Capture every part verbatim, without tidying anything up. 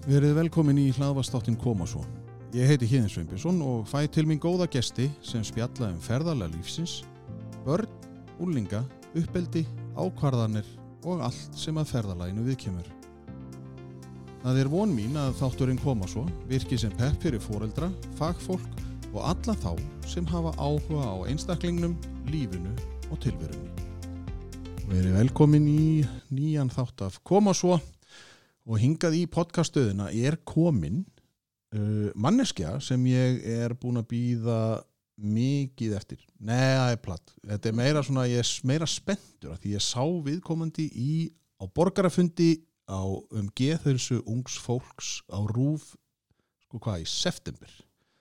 Verið velkomin í hlaðvarpsþáttinn Koma svo. Ég heiti Héðinn Sveinbjörnsson og fæ til mín góða gesti sem spjalla um ferðalag lífsins, börn, unglinga, uppeldi, ákvarðanir og allt sem að ferðalaginu viðkemur. Það er von mín að þátturinn Koma svo virki sem pepp fyrir foreldra, fagfólk og alla þá sem hafa áhuga á einstaklingnum, lífinu og tilverunni. Verið velkomin í nýjan þátt af Koma svo. Og hingað í podcaststöðina er komin uh, manneskja sem ég er búin að bíða mikið eftir. Nei, það er platt. Þetta er meira svona, ég er meira spenntur af því ég sá viðkomandi í, á borgarafundi á um geðheilsu ungs fólks á RÚV, sko hvað, í september,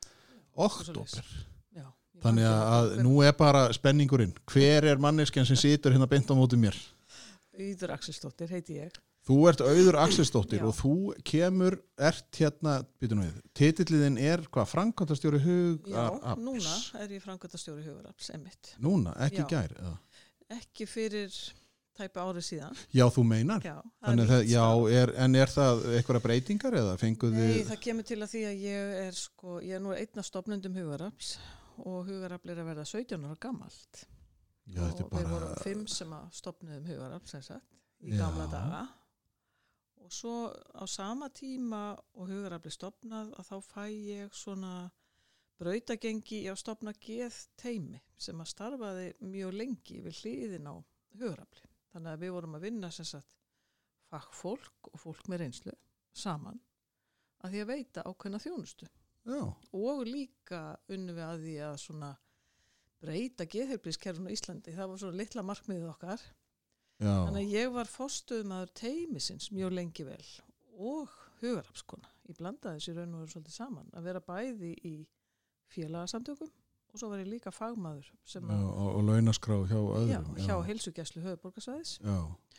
október. Já, Þannig að nú er bara spenningurinn. Hver er manneskjan sem situr hérna beint á móti mér? Auður Axelsdóttir heiti ég. Þú ert Auður Axelsdóttir Já. og þú kemur, ert hérna, býtum við, titillin er hvað, framkvæmdastjóri Hugarafls? Já, núna er ég framkvæmdastjóri Hugarafls, einmitt. Núna, ekki Já. gær, eða? Ekki fyrir tæpa árið síðan. Já, þú meinar? Já, Þannig er það, nýtt já, starf. er, en er það einhverja breytingar eða fenguð Nei, þið? það kemur til að því að ég er sko, ég er nú einn af stofnendum Hugarafls og Hugarafl er að verða sautján ára gamalt. Já, þetta er Og við bara... vorum fimm sem að stofnuðum Hugarafl, sem sagt, í Já. gamla daga. Og svo á sama tíma og Hugarafl er stofnað að þá fæ ég svona brautagengi á stofna geð teimi sem að starfaði mjög lengi við hliðin á Hugarafli. Þannig að við vorum að vinna sem sagt fagfólk og fólk með reynslu saman að því að veita ákveðna þjónustu. Já, Og líka unnum við að því að svona breyta geðheilbrigðiskerfinu á Íslandi. Það var svona litla markmiðið okkar. já, Þannig að ég var forstöðumaður teymisins mjög lengi vel og Hugaraflskona. Ég blandaði þessi raun og veru svolítið saman að vera bæði í félagasamtökum og svo var ég líka fagmaður sem já að, og, og launaskrá hjá já, öðrum. hjá heilsugæslu höfuðborgarsvæðis Já,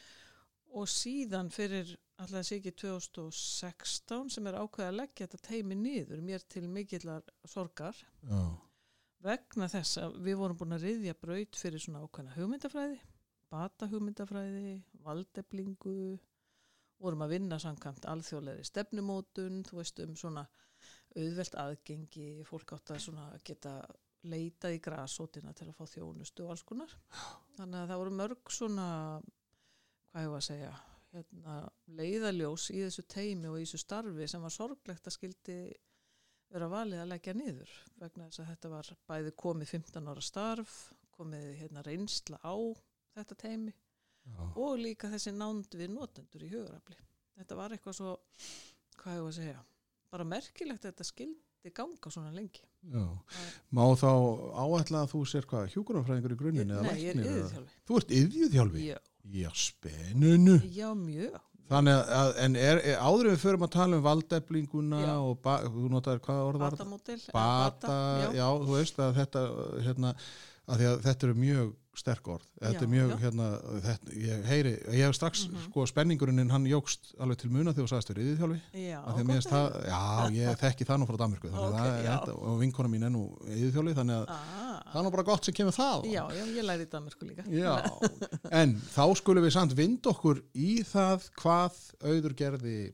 og síðan fyrir alltaf þessi ekki tvö þúsund og sextán sem er ákveðið að leggja þetta teymi niður mér til mikillar sorgar já, vegna þess að við vorum búin að ryðja braut fyrir svona ákveðna hugmyndafræði, bata hugmyndafræði, valdeflingu, vorum að vinna samkvæmt alþjóðlegri stefnumótun, þú veist um svona auðvelt aðgengi, fólk átt að svona geta leita í grasótina til að fá þjónustu og alls konar. Þannig að það voru mörg svona, hvað ég var að segja, hérna, leiðaljós í þessu teymi og í þessu starfi sem var sorglegt að skildi vera valið að leggja niður vegna þess að þetta var bæði komið fimmtán ára starf, komið hérna reynsla á þetta teymi já. og líka þessi nánd við notendur í Hugarafli. Þetta var eitthvað svo, hvað ég var að segja, bara merkilegt að þetta skildi ganga svona lengi. Já. Má þá áætla að þú sér hvað, hjúkrunarfræðingur í grunninn eða Nei, ég er læknir? eða- yfirþjálfi. Þú ert iðjuþjálfi? Já, Já, spennunu. já, mjög. Þannig að, en er, er áður en við förum að tala um valdeflinguna Já. og ba, þú notaðir hvað orð var það? Batamódel. eða Bata, já. já, þú veist að þetta, hérna, að því að þetta eru mjög sterk orð. Þetta Já, er mjög, já. hérna, þetta, ég heyri, ég hef strax, Mhm. sko, spenningurinn, hann jógst alveg til muna þegar þú sagðist verið iðjuþjálfi. Já, Af því að mér finnst það, já, ég þekki það nú frá Danmörku, þannig að Ok, það er já. þetta, og vinkona mín er nú iðjuþjálfi, þannig að Ah, það er nú bara gott sem kemur það. já, já, ég læri í Danmörku líka. Já, en þá skulum við samt vinda okkur í það hvað Auður gerði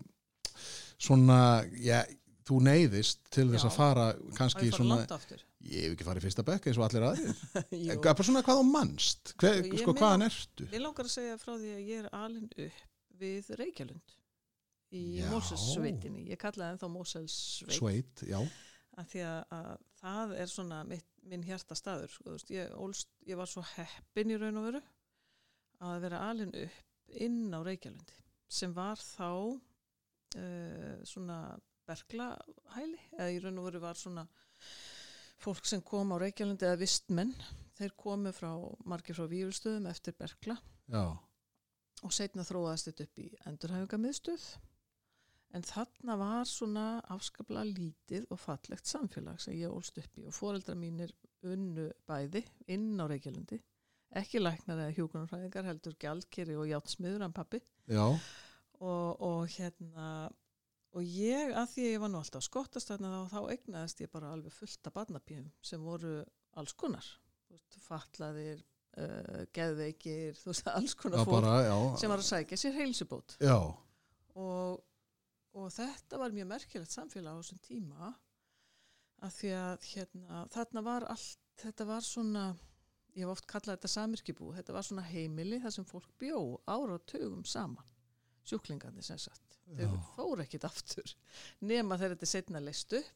svona, já, þú neyðist til þess Já. að fara Og kannski ég fara svona, langt aftur. ég hef ekki farið í fyrsta bekk eins og allir aðrir. Jú. Bara svona hvað þú manst, Hver, Ég sko meina- hvaðan ertu? Ég langar að segja frá því að ég er alin upp við Reykjalund í Já. Mosselssveitinni. Ég kallaði ennþá Mosselssveit Sveit, já, af því að, að það er svona mitt, minn hjarta staður. Sko, þú veist, ég, ólst, ég var svo heppin í raun og veru að vera alin upp inn á Reykjalundi sem var þá uh, svona berklahæli eða í raun og veru var svona fólk sem kom á Reykjalundi eða vistmenn. Þeir komu frá margir frá Vífilsstöðum eftir berkla já, og seinna þróaðist þetta upp í endurhæfingarmiðstöð en þarna var svona afskaplega lítið og fallegt samfélag sem ég ólst upp í og foreldrar mínir unnu bæði inn á Reykjalundi, ekki læknar eða hjúkrunarfræðingar heldur gjaldkeri og járnsmiður en pappi já, og, og hérna og ég að því að ég var nú alltaf skottast þarna þá, þá eignaðist ég bara alveg fullt af barnapíum sem voru alls konar, þú veist, fatlaðir uh, geðveikir, þú veist, alls konar já, fólk bara, já, sem var að sækja sér heilsubót já, og og þetta var mjög merkilegt samfélag á þessum tíma af því að hérna, þarna var allt, þetta var svona, ég hef oft kallað þetta samirkjubú, þetta var svona heimili þar sem fólk bjó áratugum saman, sjúklingarnir sem sagt. Þeir fóru ekkit aftur nema þegar þetta seinna leist upp.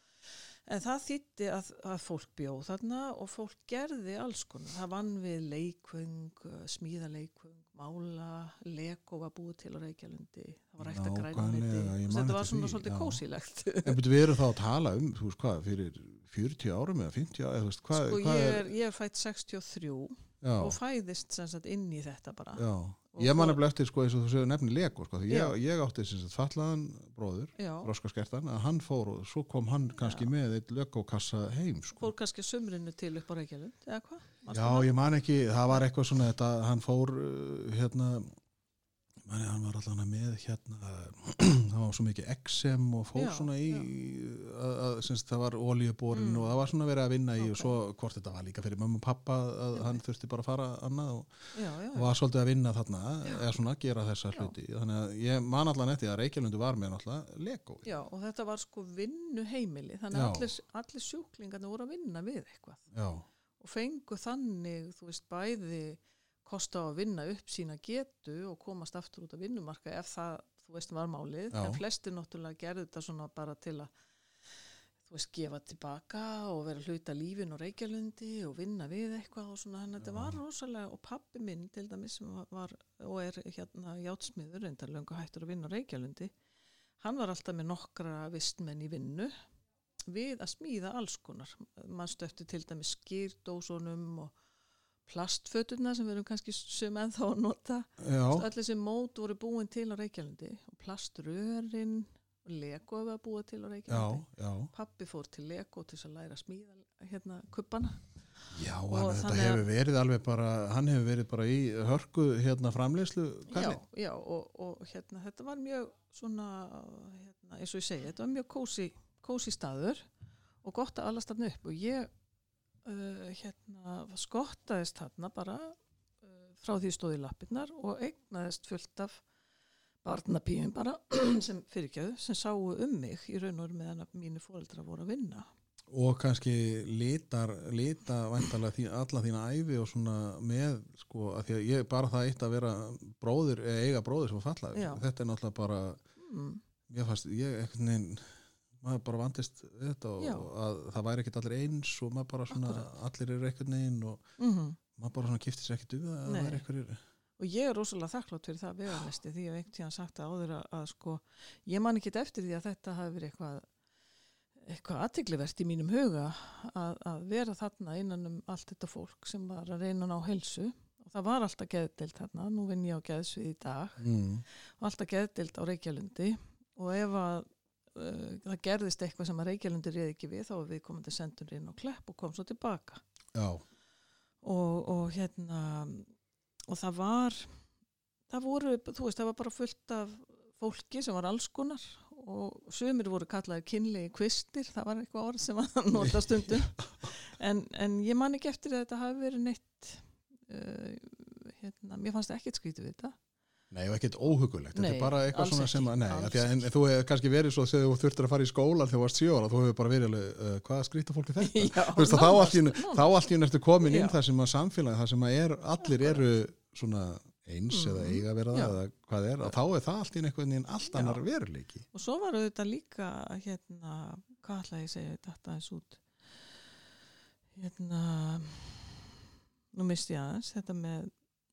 En það þýddi að, að fólk bjó þarna og fólk gerði alls konar. Það vann við leikvöng, smíða leikvöng, mála, Lego var búið til á Reykjalundi. Það var hægt að græna meti. Þetta var svona svolítið kósílegt. En betur við erum þá að tala um, þú veist hvað, fyrir fjörutíu árum eða fimmtíu árum, eða þú veist hvað, sko, hvað ég er... er, ég er fætt sextíu og þrjú Já. Og fæðist sem sagt inn í þetta bara. Já. Ég man nefnilega eftir, sko, eins og þú segir nefni Lego, sko, því ég, ég átti sem sagt fallaðan bróður, Róskaskertan, að hann fór og svo kom hann kannski Já. Með eitt Lego-kassa heim, sko. Fór kannski sumrinu til upp á Reykjalund, eða hvað? Já, ég man ekki, það var eitthvað svona þetta, hann fór, hérna, mani, hann var allavega með, hérna, það var svo mikið exem og fór já, svona í, að, að, syns, það var olíuborin mm. og það var svona verið að vinna í okay. og svo hvort þetta var líka fyrir mömmu og pappa að já. Hann þurfti bara að fara annað og, já, já, og var svolítið að vinna þarna eða svona að gera þessa hluti þannig að ég man allavega netti að Reykjalundi var með náttúrulega Lego. Já og þetta var sko vinnuheimili þannig að allir, allir sjúklingarnir voru að vinna við eitthvað já. Og fengu þannig, þú veist, bæði kosta á að vinna upp sína getu og komast aftur út af vinnumarka ef það, þú veist, var málið. Já. En flestir náttúrulega gerðu þetta svona bara til að, þú veist, gefa tilbaka og vera hluta lífin og Reykjalundi og vinna við eitthvað og svona. Þannig að þetta var rosalega, og pabbi minn til dæmis sem var, og er hérna járnsmiður, reyndar löngu hættur að vinna á Reykjalundi, hann var alltaf með nokkra vistmenn í vinnu við að smíða alls konar. Manstu eftir til dæmis skýrdósunum og plastföturna sem við erum kannski sem ennþá að nota. Öll þessi mót voru búin til á Reykjalundi og plaströrin og Lego var búið til á Reykjalundi. Já, já. Pappi fór til Lego til að læra að smíða hérna kubbana. Já, hann, þetta hefur verið alveg bara, hann hefur verið bara í hörku hérna framleiðslu. Já, já og, og hérna þetta var mjög svona, hérna, eins og ég segi, þetta var mjög kósi kósi staður og gott að alast þarna upp og ég uh, hérna skottaðist þarna bara uh, frá því stóð í lappirnar og eignaðist fullt af barnapíum bara sem fyrirgjöðu sem sáu um mig í raun og veru meðan að mínu foreldrar voru að vinna. Og kannski litar, lita væntanlega því, alla þína ævi og svona með, sko, að því að ég bara það eitt að vera bróðir, eða eiga bróðir sem fallaði. Já. Þetta er náttúrulega bara, mm. ég fannst, ég ekkert neginn, maður bara vandist þetta og Já. Að það væri ekkert allir eins og maður bara svona, Akkurat. Allir eru ekkert neginn og mm-hmm. maður bara svona kiptir sér ekkert um að það væri ekkert. Og ég er rosalega þakklátt fyrir það veganesti því ég hef einhvern tíðan sagt að áður að, að sko, ég man ekkert eftir því að þetta hafi verið eitthvað eitthvað athyglisvert í mínum huga að, að vera þarna innan um allt þetta fólk sem var að reyna að ná heilsu og það var alltaf geðdeild þarna, nú vinn ég á geðsvið í dag mm. og alltaf geðdeild á Reykjalundi og ef að uh, það gerðist eitthvað sem að Reykjalundi réði ekki við þá var við komandi sendur inn á Klepp og kom svo tilbaka og, og hérna og það var það voru, þú veist, það var bara fullt af fólki sem var alls konar og sumir voru kallaði kynlegi kvistir, það var eitthvað orð sem að nota stundum en, en ég man ekki eftir að þetta hafi verið neitt uh, hérna, mér fannst ekkert skrítið við þetta. Nei, og ekkert óhugulegt, nei, þetta er bara eitthvað svona ekki, sem að, nei, að að, en þú hefur kannski verið svo þegar þú þurftir að fara í skólan þegar þú varst sjö ára, þú hefur bara verið alveg, uh, hvað skrýta fólki þetta? Já, þú veist að þá allt í einu, þá allt í einu ertu komin inn þar sem að samfélagi, þar sem að er, allir eru svona eins mm. eða eiga verða það eða hvað er, og þá er það allt í einhvern veginn allt annar veruleiki. Og svo var þetta líka, hérna, hvað ætla ég að segja þetta eins út, hérna, nú misti ég aðeins, þetta með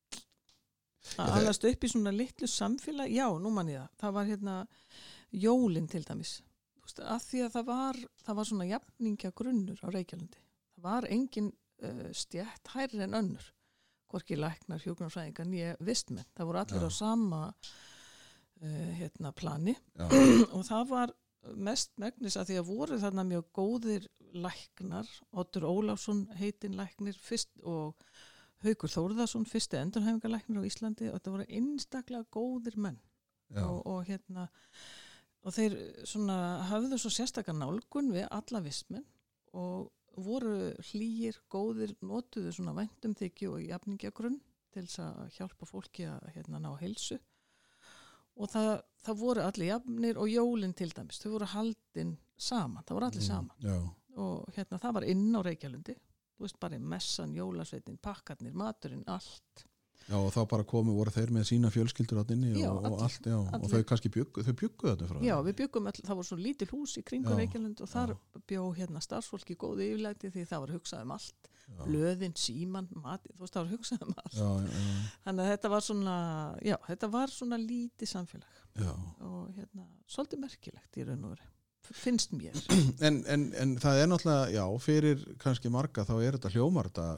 að alast upp í svona litlu samfélag, já, nú man ég það, það var hérna jólin til dæmis, þú veist, að því að það var, það var svona jafningja grunnur á Reykjalundi, það var engin uh, stjætt hærri en önnur, hvorki læknar, hjúkrunarfræðingar, nýja vistmenn. Það voru allir Já. Á sama uh, hérna, plani og það var mest megnis að því að voru þarna mjög góðir læknar, Oddur Ólafsson heitinn læknir fyrst og Haukur Þórðarsson, fyrsti endurhæfingarlæknir á Íslandi og þetta voru einstaklega góðir menn og, og hérna og þeir svona höfðu svo sérstakar nálgun við alla vistmenn og voru hlýir, góðir, notuðu svona væntumþykju og jafningjagrunn til þess að hjálpa fólki að hérna, ná heilsu og það, það voru allir jafnir og jólin til dæmis, þau voru haldin saman, það voru allir Mm, saman já, og hérna það var inn á Reykjalundi, þú veist bara í messan, jólasveitin, pakkarnir, maturinn, allt. já, og þá bara komu, voru þeir með sína fjölskyldur þarna inni Já, og, og allir, allt, já, og allir. þau kannski byggu, þau byggu þetta frá Já, við byggum, all, það voru svo lítil hús í kringu Já, Reykjalund og þar já. bjó hérna starfsfólki góðu yfirlæti því það var hugsað um allt, já, blöðin, síman, mati, þú veist það var hugsað um allt. já, já, Þannig að þetta var svona, já, þetta var svona lítið samfélag já. og hérna, svolítið merkilegt í raun og veru, finnst mér. En, en, en það er náttúrulega, já, fyrir kannski marga þá er þetta hljómar þetta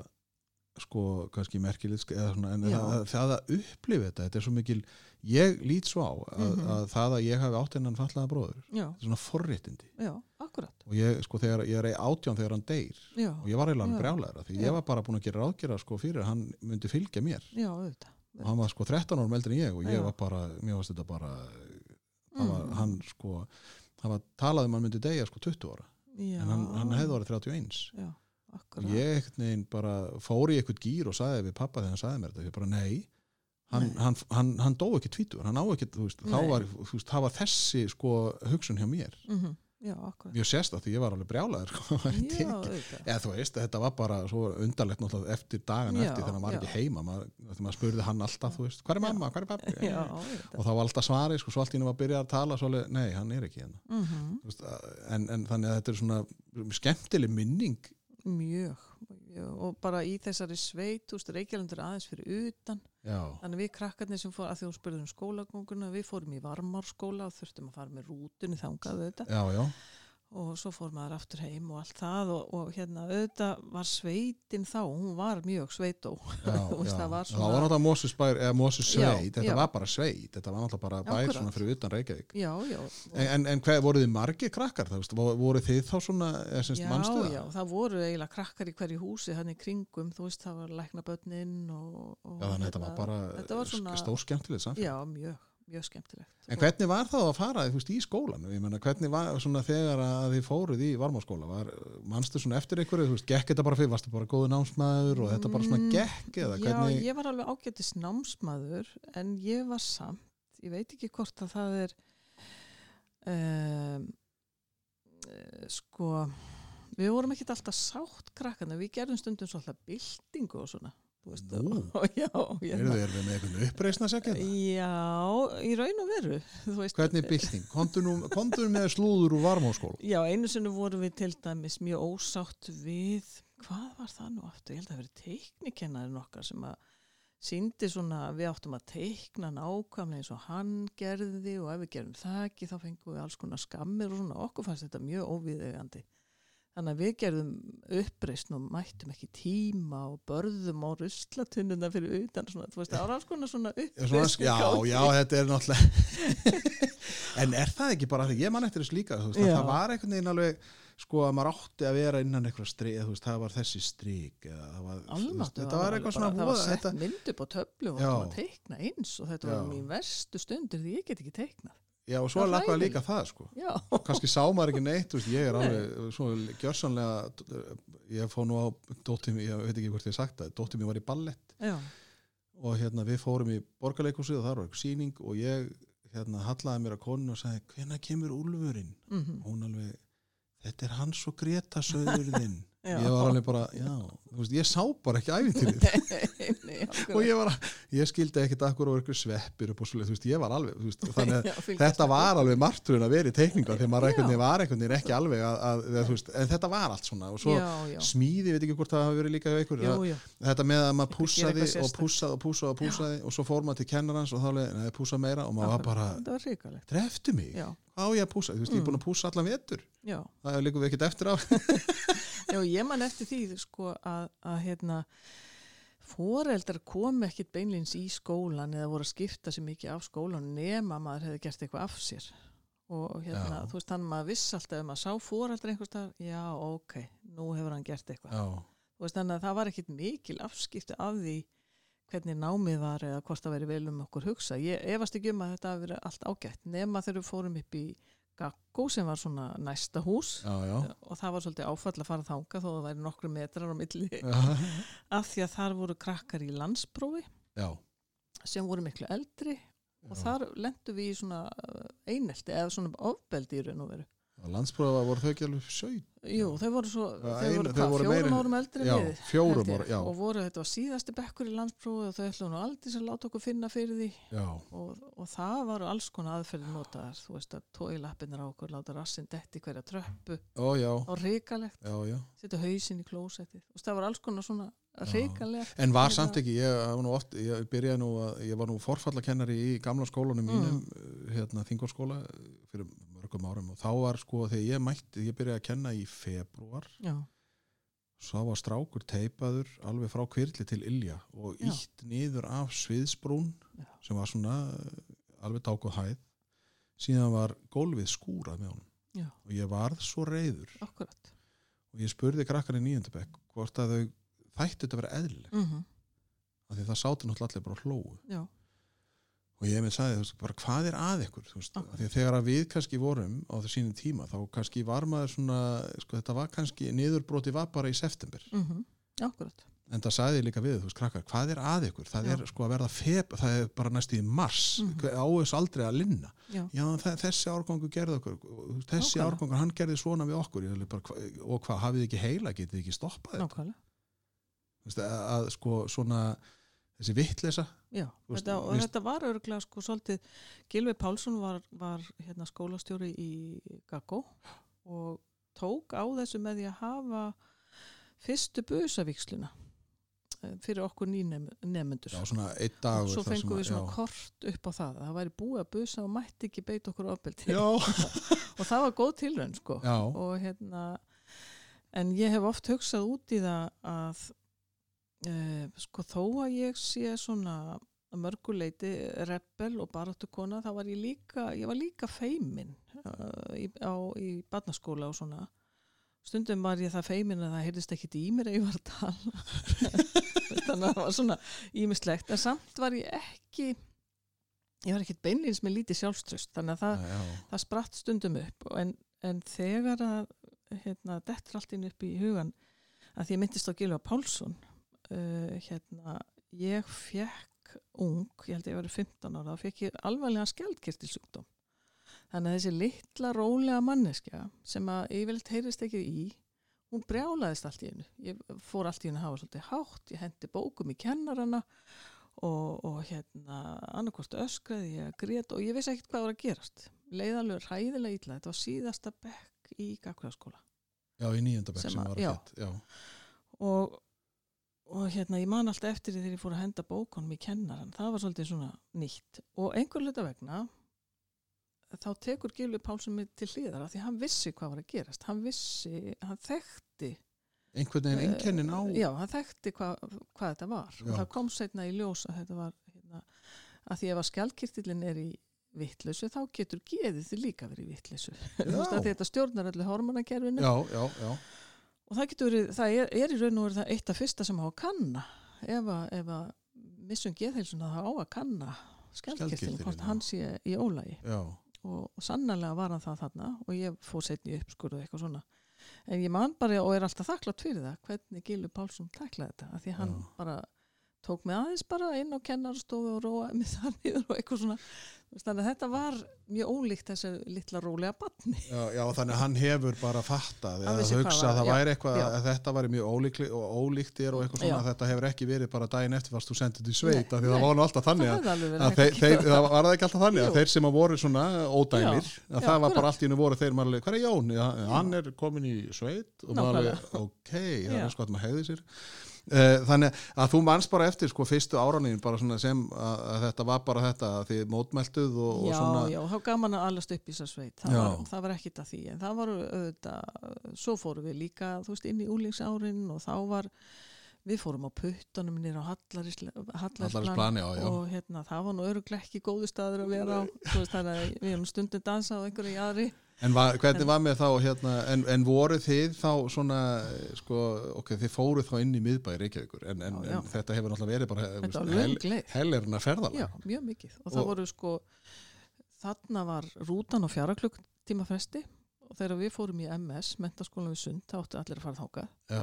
sko kannski merkilegt eða svona, en Já. það, það að upplifa þetta, þetta er svo mikil, ég lít svo á að, Mhm. að það að ég hafi átt hennan fallaða bróður, Já, þetta er svona forréttindi já, akkurat. og ég, sko, þegar ég er átján þegar hann deyr Já, og ég var eiginlega Já. brjálæður því Já. ég var bara búin að gera ráðgera sko fyrir að hann myndi fylgja mér já, auðvitað. og hann var sko þrettán árum eldri en ég og ég Já. var bara, mér varst þetta bara það var, Mm. hann sko það var talað um að hann myndi deyja sko tuttugu ára Já, en hann, hann hefði orðið þrjátíu og eins Já, og akkurat. ég einhvern veginn bara fór í eitthvað gýr og sagði við pappa þegar hann sagði mér þetta, ég bara nei hann, Nei. hann, hann, hann dó ekki tvítugur, hann á ekki þú veist, þá Nei. var, þú veist, það var þessi sko hugsun hjá mér, Mm Já, akkurat. mjög sérst að því ég var alveg brjálæður sko, Já, auðvitað. eða þú veist, þetta var bara svo undarlegt náttúrulega eftir dagana Já, eftir þegar hann var já. ekki heima maður, þegar maður spurði hann alltaf, þú veist, hvað er mamma, hvað er pappi Já, og auðvitað. þá var alltaf svarið, sko, svo allt í henni var að byrja að tala svo alveg, nei, hann er ekki hérna Mm Þú veist, en, en þannig að þetta er svona skemmtileg minning Mjög, mjög, og bara í þessari sveit, þú veist, Reykjalundur aðeins fyrir utan, já, þannig að við krakkarnir sem fór, að því þú spurðum skólagönguna, við fórum í Varmárskóla og þurftum að fara með rútunni þangað auðvitað já, já og svo fór maður aftur heim og allt það og, og hérna auðvitað var sveitin þá, hún var mjög sveitó. Já, Þú veist, já. það var það svona- var náttúrulega Mosesbær eða Mosessveit, Já, þetta já. var bara sveit þetta var náttúrulega bara bær Akkurat. svona fyrir utan Reykjavík Já, já. en, en, en hvað, voruð þið margir krakkar það, veist, vo- voruð þið þá svona eða semst, Já, manstu það? já, það voru eiginlega krakkar í hverju húsi hann í kringum, þú veist, það var læknabötnin og, og Já, þannig að þetta var bara þetta var svona, stór skemmtilegt samfélag já, mjög, mjög skemmtilegt. en hvernig var það að fara þú veist, í skólan ég meina, hvernig var svona þegar að þið fóruð í Varmárskóla var, manstu svona eftir einhverju þú veist, gekk þetta bara fyrir, varstu bara góðu námsmaður og þetta bara svona Mm, gekk eða Já, hvernig ég var alveg ágætis námsmaður en ég var samt, ég veit ekki hvort að það er um, sko við vorum ekkert alltaf sátt krakkana, við gerðum stundum svolítið byltingu og svona þú veist, Nú. já, eru þið með einhvern uppreisna sekja já, í raun og veru þú veist, hvernig bylting, komdu nú, komdu nú með slúður úr Varmárskóla já, einu sinni vorum við til dæmis mjög ósátt við, hvað var það nú aftur, ég held að það verið teiknikennarinn okkar sem að sýndi svona, við áttum að teikna nákvæmlega eins og hann gerði og ef við gerum það ekki þá fengum við alls konar skammir og svona, okkur fannst þetta mjög óviðeigandi. Þannig að við gerðum uppreisn og mættum ekki tíma og börðum á ruslatunnuna fyrir utan svona, þú veist, það var alls konar svona uppreisn. já, já, þetta er náttúrulega en er það ekki bara því, ég man eftir þess líka þú veist, að Já. það var einhvern veginn alveg sko að maður átti að vera innan eitthvað strik þú veist, það var þessi strik eða, það var, þú veist, Almáttu, þetta var eitthvað svona það var voða, sett þetta, mynd upp á töflu og Já. áttum að teikna eins og þetta Já. var mín verstu stundir því ég get ekki teiknað. já, og svo það var lappaði hræðilegt. líka það sko Já, kannski sá maður ekki neitt, þú veist, ég er alveg svo gjörsanlega ég fór nú á dóttir mér, ég veit ekki hvort ég hef sagt það dóttir mér var í ballett já, og hérna við fórum í borgarleikhúsið og þar var eitthvað sýning og ég hérna hallaði mér að konun og sagði hvenær kemur úlfurinn mhm, og hún alveg, þetta er hans og Greta söður þinn Já. ég var alveg bara, já, þú veist, ég sá bara ekki ævintýrið Nei, akkurat. og ég var að, ég skildi ekkert akkur og eitthvað sveppir upp og svoleið, þú veist, ég var alveg þú veist, þannig að Já, fylgjast þetta með. var alveg martröðin að vera í teikningar þegar maður Já. einhvern veginn var einhvern veginn ekki alveg að, að, að þú veist, en þetta var allt svona og svo Já, já, smíði, veit ekki hvort það hafi verið líka hjá ykkur, já, að, já. þetta með að maður Eitthvað gera pússaði eitthvað og sérstakt. pússaði og pússaði og pússaði og svo fór maður til kennarans og þá leið, neði, pússa meira og maður var bara, Þetta var hrikalegt. dreftu mig Já, á ég að pússa, þú veist, ég er Mm. búin að pússa allan vetur já. það er líka við ekkert eftir á Já, ég man eftir því sko að, að hérna foreldrar kom ekkit beinlins í skólan eða voru að skipta sér mikið af skólan nema maður hefði gert eitthvað af sér og hérna, Já. þú veist, þannig að maður viss alltaf ef maður sá foreldrar einhvers staðar, já, ok, nú hefur hann gert eitthvað. já, Þú veist, þannig að það var ekkit mikil afskipti af því hvernig námið var eða hvort það veri vel um okkur hugsa. Ég efast ekki um að þetta hafi verið allt ágætt nema þegar við fórum upp í Gaggó sem var svona næsta hús já, já, og það var svolítið áfall að fara þangað þó það væri nokkru metrar á milli já, af því að þar voru krakkar í landsprófi já. sem voru miklu eldri og þar lentum við í svona einelti eða svona ofbeldi í raun og veru. Landsprófa voru þau ekki alveg sautján? Jú, þau voru svo, Ja, þau ein- voru þau hvað, voru fjórum meira- árum eldri en Já, við. fjórum held ég. ára, já. Og voru, þetta var síðasti bekkur í landsprófi og þau ætluðu nú aldrei sem láta okkur finna fyrir því. Já, Og, og það var alls konar aðferði notaðar, þú veist að tói lappinnar á okkur, láta rassinn detti í hverja tröppu ó já, og hrikalegt, já, já. setja hausinn í klósettið. Og það var alls konar svona hrikalegt. En var samt ekki, ég, var nú oft, ég byrjaði nú að, ég var nú forfallakennari í gamla skólanum mínum, hérna Þingvallaskóla fyrir mörgum árum og þá var sko þegar ég mætti, ég byrjaði að kenna í febrúar, Já, svo var strákur teipaður alveg frá Kvirli til Ylja og Já. ítt niður af sviðsbrún Já. sem var svona alveg dákuð hæð, síðan var gólfið skúrað með honum já, og ég varð svo reiður akkurat. og ég spurði krakkar í níundabekk hvort að þau þætti þetta að vera eðlileg Mm af því það sátu náttúrulega allir bara og hlógu Já, og ég með sagði, þú veist, bara hvað er að ykkur þú veist, Akkurat. af því að þegar að við kannski vorum á það sínum tíma, þá kannski var maður svona, sko, þetta var kannski niðurbroti var bara í september, mm akkurat. en það sagði ég líka við þú veist, krakkar, hvað er að ykkur, það Já. er sko að verða feb, það er bara næstu í mars Mhm. mm. á þess aldrei að linna Já, já, þe- þessi árgangur gerði okkur og þessi Nákvæmlega. árgangur, hann gerði svona við okkur ég, bara, hva, og hvað, hafið þið ekki heila getið þið ekki stoppað þetta nákvæmlega. Þú veist, að, að sko svona þessi vittleysa Já, Þú veist, þetta, og víst- þetta var örgulega sko svolítið, Gylfi Pálsson var, var hérna skólastjóri í Gaggo og tók á þessu með því að hafa fyrstu busavíksluna eh, fyrir okkur nýnemendur. já, svona einn Og dagur svo þar sem fengum að- við svona já. kort upp á það. Það væri búið að busa og mætti ekki beita okkur ofbeldi. já, Og það var góð tilraun sko. já, Og hérna, en ég hef oft hugsað út í það að uh, sko þó að ég sé svona að mörguleiti rebel og baráttukona, þá var ég líka, ég var líka feimin uh, í, á, í barnaskóla og svona. Stundum var ég það feimin að það heyrðist ekkit í mér að ég var að tala. Þannig að það var svona ímislegt. En samt var ég ekki, ég var ekkit beinlíns með lítið sjálfstraust. Þannig að það, já. það spratt stundum upp. En, en þegar að hérna, dettur allt inn upp í hugan að því ég myndist á Gylfa Pálsson, uh, hérna, ég fekk ung, ég held að ég var fimmtán ára, þá fekk ég alvarlega skjaldkirtilsjúkdóm. Þannig að þessi litla rólega manneskja sem að yfirleitt heyrist ekki í, hún brjálaðist allt í einu. Ég fór allt í einu að hafa svolítið hátt, ég hendi bókum í kennarana og, og hérna annarkvort öskraði ég grét og ég vissi ekkert hvað var að gerast. Leiðalögur hræðilega illa, þetta var síðasta bekk í Gagnfræðaskóla. já, í níunda bekk Sem sem að- var já. að fett já. Og, og hérna ég man alltaf eftir því þegar ég fór að henda bókunum í kennaran, það var svolítið svona nýtt og einhver hluta vegna þá tekur Gylfi Pálsson mig til hliðar af því hann vissi hvað var að gerast, hann vissi, hann þekkti einhvern veginn einkennin á já, hann þekkti hva, hvað þetta var Já. og það kom seinna í ljós að þetta var hérna, að því ef að skjaldkirtillinn er í vittleysu, þá getur geðið þið líka verið í vittleysu þetta stjórnar öllu hormonakerfinu já, já, já og það getur verið, það er, er í raun og verið það eitt af fyrsta sem á að kanna ef að, ef að missum geðheilsuna það á að kanna skjaldkirtillinn, Skjaldkirtilinn, hvort já. hann sé í ólagi já, og, og sannarlega var hann það þarna og ég fór setni upp skurðu eitthvað svona en ég man bara og er alltaf þakklátt fyrir það hvernig Gylfi Pálsson taklaði þetta af því hann Já. bara tók mig aðeins bara inn á kennarstofu og róaði mig þar niður og eitthvað svona þannig að þetta var mjög ólíkt þessi litla rólega barni já, já, þannig að hann hefur bara fattað Hann eða vissi hvað hugsa var, að það já, væri eitthvað já. að þetta væri mjög ólíkli, og ólíkt þér og eitthvað svona, Já. að þetta hefur ekki verið bara daginn eftir fast þú sendið til sveit, Nei, af því það nei. var nú alltaf þannig það að, hefði alveg verið að hægt þeir, að þeir, gera það var það ekki alltaf þannig Jú. að þeir sem að voru svona ódæmir Já, að já, það var akkurat. bara allt í hennu voru þeir maður alveg, hvað er Jón? Já, hann er komin í sveit og maður alveg, Nákvæmlega. ok, það Já. er sko að maður hegði sér Uh, þannig að þú manst bara eftir sko fyrstu áranin bara svona sem að, að þetta var bara þetta að þið mótmæltuð og, og já, svona já, þá gaman að allast upp í þessar sveit það Já. var, það var ekkit að því en það var auðvitað, svo fórum við líka þú veist, inn í úlingsárin og þá var við fórum á puttunum nýr á Hallarísplan Hallarísplan, já, já. og hérna, það var nú örugglega ekki góðu staður að vera á þú veist, þannig að við erum stundin dansa á einhverju jaðri En var, hvernig var með þá hérna, en, en voru þið þá svona sko, ok, þið fóruð þá inn í miðbæ Reykjavíkur, en, en, Já, já. en þetta hefur náttúrulega verið bara þetta var hel, löng leið hellerna já, ferðalag mjög mikið og það Og- voru sko þarna var rútan á fjara klukktíma fresti og þegar við fórum í M S, menntaskólan við Sund, þá áttu allir að fara þáka Já,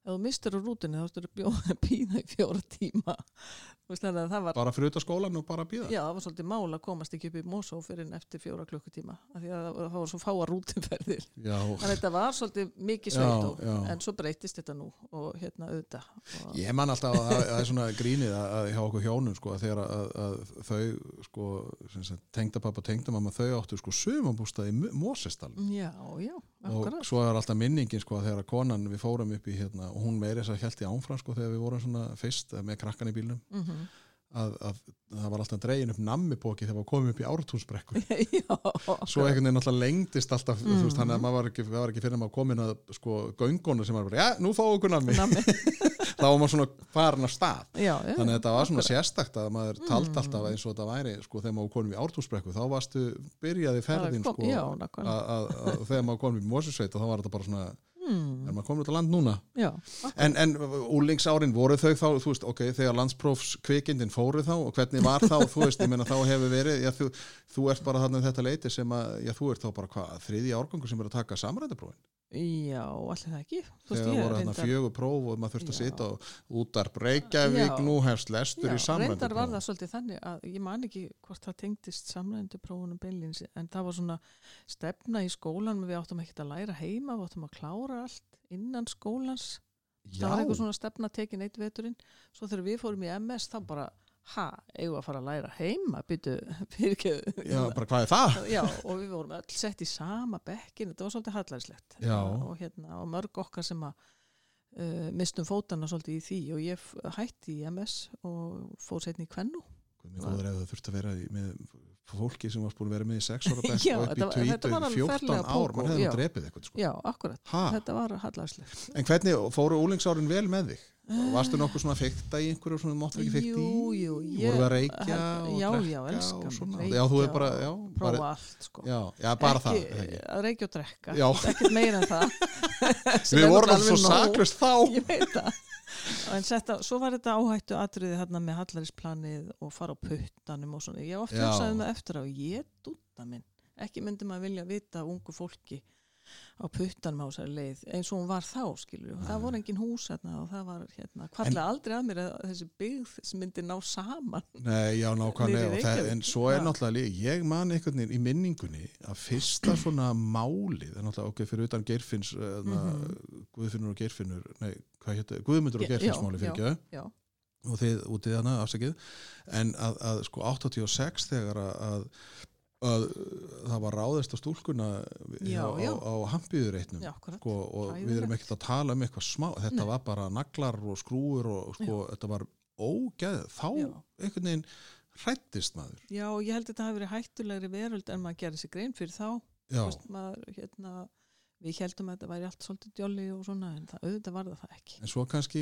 ef þú mistur á rútunni þá ertu að bíða í fjóra tíma. Þannig að það var bara fyrir utan skólan og bara bíða? Já, það var svolítið mál að komast ekki upp í Mosó fyrir eftir fjóra klukkutíma af því að það var svo fáa rútuferðir. Þannig að þetta var svolítið mikið sveit og, en svo breytist þetta nú og hérna auðvitað. Og ég man alltaf að það er svona grínið að, að hjá okkur hjónum sko, að þegar að, að þau sko, tengdapappa og tengdamamma þau áttu sko sumarbústað í Mosesdalnum. Já, já, akkurat. Og svo er alltaf minningin sko að þegar konan við fórum upp í hérna og hún meiri þess að hélt í áfram sko þegar við vorum svona fyrst með krakkan í bílnum. Mm-hmm. Að, að það var alltaf dregin upp nammibóki þegar við komum upp í Ártúnsbrekku. Svo einhvern veginn alltaf lengdist alltaf mm. þú veist, þannig að maður var ekki, var ekki fyrir maður komin að sko göngonu sem var bara, já, nú fáum okkur nammi. nammi. Þá var maður svona farin af stað. Já, já, þannig að þetta var svona sérstakt að maður taldi mm. alltaf eins og þetta væri sko þegar maður komum í Ártúnsbrekku, þá varstu byrjaði ferðin kom, sko já, að, að, að þegar maður komum í Mosesveit og þá var þetta bara svona Hmm. er maður komin út á land núna Já, en, en úlingsárin voru þau þá þú veist, ok, þegar landsprófs kvikindin fóru þá og hvernig var þá, þú veist, ég meina þá hefur verið, já, þú, þú ert bara þarna þetta leiti sem að, já, þú ert þá bara hvað þriðji árgangur sem er að taka samræðaprófin Já, allir það ekki þegar það voru þarna fjögur próf og maður þurfti að sitja og útarp Reykjavík, nú hefst lestur já, í samræðaprófin Já, reyndar var það svolítið þannig að ég man ekki hvort það tengdist samræðaprófunum beinlínis en það var svona stefna í skólanum við áttum ekkert að læra heima við áttum að klára allt innan skólans Já. Það var eitthvað svona stefna tekin eitt veturinn svo þegar við fórum í M S þá bara ha, eigum að fara að læra heima byrju, fyrir Já, bara hvað er það? Já, og við vorum öll sett í sama bekkin þetta var svolítið hallærislegt og, hérna, og mörg okkar sem að uh, mistum fótana svolítið í því og ég hætti í M S og fór setni í Kvennu Mér góður ef það þurfti að vera í, með fólki sem var búin að vera með í sex ára bekk og upp í tvítuð, fjórtán ár mann hefði nú drepið eitthvað sko. Já, akkurat, ha? Þetta var hallærislegt En hvernig fóru úlingsárin vel með þig? Varstu nokkuð svona fykta í einhverju svona máttur ekki fykta í? Jú, jú, ég voru við að reykja og já, drekka já, elska, og svona? Reykja, já, þú er bara, já, prófa bara, allt sko. Já, já, bara ekki, það ekki. Að reykja og drekka, já. ekkert meira en það Við vorum alveg svo saklaust þá Ég veit það En setta, svo var þetta áhættu atriði hérna með hallærisplanið og fara á puttanum og svona. Ég ofta hugsaði það eftir á ég dúta minn. Ekki myndi maður vilja vita ungu fólki á puttanum á þessari leið eins og hún var þá, skilur. Það voru engin hús hérna og það var hérna. Hvarlega aldrei að mér að þessi byggð sem myndi ná saman. Nei, já, nákvæmlega. Það, en svo er náttúrulega líka, ég man einhvern veginn í minningunni að fyrsta svona málið, það er náttúrulega okkur fyrir utan Geirfinns, mm-hmm. Guðfinnur og Geirfinnur, nei, hvað hétt, Guðmundur og Geirfinnsmáli fyrir ekki, og þið útið hana afsakið, en að, að sko áttatíu og sex þegar að, að að það var ráðist á stúlkuna já, á, já. á Hampíðureitnum sko, og Æ, við erum ekkert að tala um eitthvað smá þetta Nei. Var bara naglar og skrúur og sko, þetta var ógeð þá já. Einhvern veginn hrættist maður Já, og ég held að þetta hafi verið hættulegri veröld en maður gerði sig grein fyrir þá Vist, maður, hérna, við heldum að þetta væri allt svolítið djolli og svona en það, auðvitað var það það ekki En svo kannski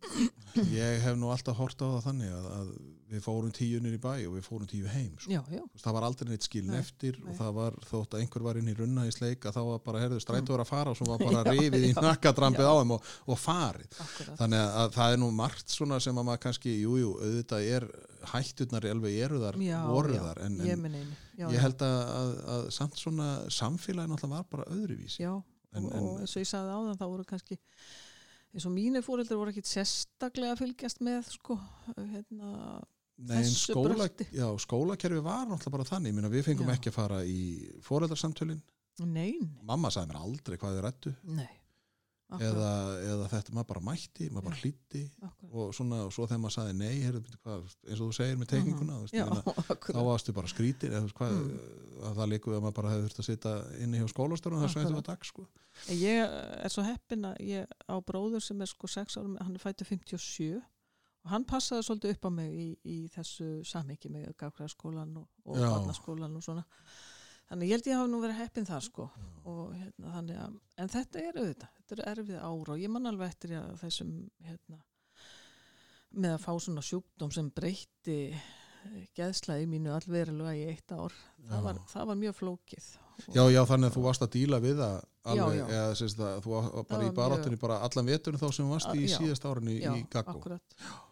ég hef nú alltaf hort á það þannig að, að við fórum tíu niður í bæ og við fórum tíu heim sko. já, já. Það var aldrei neitt skilin nei, eftir nei. Og það var þótt að einhver var inn í runna í sleik að þá var bara, herðu, strætóður að fara og svo var bara rifið í nakkadrampið á þeim og, og farið Akkurat. Þannig að það er nú margt svona sem að maður kannski, jújú, jú, auðvitað er hætturnar alveg eruðar, voruðar en, en já, ég held að, að, að samt svona samfélagin alltaf var bara öðruvísi Já, en, en, og eins og ég sagði áðan þá voru kannski eins og mínir foreldrar voru ekkit sérstaklega að fylgjast með sko, hérna Nei, en skóla, já, skólakerfi var náttúrulega bara þannig, ég meina við fengum já. Ekki að fara í foreldrarsamtölin Nei Mamma sagði mér aldrei hvað þið rættu Nei eða, eða þetta maður bara mætti, maður bara hlýtti og svona, og svo þegar maður sagði nei, heyrðu, hvað, eins og þú segir með teikninguna uh-huh. já, meina, þá varstu bara skrítin eða hvað, mm. að það líkuði að maður bara hefði þurft að sitja inni hjá skólastörunum þess að þetta var dag sko. Ég er svo heppin að ég á bróður sem er sko sex árum, hann er fæddur fimmtíu og sjö og hann passaði svolítið upp á mig í, í þessu samhengi með Gagfræðaskólan og, og barnaskólan og svona Þannig ég held ég hafa nú verið heppin þar sko og hérna þannig að, en þetta er auðvitað, þetta er erfið ára og ég man alveg eftir að þessum hérna með að fá svona sjúkdóm sem breytti geðslæði mínu allverulega í eitt ár, það var, það var mjög flókið. Já, já, þannig að þú varst að díla við það alveg, já, já. Eða sérst að þú var bara í baráttunni bara allan veturinn þá sem varst í já, síðast árunni í Gaggó. Akkurat.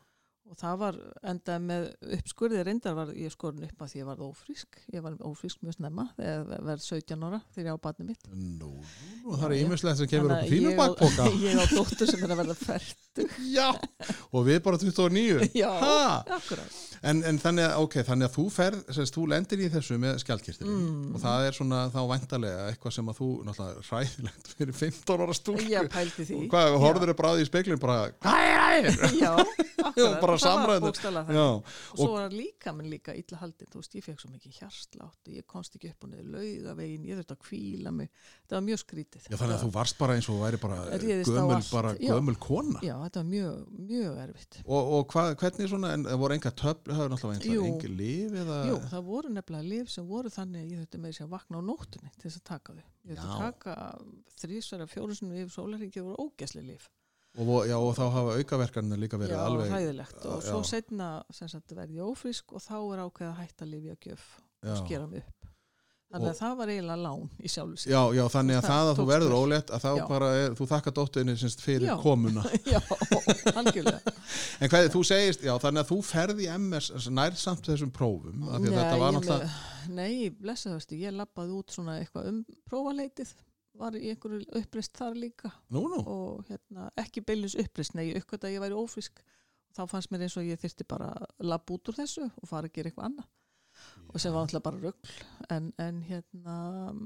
og það var enda með uppskurði reyndar var ég skorin upp að því ég var ófrísk ég var ófrísk mjög snemma þegar ég verð sautján ára þegar ég á barnið mitt Nú, nú það er ýmislegt sem kemur upp á þínu bakpoka Ég á dóttur sem er að verða fertug Já, og við bara tuttugu og níu Já, ha? akkurat En, en þannig, að, okay, þannig að þú ferð, semst, þú lendir í þessu með skjaldkirtilinn mm. og það er svona þá væntalega eitthvað sem að þú náttúrulega hræðilegt fyrir fimmtán ára stúlku Já, pældi því Hvað, horfður þér bráði í speglinn bara, hvað er það? Já, akkurat, bara það var samræður. bókstaflega Já, þannig og svo var líka minn líka illa haldin þú veist, ég fekk svo mikið hjartslátt og ég komst ekki upp og niður Laugaveginn, ég þurfti að hvíla mig þetta var mjög skrítið Já, þannig að þú varst bara eins og væri bara Réðist á gömul, allt. bara Já. gömul kona Já, þetta var mjög, mjög erfitt Og, og hvað, hvernig svona, en voru enga töfl, það er náttúrulega Jú. enga lyf eða Jú, það voru nefnilega lyf sem voru þannig að ég þurfti með þess að vakna á nóttunni til þess að taka þau. Ég þurfti að Já. taka þrísvara fjórusunum yfir sólarhringi og voru ógæsli lyf. og, vo- já, og þá hafa aukaverkanir líka verið Já, alveg hræðilegt. Og Já. svo setna sem sagt verði ég ófrísk og þá er ákveð að hætta lyfjagjöf og Já. skera mig upp. Þannig að Og- það var eiginlega lán í sjálfu sér. Já, já, þannig að Það það að þú tókst verður vel. ólétt að þá Já. bara er, þú þakka dóttuðinni semst fyrir Já. komuna Já, algjörlega. En hvað, þú segist, já, þannig að þú ferði í M S nær samt þessum prófum af því að þetta var ég náttúrulega með- Nei, blessa það veistu, ég labbaði út svona eitthvað um prófaleitið, var í einhverju uppreist þar líka Nú, nú, og hérna, ekki beilins uppreist, nei, ég uppgöt að ég væri ófrísk þá fannst mér eins og ég þyrfti bara að labba út úr þessu og fara að gera eitthvað annað og sem var alltaf bara rugl en, en hérna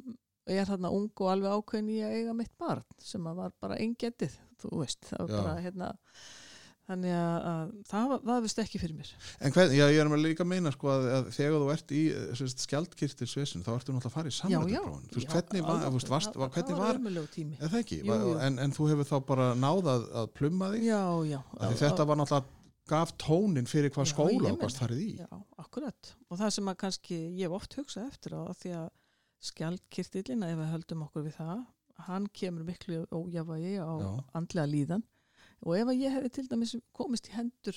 ég er þarna ung og alveg ákveðin í að eiga mitt barn sem að var bara eingetið, þú veist, það var Já. bara hérna þannig að, að það var, var vist ekki fyrir mér En hvern, já, ég er með líka að meina sko að, að þegar þú ert í skjaldkirtilsvesen þá ertu náttúrulega að fara í samræðuprófin Þú veist, hvernig var, þú veist, varst, var, hvernig það var var ömurlegur tími eða það ekki, Jú, jú. En, en þú hefur þá bara náð að, að plumma þig já, já, af því þetta var náttúrulega gaf tónin fyrir hvað Já, skóla ég og meina. hvað farið í já, akkurat og það sem að kannski ég hef oft hugsað eftir á því að skjaldkirtillin ef við höldum okkur við það hann kemur miklu ójafvægi á Já. andlega líðan og ef að ég hefði til dæmis komist í hendur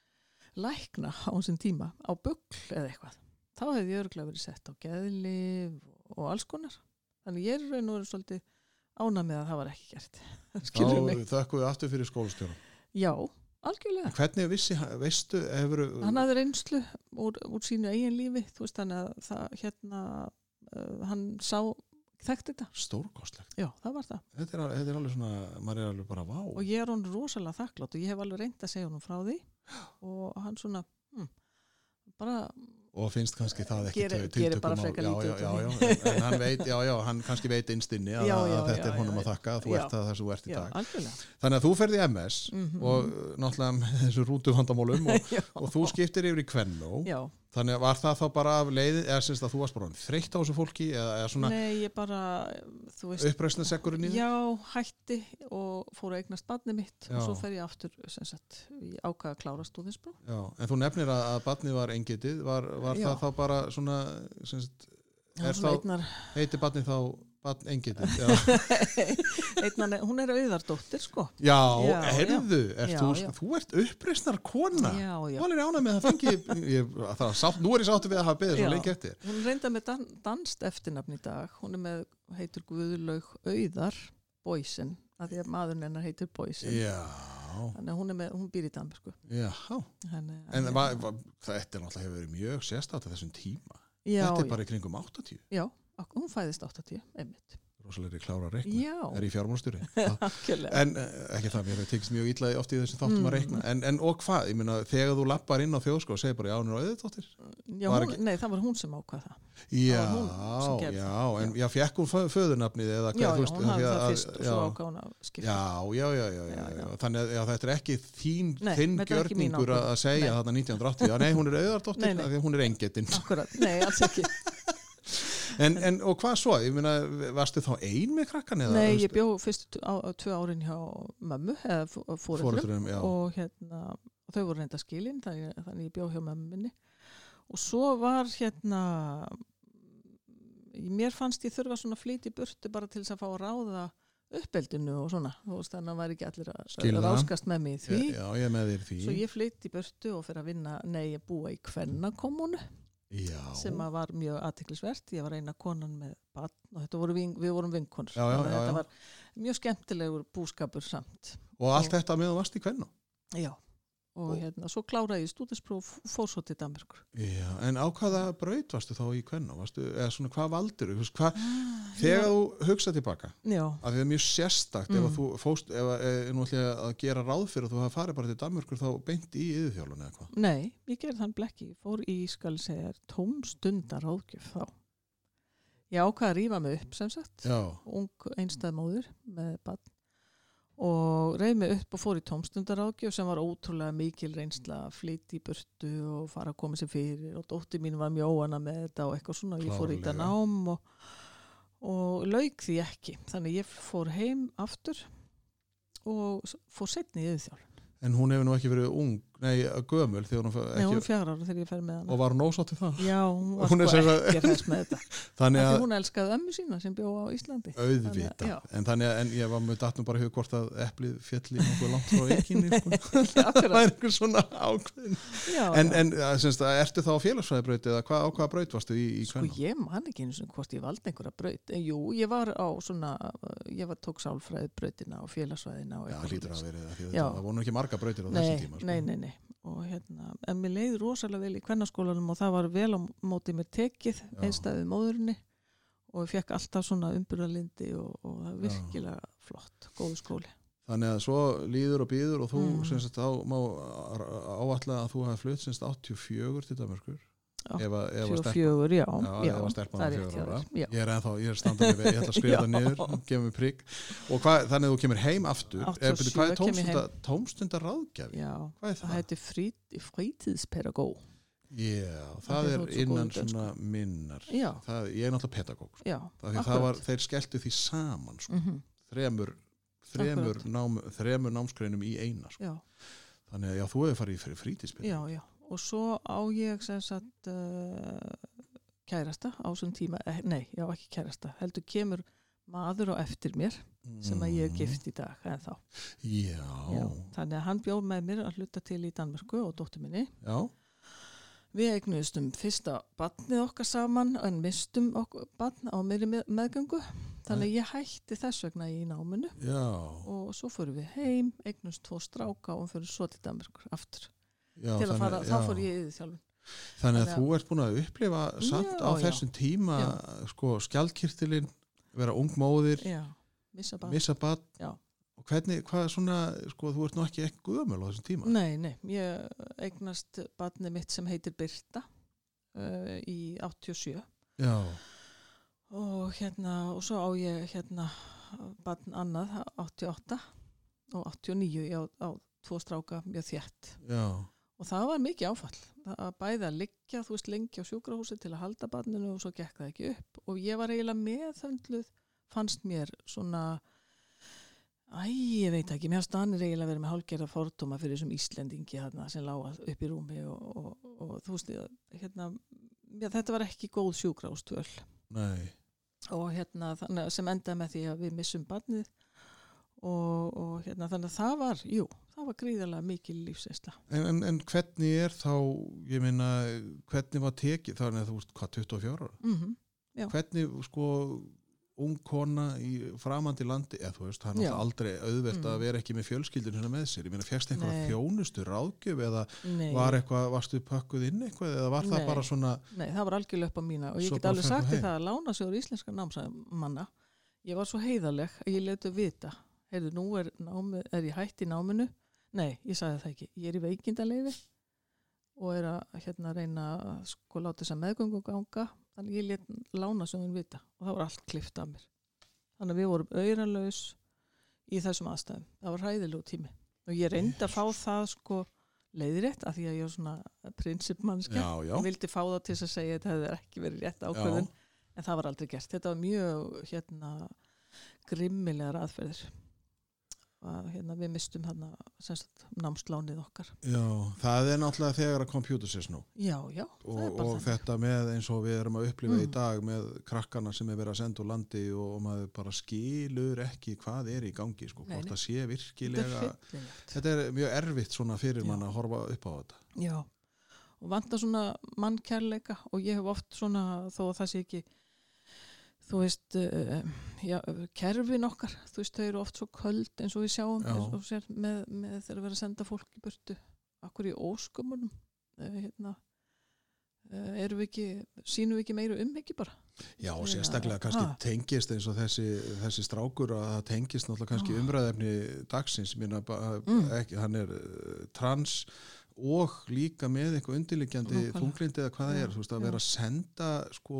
lækna á þessum tíma á bugl eða eitthvað þá hefði ég örgulega verið sett á geðlyf og alls konar þannig ég er raun og verið svolítið ánað með að það var ekki gert skilur mig, Þá þökkum við aftur fyrir skólastjóra já, algjörlega Hvernig vissi, veistu, hefur hann hafði reynslu úr, úr sínu eigin lífi þú veist þannig að það hérna uh, hann sá þekkt þetta stórkostlegt já það var það þetta er, al- þetta er alveg svona, maður er alveg bara vá og ég er hann rosalega þakklátt og ég hef alveg reynd að segja honum frá því og hann svona hm, bara og finnst kannski það ekki Gerir- til- gerir bara tiltökumál. frekar já, lítið já, út já, úr já, því. en, en hann veit, já, já, hann kannski veit innstinni að, Já, já, að þetta já, er honum já, að þakka að þú já. ert það þar sem þú ert í já, dag algjörlega þannig að þú ferði í M S Mhm. og uh, náttúrulega með þessu rútuvandamálum og, Já. og þú skiptir yfir í Kvennó já, þannig að var það þá bara af leiðin eða syns að þú varst bara orðin þreytt á þessu fólki eða, eða svona nei ég bara þú veist, uppreisnarsegurinn í þér já, hætti og fór að eignast barnið mitt Já. og svo fer ég aftur sem sagt, í ákvaða klára stúðinspróf Já, en þú nefnir að, að barnið var engetið var, var Já. það þá bara svona syns, er þá, einnar, heiti barnið þá barn engetið já, einnar, hún er auðardóttir sko já, Já, heyrðu ert Já, þú, já. þú ert uppreisnar kona já, já. Þú er ánægð með að fengi ég, það, sátt, nú er ég sáttu við að hafa beðið svo Já. lengi eftir Hún reyndar með dan danst eftirnafn í dag. Hún er með, heitur Guðlaug Auðar Boysen, að því að maðurinn hennar heitir Boysen. Já, Þannig að hún er með, hún býr í Danmörku. já Þannig, En va, va, þetta er náttúrulega hefur verið mjög sérstátt á þessum tíma já, Þetta er bara í kringum áttatíu já, ak- hún fæðist áttatíu, einmitt. Rosalegri klára að reikna Já, Er í fjármálastjóri algjörlega. En uh, ekki það, mér hefur tekist mjög illa oft í þessum þáttum Mm. að reikna en, en og hvað, ég meina, þegar þú lappar inn á þjóðskó og segir bara, já, hún er auðvitað Já, var hún, ekki- nei, það var hún sem ákvað það. Já, var hún sem gerði já, það. en já, fekk hún fö- föðurnafnið eða hvað, Já, þú já, veist, hún hafði því það að- fyrst og já. svo ákvað hún að skipta. Já, já, já, já, já, Já, já. já. Þannig að já, þetta er ekki þín, Nei, þinn þetta er ekki mín gjörningur að ákvörðun. segja Nei. þarna nítján hundruð og áttatíu, já, nei, hún er auðardóttir Nei, nei. af því að hún er engetinn. Akkurat, nei, alls ekki. En, en, og hvað svo? Ég meina, varstu þá ein með krakkan eða? Nei, þú ég bjó fyrst á, á tvö árin hjá mömmu, eða fóreldrum. Foreldrum, já. og hérna og þau voru reynda skilin þannig, þannig ég bjó hjá mömmu minni og svo var hérna mér fannst ég þurfa svona flýt í burtu bara til þess að fá að ráða uppeldinu og svona þú veist þannig að væri ekki allir að Skil það. ráskast með mig í því Já, ég er með þér í því. svo ég flýtt í burtu og fyrir að vinna nei, ég búa í Kvennakommúnu Já. sem að var mjög athyglisvert ég var eina konan með barn og þetta voru ving, við vorum vinkonur Já, já, Þannig að já, þetta já. var mjög skemmtilegur búskapur samt Og allt þetta með þú varst í Kvennó? já og hérna, svo kláraði ég stúdinspróf og fór svo til Danmerkur. Já, en á hvaða braut varstu þá í Kvennó? Varstu, eða svona, hvað valdur þú? Hvað, þegar já. þú hugsaði tilbaka, Já. að það er mjög sérstakt Mm. ef að þú fóst, ef að, ef, nú ætla ég að gera ráð fyrir að þú hafa farið bara til Danmerkur þá beint í yfirþjálfun eða hvað? Nei, ég gerði þann blekki. Ég fór í, skal ég segja, tómstundar ráðgjöf þá. Ég ákvað að rífa mig upp, sem sagt. Já, Ung einstæð móðir með barn. Og reið mig upp og fór í tómstundaráðgjöf sem var ótrúlega mikil reynsla að flytja í burtu og fara að koma sér fyrir og dóttir mín var mjög óana með þetta og eitthvað svona og ég fór í þetta Klárlega. nám og, og lauk því ekki þannig ég fór heim aftur og s- fór seinni í yfirþjálfun. en hún hefur nú ekki verið ung, nei, gömul þegar hún Nei, hún ekki, er fjögur ára þegar ég fer með hana. og var hún ósátt til það? Já, hún var Hún er sko sem sagt- ekki hress með þetta. Þannig Af því að, hún elskaði ömmu sína sem bjó á Íslandi. auðvita, Þannig að- já. en þannig að, en ég var með datt nú bara í hug hvort að eplið fjalli nokkuð langt frá eiginni, sko. Já, Það er einhver svona ákveðin. já, En, já. en að, semst, að, ertu þá á félagsfræðibraut eða hvað, á hvaða braut varstu í, í Sko Kvennó? ég man ekki einu sinni hvort ég valdi einhverja braut. En jú, ég var á svona, ég var tók sálfræði brautina og félagsfræðina og Já, eitthvað lítur að svoleiðis. verið það, því Já. þetta- það voru nú ekki marga brautir á Nei, þessum tíma, sko. nei, nei, nei. Og hérna, en mér leið rosalega vel í kvennaskólanum og það var vel á móti mér tekið, Já. einstæðið móðurinni og ég fekk alltaf svona umburðarlindi og, og það er Já. virkilega flott, góðu skóli. Þannig að svo líður og býður og þú, Mm. sem sagt, þá má áætla að þú hafi flutt semst áttatíu og fjögur til Danmerkur. Já, Ef að, ef að Fjó, stelpa- fjögur, já, Já, já, ef að stelpan það var er fjögur rétt hjá ára. þér, já. Ég er ennþá, ég er standandi við, ég ætla að skrifa það Já. niður, gefa mig prigg. Og hvað, þannig að þú kemur heim aftur, áttatíu og eða, byrju, sjö hvað er kem ég tómstunda, tómstunda ráðgjafi? Já, Hvað er það það? heitir frít, frítíðspedagóg. Já, það Það er er svo innan góður svona minnar. Já, Það, ég er náttúrulega pedagóg, sko. já, Það, því það var, þeir skelltu því saman, sko. Mm Þremur, þremur, Akkurat. nám, þremur námsgreinum í eina, sko. Já, Þannig að já, þú hefur farið fyrir frítíðspil. já, já. Og svo á ég sem sagt uh, kærasta á þessum tíma, eh, nei, já ekki kærasta, heldur kemur maður á eftir mér sem að ég er gift í dag en þá. Já, Já, já. þannig að hann bjóð með mér að hluta til í Danmörku og dóttur minni. já. Við eignuðumstum fyrsta barnið okkar saman en mistum okkur barn á meiri með, meðgöngu. Þannig að ég hætti þess vegna í náminu og svo fórum við heim, eignumst tvo stráka og fyrir svo til Danmörkur aftur. Já, til að fara, þannig, þá já. fór ég í þjálfun. Þannig að Þannig að- þú ert búin að upplifa samt Já, á já. þessum tíma sko, skjaldkirtilinn, vera ungmóðir, Já, missa barn. missa barn. Já. Og hvernig, hvað er svona, sko, þú ert nú ekki ekki gömul á þessum tíma? Nei, nei, ég eignast barnið mitt sem heitir Birta uh, í áttatíu og sjö. Já, Og hérna, og svo á ég hérna barn annað, áttatíu og átta og áttatíu og níu, ég á, á tvo stráka mjög þétt. já, Og það var mikið áfall. Það að bæði að liggja, þú veist, lengi á sjúkrahúsi til að halda barninu og svo gekk það ekki upp. Og ég var eiginlega meðhöndluð, fannst mér svona, æ, ég veit ekki, mér stanir eiginlega verið með hálfgerða fordóma fyrir þessum Íslendingi hérna, sem lága upp í rúmi og, og, og þú veist, hérna, já, þetta var ekki góð sjúkrahústvöl. nei. Og hérna, þannig, sem endaði með því að við missum barnið og, og hérna, þannig að það var, jú, það var gríðarlega mikil lífsreysla. En, en, en hvernig er þá, ég meina, hvernig var tekið, þannig að þú veist, hvað, tuttugu og fjögur ára? Mm Já. Hvernig, sko, ung kona í framandi landi, eða þú veist, það er Já. náttúrulega aldrei auðvelt að Mm. vera ekki með fjölskyldun hérna með sér. Ég meina, fjækst einhverja Nei. þjónustu ráðgjöf eða Nei, var eitthvað, varstu pökkuð inn eitthvað eða var það Nei. bara svona, nei, það var algjörlega upp á mína og ég Svo get bara alveg ferð þú sagt þér heim. það að lánasjóður íslenska námsmanna, ég var svo heiðarleg að ég letu vita, heyrðu, nú er, námi, er ég hætt í náminu, nei, ég sagði það ekki, ég er í veikindaleyfi og er að hérna reyna að sko láta þess að meðgöngu ganga, þannig ég let lánasjóðun vita og það var allt klift af mér. Þannig að við vorum auðranlaus í þessum aðstæðum. Það var hræðilegu tími. Og ég reyndi að fá það sko leiðrétt af því að ég er svona prinsipmannskja. já, já, Ég vildi fá það til þess að segja að þetta hefði ekki verið rétt ákvörðun en það var aldrei gert. Þetta var mjög hérna grimmilegar aðferðir. Að, hérna, við mistum hérna semst námslánið okkar. já, það er náttúrulega þegar að computer says no Já, já. og, það er bara og þannig. þetta með eins og við erum að upplifa í Mm. dag með krakkana sem er verið að senda úr landi og, og maður bara skilur ekki hvað er í gangi, sko, Nei, hvort nei. það sé Þetta virkilega, er hryllilegt. þetta er mjög erfitt svona fyrir Já. mann að horfa upp á þetta. Já, og vantar svona mannkærleika og ég hef oft svona, þó að það sé ekki, þú veist, uh, já, kerfin okkar, þú veist, þau eru oft svo köld eins og við sjáum Já. eins og sér með, með þegar við erum að senda fólk í burtu akkur í óskömmunum uh, hérna uh, erum við ekki, sínum við ekki meira um ekki bara. Já, og sérstaklega kannski ha. tengist eins og þessi, þessi strákur að það tengist náttúrulega kannski Ah. umræðefni dagsins, minna, Mm. ekki, hann er uh, trans og líka með eitthvað undirliggjandi Nákvæmlega. þunglyndi eða hvað það Já, er, þú veist, að já. vera að senda sko,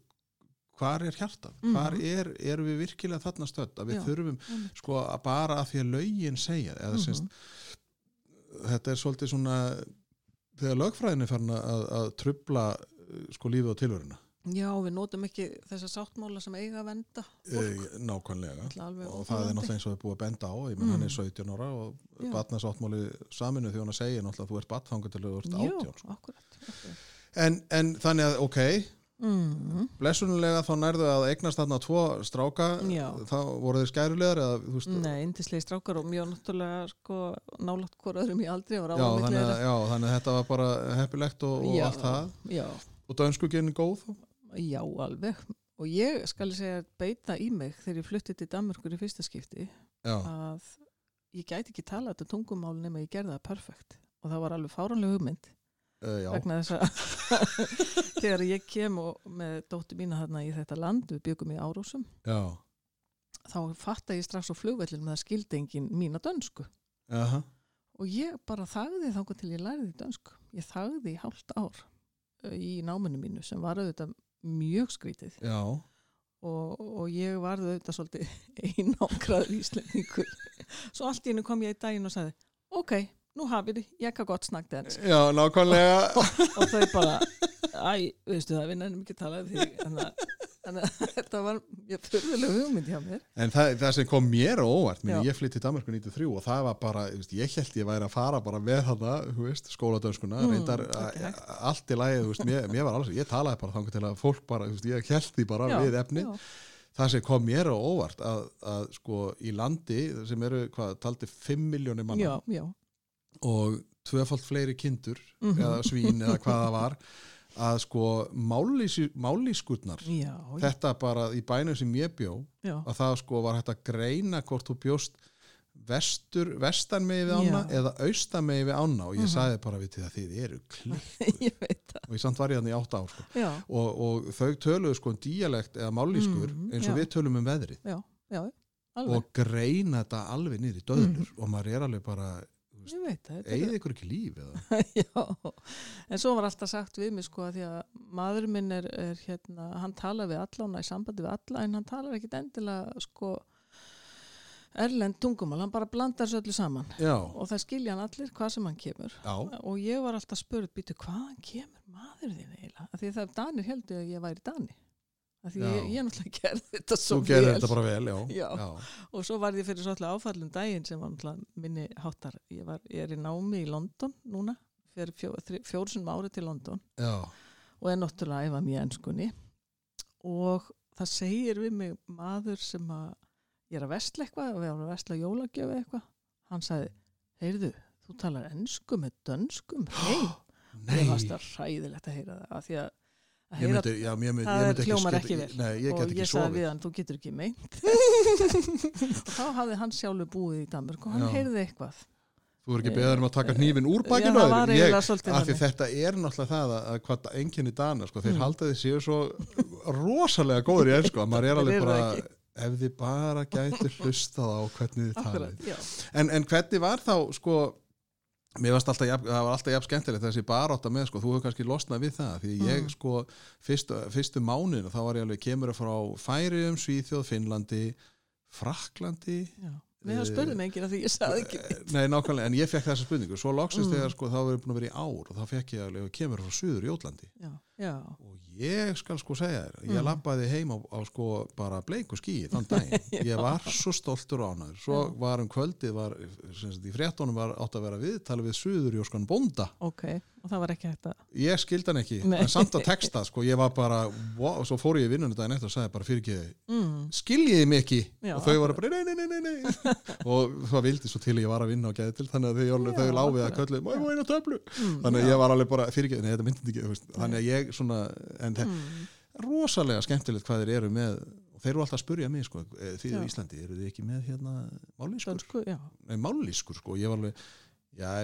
hvar er hjartað, Mhm. hvar er, erum við virkilega þarna stödd, að við Já. þurfum Einmitt. sko að bara að því að lögin segja, eða Mhm. semst þetta er svolítið svona þegar lögfræðin er farin að, að trubla sko lífið og tilveruna. Já, við notum ekki þessa sáttmála sem eiga að venda fólk. E, nákvæmlega Ætla alveg og það er óþolandi. náttúrulega eins og við búið að benda á ég menn Mm. hann er sautján ára og Já. barnasáttmáli Sameinuðu þjóðanna segir náttúrulega að þú ert barn þangað til þú ert Já, átján sko. akkurat, akkurat. en, en þannig að ok Mm. blessunulega þá nærðu að eignast þarna tvo stráka Já. þá voru þeir skærulegar eða þú veist Nei, indislega strákar og mjög náttúrulega sko nálægt hvort öðrum í aldri og já, ráða þannig, að, já, þannig að þetta var bara heppilegt og, og Já. allt það Já, og dönsku genin góð já, alveg. Og ég skal segja beita í mig þegar ég flutti til Danmörkur í fyrsta skipti já, að ég gæti ekki tala þetta tungumál nema ég gerði það perfekt og það var alveg fáránleg hugmynd uh, já. vegna þess að þegar ég kem og með dóttur mína þarna í þetta land, við byggum í Árósum já. þá fatta ég strax á flugvellin með að skildi engin mína dönsku Aha. og ég bara þagði þangað til ég læriði dönsku ég þagði í hálft ár uh, í náminu mínu sem var auðvitað mjög skrítið já, og, og ég varði auðvitað svolítið einangraður íslendingur svo allt í hennu kom ég í daginn og sagði ok, nú hafið þið, ég kan gott snakka dansk já, nákvæmlega og þau bara, æ, veistu það, við nefnum ekki að tala um því þannig að, þannig að þetta var mjög furðuleg hugmynd hjá mér. En það, það sem kom mér á óvart, minni, Já. ég flytti til Danmörku níutíu og þrjú og það var bara, þú veist, ég held ég væri að fara bara með þarna, þú veist, skóladönskuna, Mm, reyndar ekki a- hægt. allt í lagi, þú veist, mér, mér var alls, ég talaði bara þangar til að fólk bara, þú veist, ég held því bara Já, við efni. já. Það sem kom mér á óvart að, að sko í landi sem eru, hvað, taldi fimm miljónir manna Já, já. og tvöfalt fleiri kindur Mhm. eða svín eða hvað það var, að sko málís, málískurnar, Já, já, þetta bara í bænum sem ég bjó, já. að það sko var hægt að greina hvort þú bjóst vestur, vestan megin við ána Já. eða austan megin við ána og ég Mhm. sagði bara við til að þið eru klikk ég veit það. og ég samt var ég þannig í átta ár sko. Já, og, og þau töluðu sko um díalekt eða mállískur Mhm, eins og já. við tölum um veðrið já, já, alveg. og greina þetta alveg niður í döðlur Mhm. og maður er alveg bara Ég veit það. þetta eigið er- ykkur ekki líf eða Já, en svo var alltaf sagt við mig sko að því að maður minn er, er hérna, hann talar við alla og hann er í sambandi við alla en hann talar ekkit endilega sko erlend tungumál, hann bara blandar þessu öllu saman já, og það skilja hann allir hvað sem hann kemur já, og ég var alltaf spurð, býtu hvaðan kemur maður þinn eiginlega, af því það Danir heldur að ég væri Dani af því Já. ég, ég náttúrulega gerði þetta svo þú gerir vel þetta bara vel já, Já. og svo var ég fyrir svolítið áfallum daginn sem var náttúrulega minni háttar ég, var, ég er í námi í London núna fyrir fjó, þri- fjórsum ári til London já, og er náttúrulega að æfa mér enskunni og það segir við mig maður sem að ég er að versla eitthvað og við erum að versla jólagjöf eitthvað hann sagði, heyrðu, þú talar ensku með dönskum heim nei ég varst að hræðilegt að heyra það af því að, að ég heyra myndi, já, ég myndi, það ég myndi hljómar skjóta- ekki vel. nei, ég og get ekki ég sagði sofið við hann, þú getur ekki meint og þá hafði hann sjálfur búið í Danmörk og hann Já. heyrði eitthvað þú er ekki beður um að taka hnífin úr Já, bakinu það á var þér. Ég- eiginlega svolítið af því þannig. þetta er náttúrulega það að, að hvað einkenni Dana, sko, þeir Mm. halda þið séu svo rosalega góður í ensku að maður er Þeir alveg eru bara það ekki. ef þið bara gætu hlustað á hvernig þið Akkurat, talið já. en, en hvernig var þá, sko mér varst alltaf, jafn- það var alltaf jafn skemmtilegt þessi barátta með, sko, þú hefur kannski losnað við það því ég, Mm. sko, fyrstu, fyrstu mánuðinu þá var ég alveg, kemur frá Færeyjum, Svíþjóð, Finnlandi Frakklandi Já. Nei, það spurði mig enginn af því ég sagði ekki neitt. Nei, nákvæmlega, en ég fekk þessa spurningu svo loksins Mm. þegar, sko, þá var ég búin að vera í ár og þá fekk ég alveg, kemur frá Suður Jótlandi Já, já, og ég skal sko segja þér ég Mm. labbaði heim á, á sko bara bleiku skíi þann daginn, ég var svo stoltur og ánæður, svo Já. var um kvöldið var, sem sagt, í fréttunum var átt að vera viðtalið við Suðurjóskan bónda ok, og það var ekki hægt að ég skildi hann ekki, Nei. en samt á texta sko, ég var bara, wow, og svo fór ég í vinnunni daginn eftir og sagði bara fyrir ekki, mm. skiljiði mig ekki Já, og þau voru bara, nei, nei, nei, nei, nei. og það vildi svo til að ég var að vinna á geðdeild þannig að þau, Já, þau láfið að akkurat. köllu, má ég má eina töflu mm, þannig að já. ég var alveg bara fyrir ekki, nei, þetta myndi ekki þú veist. þannig að ég svona, en það mm. rosalega skemmtilegt hvað þeir eru með og þeir eru alltaf að spurja mig sko, þið á Já. Íslandi, eru þið ekki með hérna mállískur, Dönsku, já, nei mállískur sko, ég var alveg já, ef þið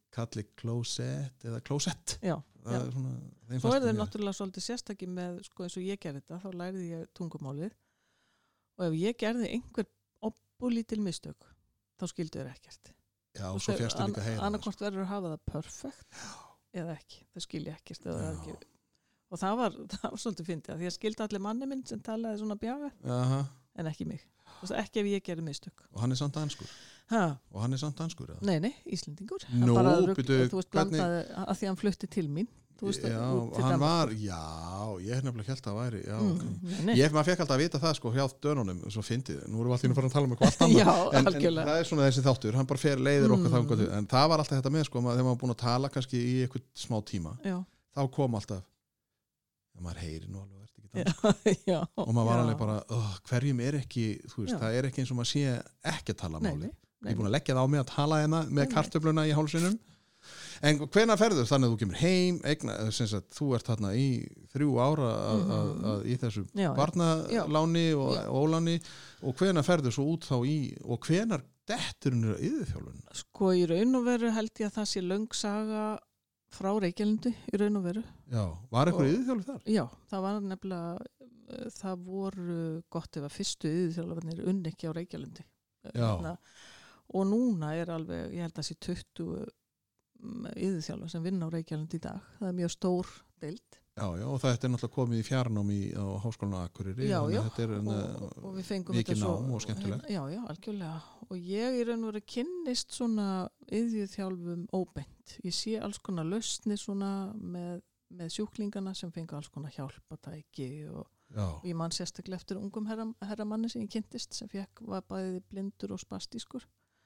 kalli klósett eða klósett. Já, það já. er svona þeim Svo fannst er það mjög- náttúrulega svolítið sérstakki með, sko eins og ég gerði þetta, þá lærði ég tungumálið og ef ég gerði einhver obbulítil mistök, þá skildu þér ekkert. Já, og svo fjastu líka heyra það, Annarkvort verður að hafa það perfekt eða ekki, það skilja ekkert eða það er Já. ekki. Og það var, það var svolítið fyndið, af því að skildi allir manni minn sem talaði svona bjaga, Aha. en ekki mig. Þú veist, ekki ef ég gerði mistök. Og hann er samt danskur. Ha, Og hann er samt danskur, eða? nei, nei, Íslendingur. Hann Nú, bara rugl- byrju, þú veist, hvernig- blandaði að því að hann flutti til mín. Þú veist, Já, út til hann Danmerkur. var, já, ég hef nefnilega held að það væri, já, Mm, ok. nei, nei. Ég, maður fekk alltaf að vita það, sko, hjá dönunum, svo fyndið, nú erum við alltaf að fara að tala um eitthvað allt annað. Já, en, en algjörlega. það er svona þessi þáttur, hann bara fer leiðir okkur Mm. þangað til, en það var alltaf þetta með, sko, maður, þegar maður var búin að tala kannski í eitthvað smá tíma, Já, þá kom alltaf, ja, maður heyri nú alveg, ert ekki já, dans. já. Og maður var já. alveg bara, oh, hverjum er ekki, þú veist, Já. það er ekki eins og maður sé ekki að tala Nei, máli. nei, Ég er búin að leggja það á mig að tala hérna með Nei, nei. kartöfluna í hálsinum. En hvenær ferður þannig að þú kemur heim, eigna, sem sagt, þú ert þarna í þrjú ára að, Mhm. að, að, í þessu Já, já. barnaláni og, Já. og óláni og hvenær ferður svo út þá í og hvenær dettur hún í yfirþjálfun? Sko í raun og veru held ég að það sé löng saga frá Reykjalundi í raun og veru. Já, var eitthvað Og- yfirþjálf þar? Já, það var nefnilega, uh, það voru gott ef að fyrstu yðurþjálfarnir unni ekki á Reykjalundi. Já. Og núna er alveg, ég held að sé tuttugu yðurþjálfar sem vinna á Reykjalundi í dag. Það er mjög stór deild. Já, já, og þetta er náttúrulega komið í fjarnám í, á Háskólanum á Akureyri. Já, þannig já, að þetta er, og, og við fengum mikið þetta svo- nám og skemmtilegt. Já, já, algjörlega. Og ég í raun og veru kynnist svona yðurþjálfum óbeint. Ég sé alls konar lausnir svona með, með sjúklingana sem fengu alls konar hjálpatæki og já, og ég man sérstaklega eftir ungum herra, herramanni sem ég kynntist sem fekk, var bæði blindur og spastískur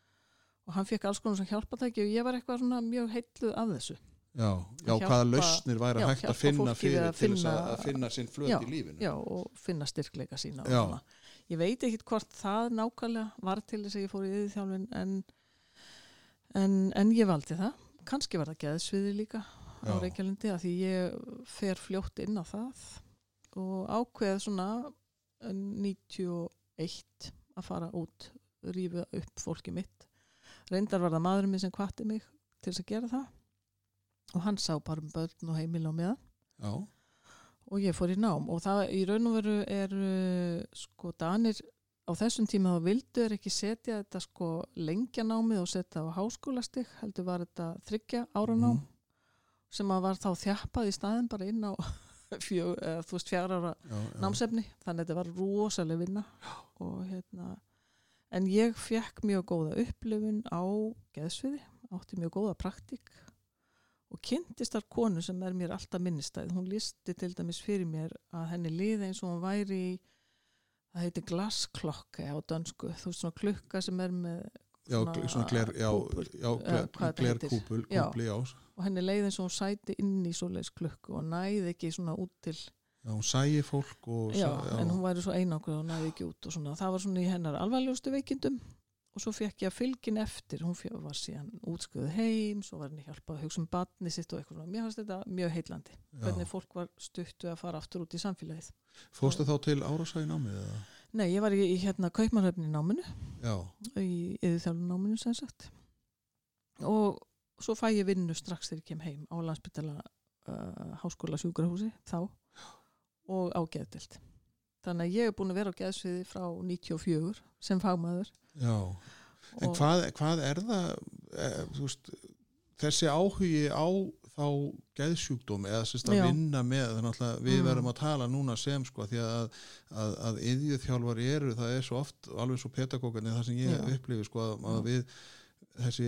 og hann fekk alls konar svona hjálpatæki og ég var eitthvað svona mjög heilluð af þessu. já, já, Að hvaða hjálpa- lausnir væri já, hægt að hjálpa finna fólki við fyrir að til þess finna- að, að finna sinn flöt Já, í lífinu. Já, og finna styrkleika sína. og Já. svona. Ég veit ekkit hvort það nákvæmlega var til þess að ég fór í yðurþjálfun en, en, en ég valdi það. Kannski var það geðsviði líka á Já. Reykjalundi að því ég fer fljótt inn á það og ákveð svona níutíu og eitt að fara út, rífa upp fólki mitt. Reyndar var það maðurinn minn sem hvatti mig til þess að gera það og hann sá bara um börn og heimil á meðan Já, og ég fór í nám og það í raun og veru er uh, sko Danir á þessum tíma þá vildu þeir ekki setja þetta sko lengja námið og setja á háskólastig, heldur var þetta þriggja ára nám Mhm. sem að var þá þjappað í staðin bara inn á fjö, eða, þú veist fjara ára já, já. námsefni, þannig að þetta var rosalega vinna og hérna en ég fekk mjög góða upplifun á geðsviði, átti mjög góða praktík og kynntist þar konu sem er mér alltaf minnistæð, hún listi til dæmis fyrir mér að henni liði eins og hún væri í, það heitir glasklokka á dönsku, þú veist svona klukka sem er með Já, gl- svona gler, já, kúpul, já, eða gler, hvað þetta gler heitir. kúpul, Já. kúpli, já. og henni leiði eins og hún sæti inn í svoleiðis klukku og næði ekki svona út til Já, hún sæi fólk og... já, sa- en hún væri svo einangur og næði ekki út og svona, það var svona í hennar alvarlegustu veikindum og svo fekk ég að fylgin eftir, hún fjö, var síðan útsköðu heim, svo var henni hjálpað að hugsa um barni sitt og eitthvað svona, mér fannst þetta mjög heillandi, hvernig fólk var stuttu að fara aftur út í samfélagið. Fórstu þá til Árásá í námið? Eða? Nei, ég var í, í hérna Kaupmannahöfn í náminu, Já, í yðurþjálfun náminu sem sagt og svo fæ ég vinnu strax þegar ég kem heim á Landspítala uh, háskóla sjúkrahúsi þá og á geðdeild. Þannig að ég er búin að vera á geðsviði frá níutíu og fjögur sem fagmaður. já. En Og- hvað, hvað er það, e, þú veist, þessi áhugi á þá geðsjúkdómi eða sérst að Já. vinna með, þannig að við Mm. verðum að tala núna sem sko, því að, að, að iðjuþjálfar eru, það er svo oft alveg svo pedagógarnir, það sem ég Já. upplifi sko, að, að Já. við þessi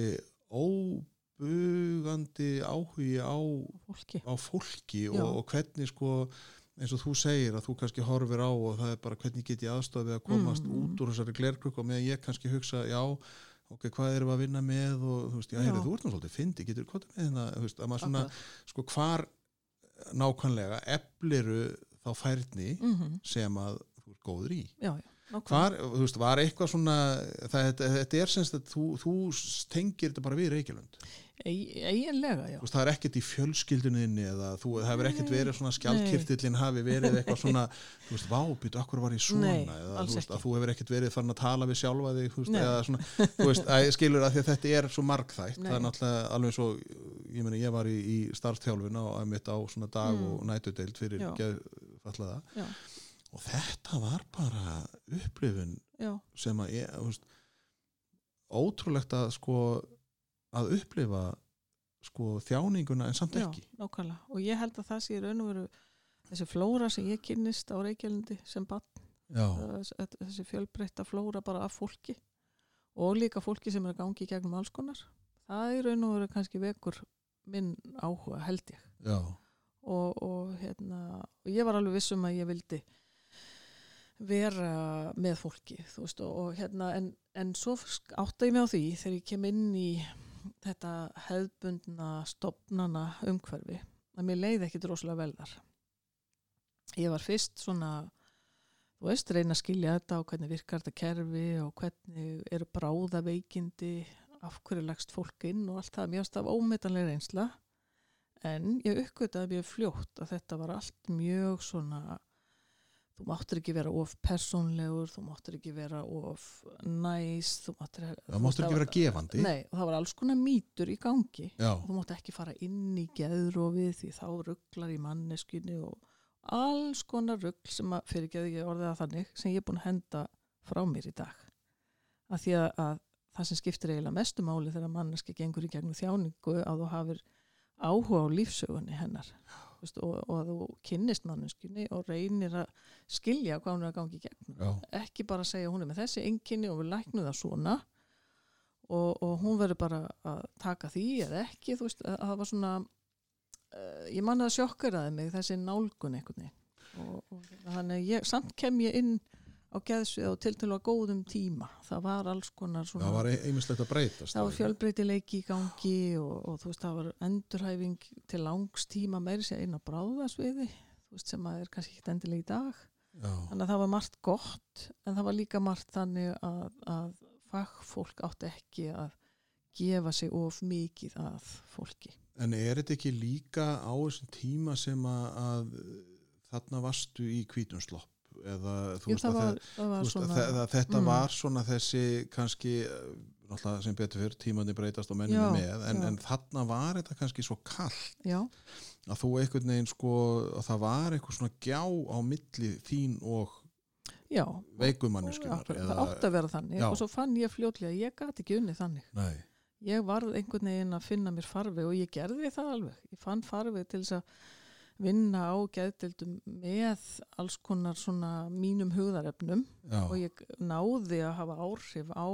óbugandi áhugi á, fólki. á fólki Já. og, og hvernig sko eins og þú segir að þú kannski horfir á og það er bara hvernig get ég aðstofið við að komast Mm. út úr þessari glerkrukku og meðan ég kannski hugsa, já, ok, hvað erum við að vinna með og þú veist, já, Já. heyrðu, þú ert nú svolítið fyndi, getur hvað með hérna, þú veist, að maður svona, Akkurat. sko, hvar nákvæmlega efliru þá færni Mhm. sem að þú ert góður í. Já, já, nákvæmlega. Hvar, þú veist, var eitthvað svona, það, þetta, þetta er semst að þú, þú tengir þetta bara við Reykjalund. eiginlega, já. Þú veist, það er ekkert í fjölskylduninni eða þú, það hefur ekkert verið svona skjaldkirtillinn hafi verið eitthvað svona, þú veist, vábytt, okkur var ég svona, Nei, eða þú veist, ekki. að þú hefur ekkert verið farin að tala við sjálfa þig, þú veist, eða svona, þú veist, að ég skilur að því að þetta er svo margþætt, Nei. það er náttúrulega alveg svo, ég meni, ég var í, í starfþjálfun á, mitt á svona dag Mm. og nætudeild fyrir Já. geðfatlaða Já. og þetta var bara upplifun Já, sem að ég, þú veist, ótrúlegt að sko að upplifa sko þjáninguna en samt já, ekki. nákvæmlega. Og ég held að það sé í raun og veru þessi flóra sem ég kynnist á Reykjalundi sem barn, Já, þessi, þessi fjölbreytta flóra bara af fólki og líka fólki sem er að gangi í gegnum alls konar. Það í raun og veru kannski vekur minn áhuga, held ég. já, Og, og hérna, og ég var alveg viss um að ég vildi vera með fólki, þú veist, og, og hérna, en, en svo átta ég mig á því þegar ég kem inn í þetta hefðbundna stofnana umhverfi, að mér leiði ekkit rosalega vel þar. Ég var fyrst svona, þú veist, reyna að skilja þetta og hvernig virkar þetta kerfi og hvernig eru bráðaveikindi, af hverju lagst fólk inn og allt það, mér varst af ómetanlega reynsla, en ég uppgötaði mjög fljótt að þetta var allt mjög svona, þú máttir ekki vera of persónlegur, þú máttir ekki vera of næs, þú máttir, það máttur ekki vera gefandi. Nei, og það var alls konar mýtur í gangi. Já, Og þú mátt ekki fara inn í geðrofið því þá rugglar í manneskunni og alls konar rugl sem að fyrir geði ég orðið að þannig sem ég er búin að henda frá mér í dag. Af því að, að það sem skiptir eiginlega mestu máli þegar manneski gengur í gegnum þjáningu að þú hafir áhuga á lífsögunni hennar. Veist, og, og að þú kynnist manneskunni og reynir að skilja hvað hún er að gangi í gegnum. já, Ekki bara segja hún er með þessi einkenni og við læknum það svona og, og hún verður bara að taka því eða ekki, þú veist, að það var svona uh, ég manna að sjokkeraði mig þessi nálgun einhvern veginn og, og þannig að ég, samt kem ég inn á geðsvið og tiltölu á góðum tíma, það var alls konar svona, það var einmislegt að breytast. það var fjölbreytileiki í gangi og, og þú veist, það var endurhæfing til langs tíma meiri sér inn á bráðasviði, þú veist, sem að er kannski ekki endilega í dag. Já, Þannig að það var margt gott, en það var líka margt þannig að, að fagfólk átti ekki að gefa sig of mikið að fólki. en er þetta ekki líka á þessum tíma sem að, að þarna varstu í hvítum slopp? Eða þú Jú, veist það að, var, þe- það var þú veist að svona, þe- að þetta mm. var svona þessi kannski, eh, náttúrulega sem betur fyrr tímandi breytast og menninu Já, með en, já. en þarna var þetta kannski svo kallt já, að þú einhvern veginn sko að það var eitthvað svona gjá á milli þín og já, veikumanniskunar akkurat, það átti að vera þannig Já. og svo fann ég fljótlega að ég gat ekki unnið þannig. Nei, Ég varð einhvern veginn að finna mér farveg og ég gerði það alveg. Ég fann farveg til þess að vinna á geðdeildum með alls konar svona mínum hugðarefnum já, og ég náði að hafa áhrif á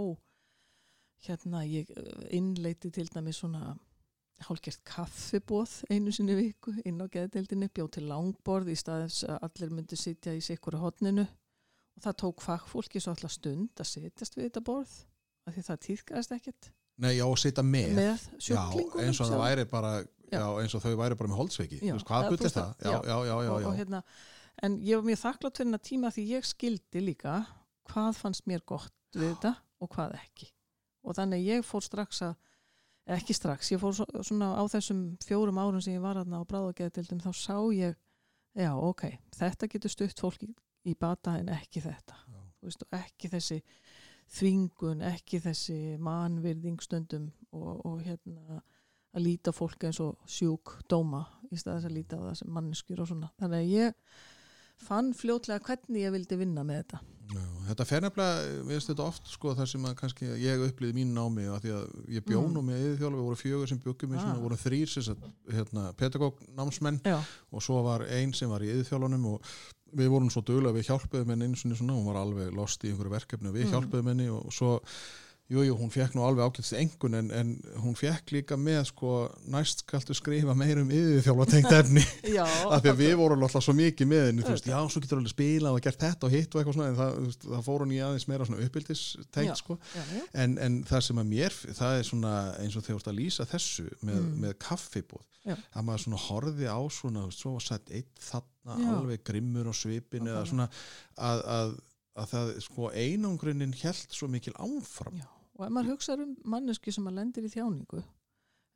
hérna, ég innleiti til dæmis svona hálfgert kaffiboð einu sinni í viku inn á geðdeildinni, bjó til langborð í staðins að allir myndi sitja í sikkuru horninu og það tók fagfólki svo alltaf stund að sitjast við þetta borð af því það tíðkaðist ekkert Nei, já, og sitja með, með já, sjúklingunum eins og það sjálf. væri bara Já. já, eins og þau væri bara með holdsveiki Já, Þú veist, hvað eða bull þú er veist það? það- Já, já. já, já, já, og, já. og hérna, en ég var mjög þakklátt fyrir hennar tíma því ég skildi líka hvað fannst mér gott við þetta og hvað ekki og þannig ég fór strax að ekki strax, ég fór svo, svona á þessum fjórum árum sem ég var aðna á bráðageðdeildum þá sá ég, já ok þetta getur stutt fólk í, í bata en ekki þetta, þú veist, og ekki þessi þvingun, ekki þessi manvirðing stundum og, og hérna að líta fólk eins og sjúk dóma í staðis að líta á það sem manneskjur og svona. Þannig að ég fann fljótlega hvernig ég vildi vinna með þetta. Já, þetta fer nefnilega, við veist þetta oft sko þar sem að kannski ég upplýði mín námi að því að ég bjónum mm. með yfirþjálfi, við vorum fjögur sem bjöggum í svona, Ah. vorum þrýr sem sagt, hérna, pedagógnámsmenn Já, og svo var ein sem var í yfirþjálfunum og við vorum svo duglega, við hjálpuðum henni einu sinni svona, hún var alveg lost í einhverju verkefni og við Mm. hjálpuðum henni og svo Jú, jú, hún fekk nú alveg ágætst engun en, en hún fekk líka með sko næst skaltu skrifa meir um yfirþjálfa tengt efni já. af því að við vorum alltaf svo mikið með henni þú veist, já, svo getur alveg spilað og gert þetta og hitt og eitthvað svona en það, þú veist, það fór hún í aðeins meira svona uppbyldis tengt sko Já, já. en, en það sem að mér, það er svona eins og þegar þú ert að lýsa þessu með, Mm. með kaffibóð, Já. að maður svona horfi á svona, þú veist, svo var sett eitt þarna Já. alveg grimmur á svipin eða Nákvæmlega. svona að, að, að það sko einangrunin hélt svo mikil áfram Já. Og ef maður hugsaður um manneski sem að lendir í þjáningu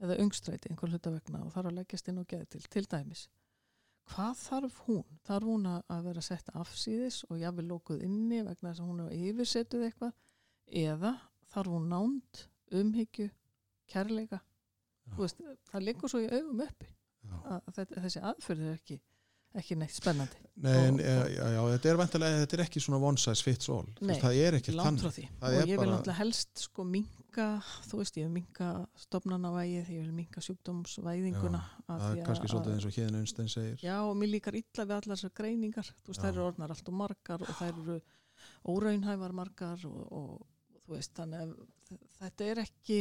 eða öngstræti einhver hluta vegna og þarf að leggjast inn og geða til, til dæmis. Hvað þarf hún? Þarf hún að vera sett afsíðis og jafnvel lokuð inni vegna þess að hún er yfirsetuð eitthvað eða þarf hún nánd, umhyggju, kærleika? Veist, það liggur svo í augum uppi að, að þessi aðferð er ekki, ekki neitt spennandi. Nei, en, já, já, þetta er vantilega, þetta er ekki svona one size fits all. Nei, það er ekki langt frá því. Og ég vil bara... náttúrulega helst sko minka, þú veist, ég vil minka stofnanavægið, ég vil minka sjúkdómsvæðinguna. Já, það er kannski svolítið eins og Héðinn Unnstein segir. Já, og mér líkar illa við allar þessar greiningar. Þú veist, þær eru orðnar allt og margar og þær eru óraunhæfar margar og, og þú veist, þannig að þetta er ekki,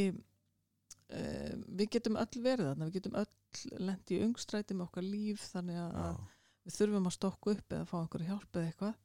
uh, við getum öll verið þarna, við getum öll lent í öngstræti með okkar líf, þannig að Já. Við þurfum að stokka upp eða fá einhverju hjálp eða eitthvað.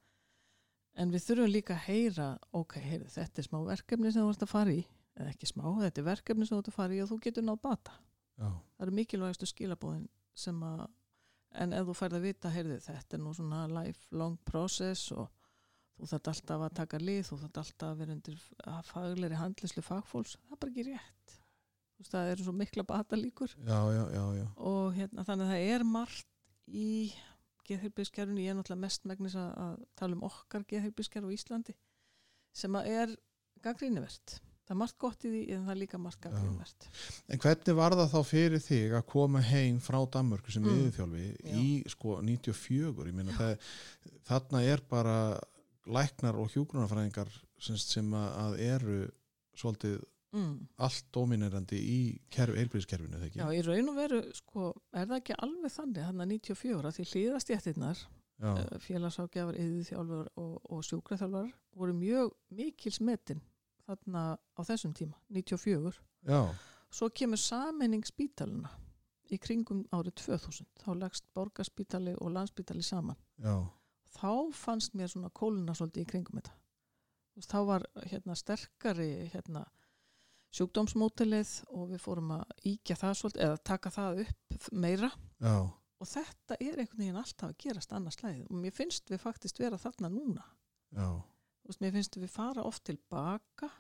En við þurfum líka að heyra, ok, heyri, þetta er smá verkefni sem þú ert að fara í, eða ekki smá, þetta er verkefni sem þú ert að fara í og þú getur náð bata. Já. Það eru mikilvægastu skilabóðin sem að, en ef þú færð að vita, heyri, þetta er nú svona lifelong process og þú þarft alltaf að taka lið, þú þarft alltaf að vera undir faglegri handlislu fagfólks, það er bara ekki rétt. Þú veist, það eru svo mikla bata líkur. Já, já, já, já. Og hérna, þannig að það er margt í geðheilbrigðiskerfinu, ég er náttúrulega mest megnis að, að tala um okkar geðheilbrigðiskerfi á Íslandi sem að er gagnrýnivert. Það er margt gott í því en það er líka margt gagnrýnivert. En hvernig var það þá fyrir þig að koma heim frá Danmörku sem mm. yfirþjálfi í sko níutíu og fjögur? Ég meina það, þarna er bara læknar og hjúkrunarfræðingar sem, sem að eru svolítið Mm. allt dominerandi í heilbrigðiskerfinu, þegar ekki? Já, í raun og veru sko, er það ekki alveg þannig hann að níutíu og fjögur að því hliðastjættirnar félagságjafar, iðjuþjálfar og, og sjúkraþjálfar voru mjög mikils metin þarna á þessum tíma, níutíu og fjögur. Já. Svo kemur sameining spítalina í kringum árið tvö þúsund. Þá lagst borgarspítali og landsspítali saman. Já. Þá fannst mér svona kóluna svolítið í kringum þetta. Þú veist, þá var hérna sterkari hérna sjúkdómsmódelið og við fórum að íkja það svolítið, eða taka það upp meira. Já. Og þetta er einhvern veginn alltaf að gerast annars slæðið og mér finnst við faktist vera þarna núna. Já. Þú veist, mér finnst við fara oft tilbaka.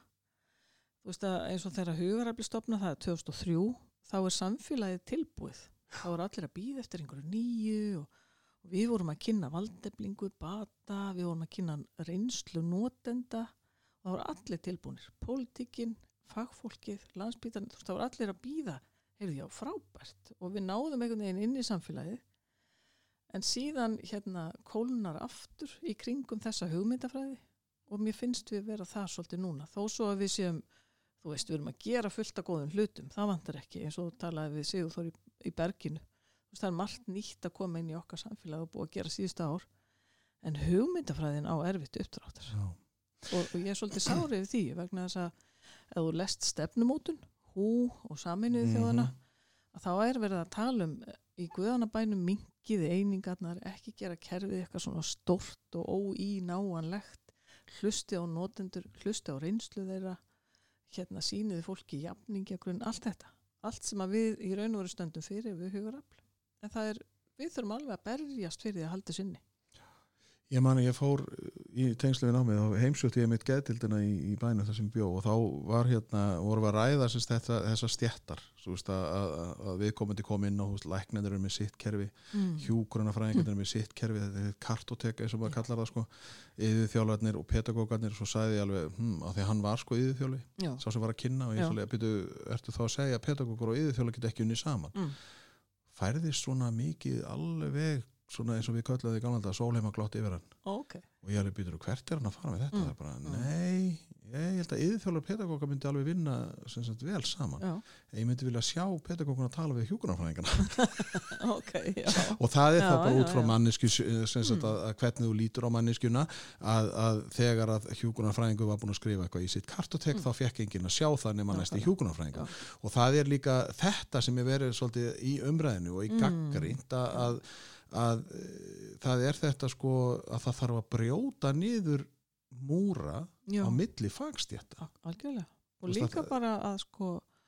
Þú veist að eins og þegar Hugarafli stofnað, það er tvö þúsund og þrjú, þá er samfélagið tilbúið. Þá er allir að bíða eftir einhverju nýju og, og við vorum að kynna valdeflingu, bata, við vorum að kynna reynslu notenda og það voru allir tilbúinir. Pólitíkin, fagfólkið, landsspítalinn, þú veist, það voru allir að bíða, heyrðu já, frábært og við náðum einhvern veginn inn í samfélagið en síðan hérna kólnar aftur í kringum þessa hugmyndafræði og mér finnst við vera það svolítið núna, þó svo að við séum, þú veist, við erum að gera fullt af góðum hlutum, það vantar ekki, eins og talaði við Sigurþór í, í Berginu, þú veist, það er margt nýtt að koma inn í okkar samfélag og búið að gera síðustu ár, en hugmyndafræðin á erfitt uppdráttar og, og ég er svolítið sárið við því vegna þess að ef þú lest stefnumótun, hú og Sameinuðu mm-hmm. þjóðana, að þá er verið að tala um í guðanabænum minkið einingarnar, ekki gera kerfið eitthvað svona stórt og óínáanlegt, hlusti á notendur, hlusti á reynslu þeirra, hérna sýniði fólki jafningjagrunn, allt þetta. Allt sem að við í raun og veru stöndum fyrir við Hugarafl. En það er, við þurfum alveg að berjast fyrir því að halda sinni. Ég man að ég fór í tengslu við námið og heimsótti ég mitt geðdildina í, í bænum þar sem bjó og þá var hérna, voru við að ræða sérst, þetta, þessar stjættar, svo veist að, að, að við komandi kom inn og læknendur eru með sitt kerfi, mm. hjúkrunarfræðingarnir eru með sitt kerfi, þetta er kartótek eins og maður kallar það sko, iðjuþjálfarnir og pedagógarnir, svo sagði ég alveg, hm, af því að hann var sko iðjuþjálfi, sá sem var að kynna og ég svolítið, byrju, ertu þá að segja að pedagógar og iðjuþjálfar geta ekki unni saman? Mm. Færðist svona mikið alveg svona eins og við köllaði í gamla daga sólheima glott yfir hann okay. og ég alveg býtur hvert er hann að fara með þetta mm. það er bara, mm. nei, ég held að iðjuþjálfar pedagóga myndi alveg vinna sem sagt vel saman já. Ég myndi vilja sjá pedagóguna að tala við hjúkrunarfræðingana okay, og það er já, það bara já, út frá mannesku sem sagt að, að hvernig þú lítur á manneskjuna að, að þegar að hjúkrunarfræðingu var búin að skrifa eitthvað í sitt kartótek mm. þá fekk enginn að sjá það nema næst í hjúkrunarfræðinga og það er líka þetta sem er verið svolítið í umræðinu og í mm. gagnrýnt að, að að það er þetta sko að það þarf að brjóta niður múra já. Á milli fagstétta algjörlega og líka bara að sko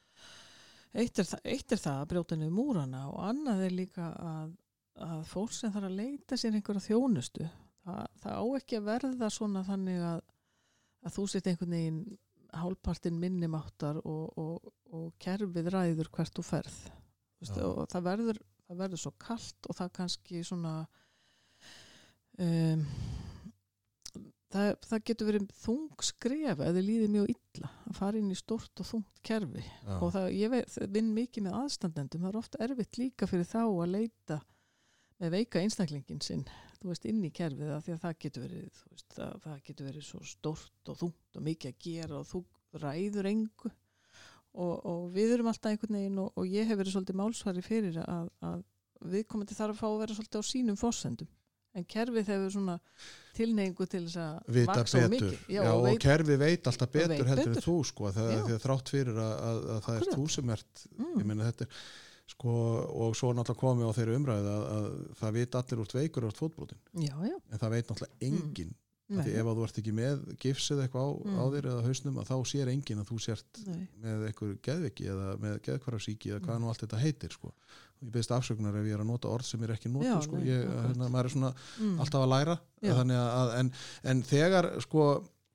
eitt er, það, eitt er það að brjóta niður múrana og annað er líka að, að fólk sem þarf að leita sér einhverja þjónustu það, það á ekki að verða svona þannig að, að þú sett einhvern veginn hálfpartinn minnimáttar og, og, og kerfið ræður hvert þú ferð. Veist, Já. og það verður, það verður svo kalt og það kannski svona um, það, það getur verið þung skref eða þið líður mjög illa að fara inn í stórt og þungt kerfi. Já. Og það, ég veit, vinn mikið með aðstandendum, það er ofta erfitt líka fyrir þá að leita með veika einstaklingin sinn, þú veist, inn í kerfið að því að það getur verið, þú veist, það, það getur verið svo stórt og þungt og mikið að gera og þú ræður engu og, og við erum alltaf einhvern veginn og, og ég hef verið svolítið málsvari fyrir að, að viðkomandi þarf að fá að vera svolítið á sínum forsendum. En kerfið hefur svona tilneyingu til þess að vita vaksa betur. mikið. Já, Já, og veit, kerfið veit alltaf betur veit heldur en betur. þú, sko, það, Já. því að þrátt fyrir að, að, að það er Akkurat. þú sem ert, Mm. ég meina þetta er, sko, og svo náttúrulega komið á þeirri umræðu að, að það veit allir úr veikur úr fótbrotin, Já, já. en það veit náttúrulega enginn, Mm. af því ef að þú ert ekki með gifs eða eitthvað á, Mm. á þér eða hausnum, að þá sér enginn að þú sért Nei. með eitthvað geðviki eða með geðhvarfsýki eða hvað Mm. nú allt þetta heitir, sko. Ég beðist afsökunar ef ég er að nota orð sem er ekki notað, Já, sko, nei, ég, akkurat. hérna, maður er svona Mm. alltaf að læra, Já. þannig að, en, en þegar, sko,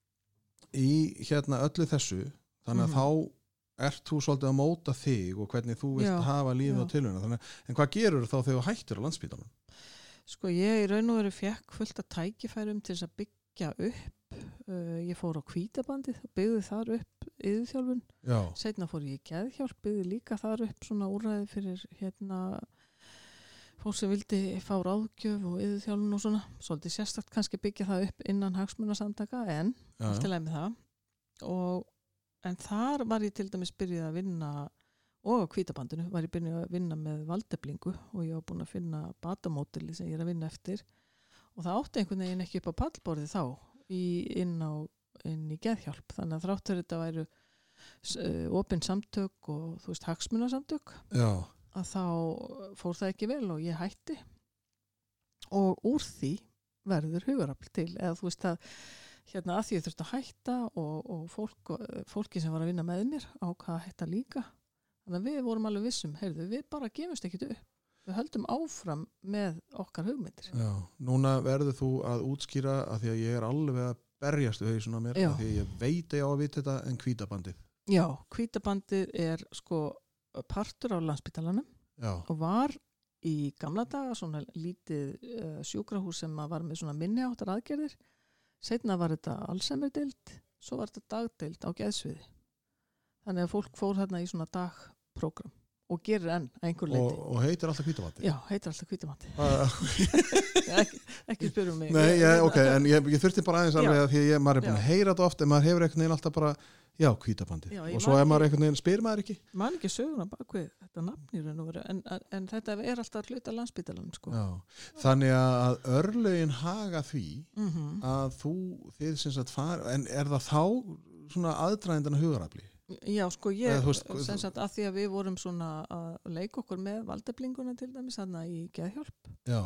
í hérna öllu þessu, þannig að Mhm. þá ert þú svolítið að móta þig og hvernig þú vilt Já, hafa lífið já. á tilhöruna, þannig, en hvað gerur þá þegar þú hættur á Landspítalanum? Sko ég í raun og veru fekk fullt að tækifærum til þess að byggja upp. Uh, ég fór á Hvítabandið og byggði þar upp yðurþjálfun. Já, Seinna fór ég í geðhjálp, byggði líka þar upp svona úrræði fyrir hérna fólk sem vildi fá ráðgjöf og yðurþjálfun og svona. Svolítið sérstakt kannski byggja það upp innan hagsmunasamtaka en já, allt í já. lagi með það. Og, en þar var ég til dæmis byrjuð að vinna og á Hvítabandinu var ég byrjuð að vinna með valdeflingu og ég var búin að finna batamódeli sem ég er að vinna eftir og það átti einhvern veginn ekki upp á pallborði þá í, inn, á, inn í geðhjálp þannig að þráttur þetta væru uh, opin samtök og þú veist hagsmunasamtök Já, að þá fór það ekki vel og ég hætti og úr því verður hugarafl til eða þú veist að hérna að því ég þurfti að hætta og, og fólk, fólki sem var að vinna með mér ákvað að hætta líka þannig að við vorum alveg vissum, heyrðu, við bara gefumst ekkit upp við höldum áfram með okkar hugmyndir já. Núna verður þú að útskýra að því að ég er alveg að berjast við hausinn á mér, Já. að því að ég veit að ég á að vita þetta en Hvítabandið. Já, Hvítabandið er sko partur á Landspítalanum Já, og var í gamla daga svona lítið uh, sjúkrahús sem var með svona minniháttar aðgerðir. Seinna var þetta Alzheimer-deild, svo var þetta dagdeild á geðsviði. Þannig að fólk fór þarna í svona dagprógram og gerir enn að einhver leiti. og, og heitir alltaf Hvítabandið. Já, heitir alltaf Hvítabandið. Ah, ekki ekki spyrja um mig. Nei, ég, ok, en ég, ég þurfti bara aðeins Já. alveg að því að ég, maður er búin Já. að heyra þetta oft en maður hefur einhvern veginn alltaf bara, já, Hvítabandið. Já, ég Og svo man er maður ekki- einhvern veginn, spyr maður ekki? Man ekki söguna bakvið þetta nafn í raun og veru, en, en, en þetta er alltaf hluta Landspítalanum, sko. Já, þannig að örlögin haga því Mhm. að þú, þið sem sagt fara, en er það þá svona aðdraðindana hugarafli? Já, sko, ég, Eða þú veist, sko- sem sagt, að því að við vorum svona að leika okkur með valdeblinguna til dæmis, þarna í geðhjálp Já,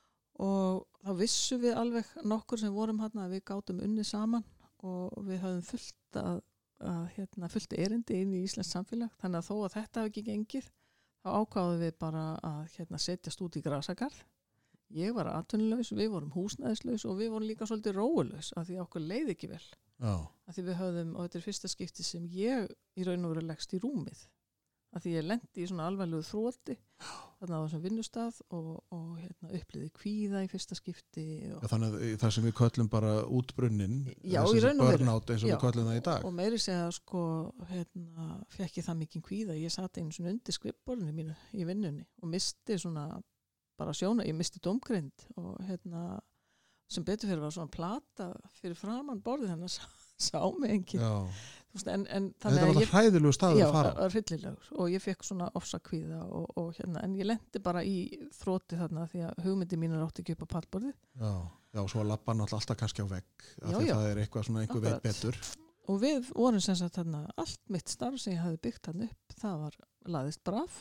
og þá vissum við alveg nokkur sem vorum þarna að við gátum unni saman og við höfum fullt að, að hérna, fullt erindi inn í Íslands samfélag, þannig að þó að þetta hafi ekki gengið, þá ákváðum við bara að hérna, setjast út í grasagarð. Ég var atvinnulaus, við vorum húsnæðislaus og við vorum líka svolítið róulaus af því að okkur leið ekki vel. já, Af því við höfðum, og þetta er fyrsta skipti sem ég í raun og veru leggst í rúmið. Af því ég lendi í svona alvarlegu þróti þarna á þessum vinnustað og, og hérna, upplýði kvíða í fyrsta skipti. Og, já, þannig að það sem við köllum bara útbrunnin, Já, þessi í raun og veru. burnout eins og Já, við köllum það í dag. og meiri segja sko, hérna, fekk ég það mikið kvíða. Ég sat einu svona undir skrifborðinu mínu í vinnunni og misti svona bara sjóna, ég misti dómgreind og hérna, sem betur fyrir var svona plata fyrir framan borðið þannig að sá mig enginn. Já, Þú veist, En, en, þetta var það hræðilegu staður Já, að fara. það var hryllilegur og ég fekk svona ofsakvíða og, og hérna, en ég lendi bara í þróti þarna því að hugmyndi mínar átti ekki upp á pallborðið Já, já, og svo að labba náttúrulega alltaf kannski á vegg, af Já, því já. það er eitthvað svona einhver veit Akkurat. betur. og við vorum sem sagt þarna, allt mitt starf sem ég hafði byggt þarna upp, það var laðist braf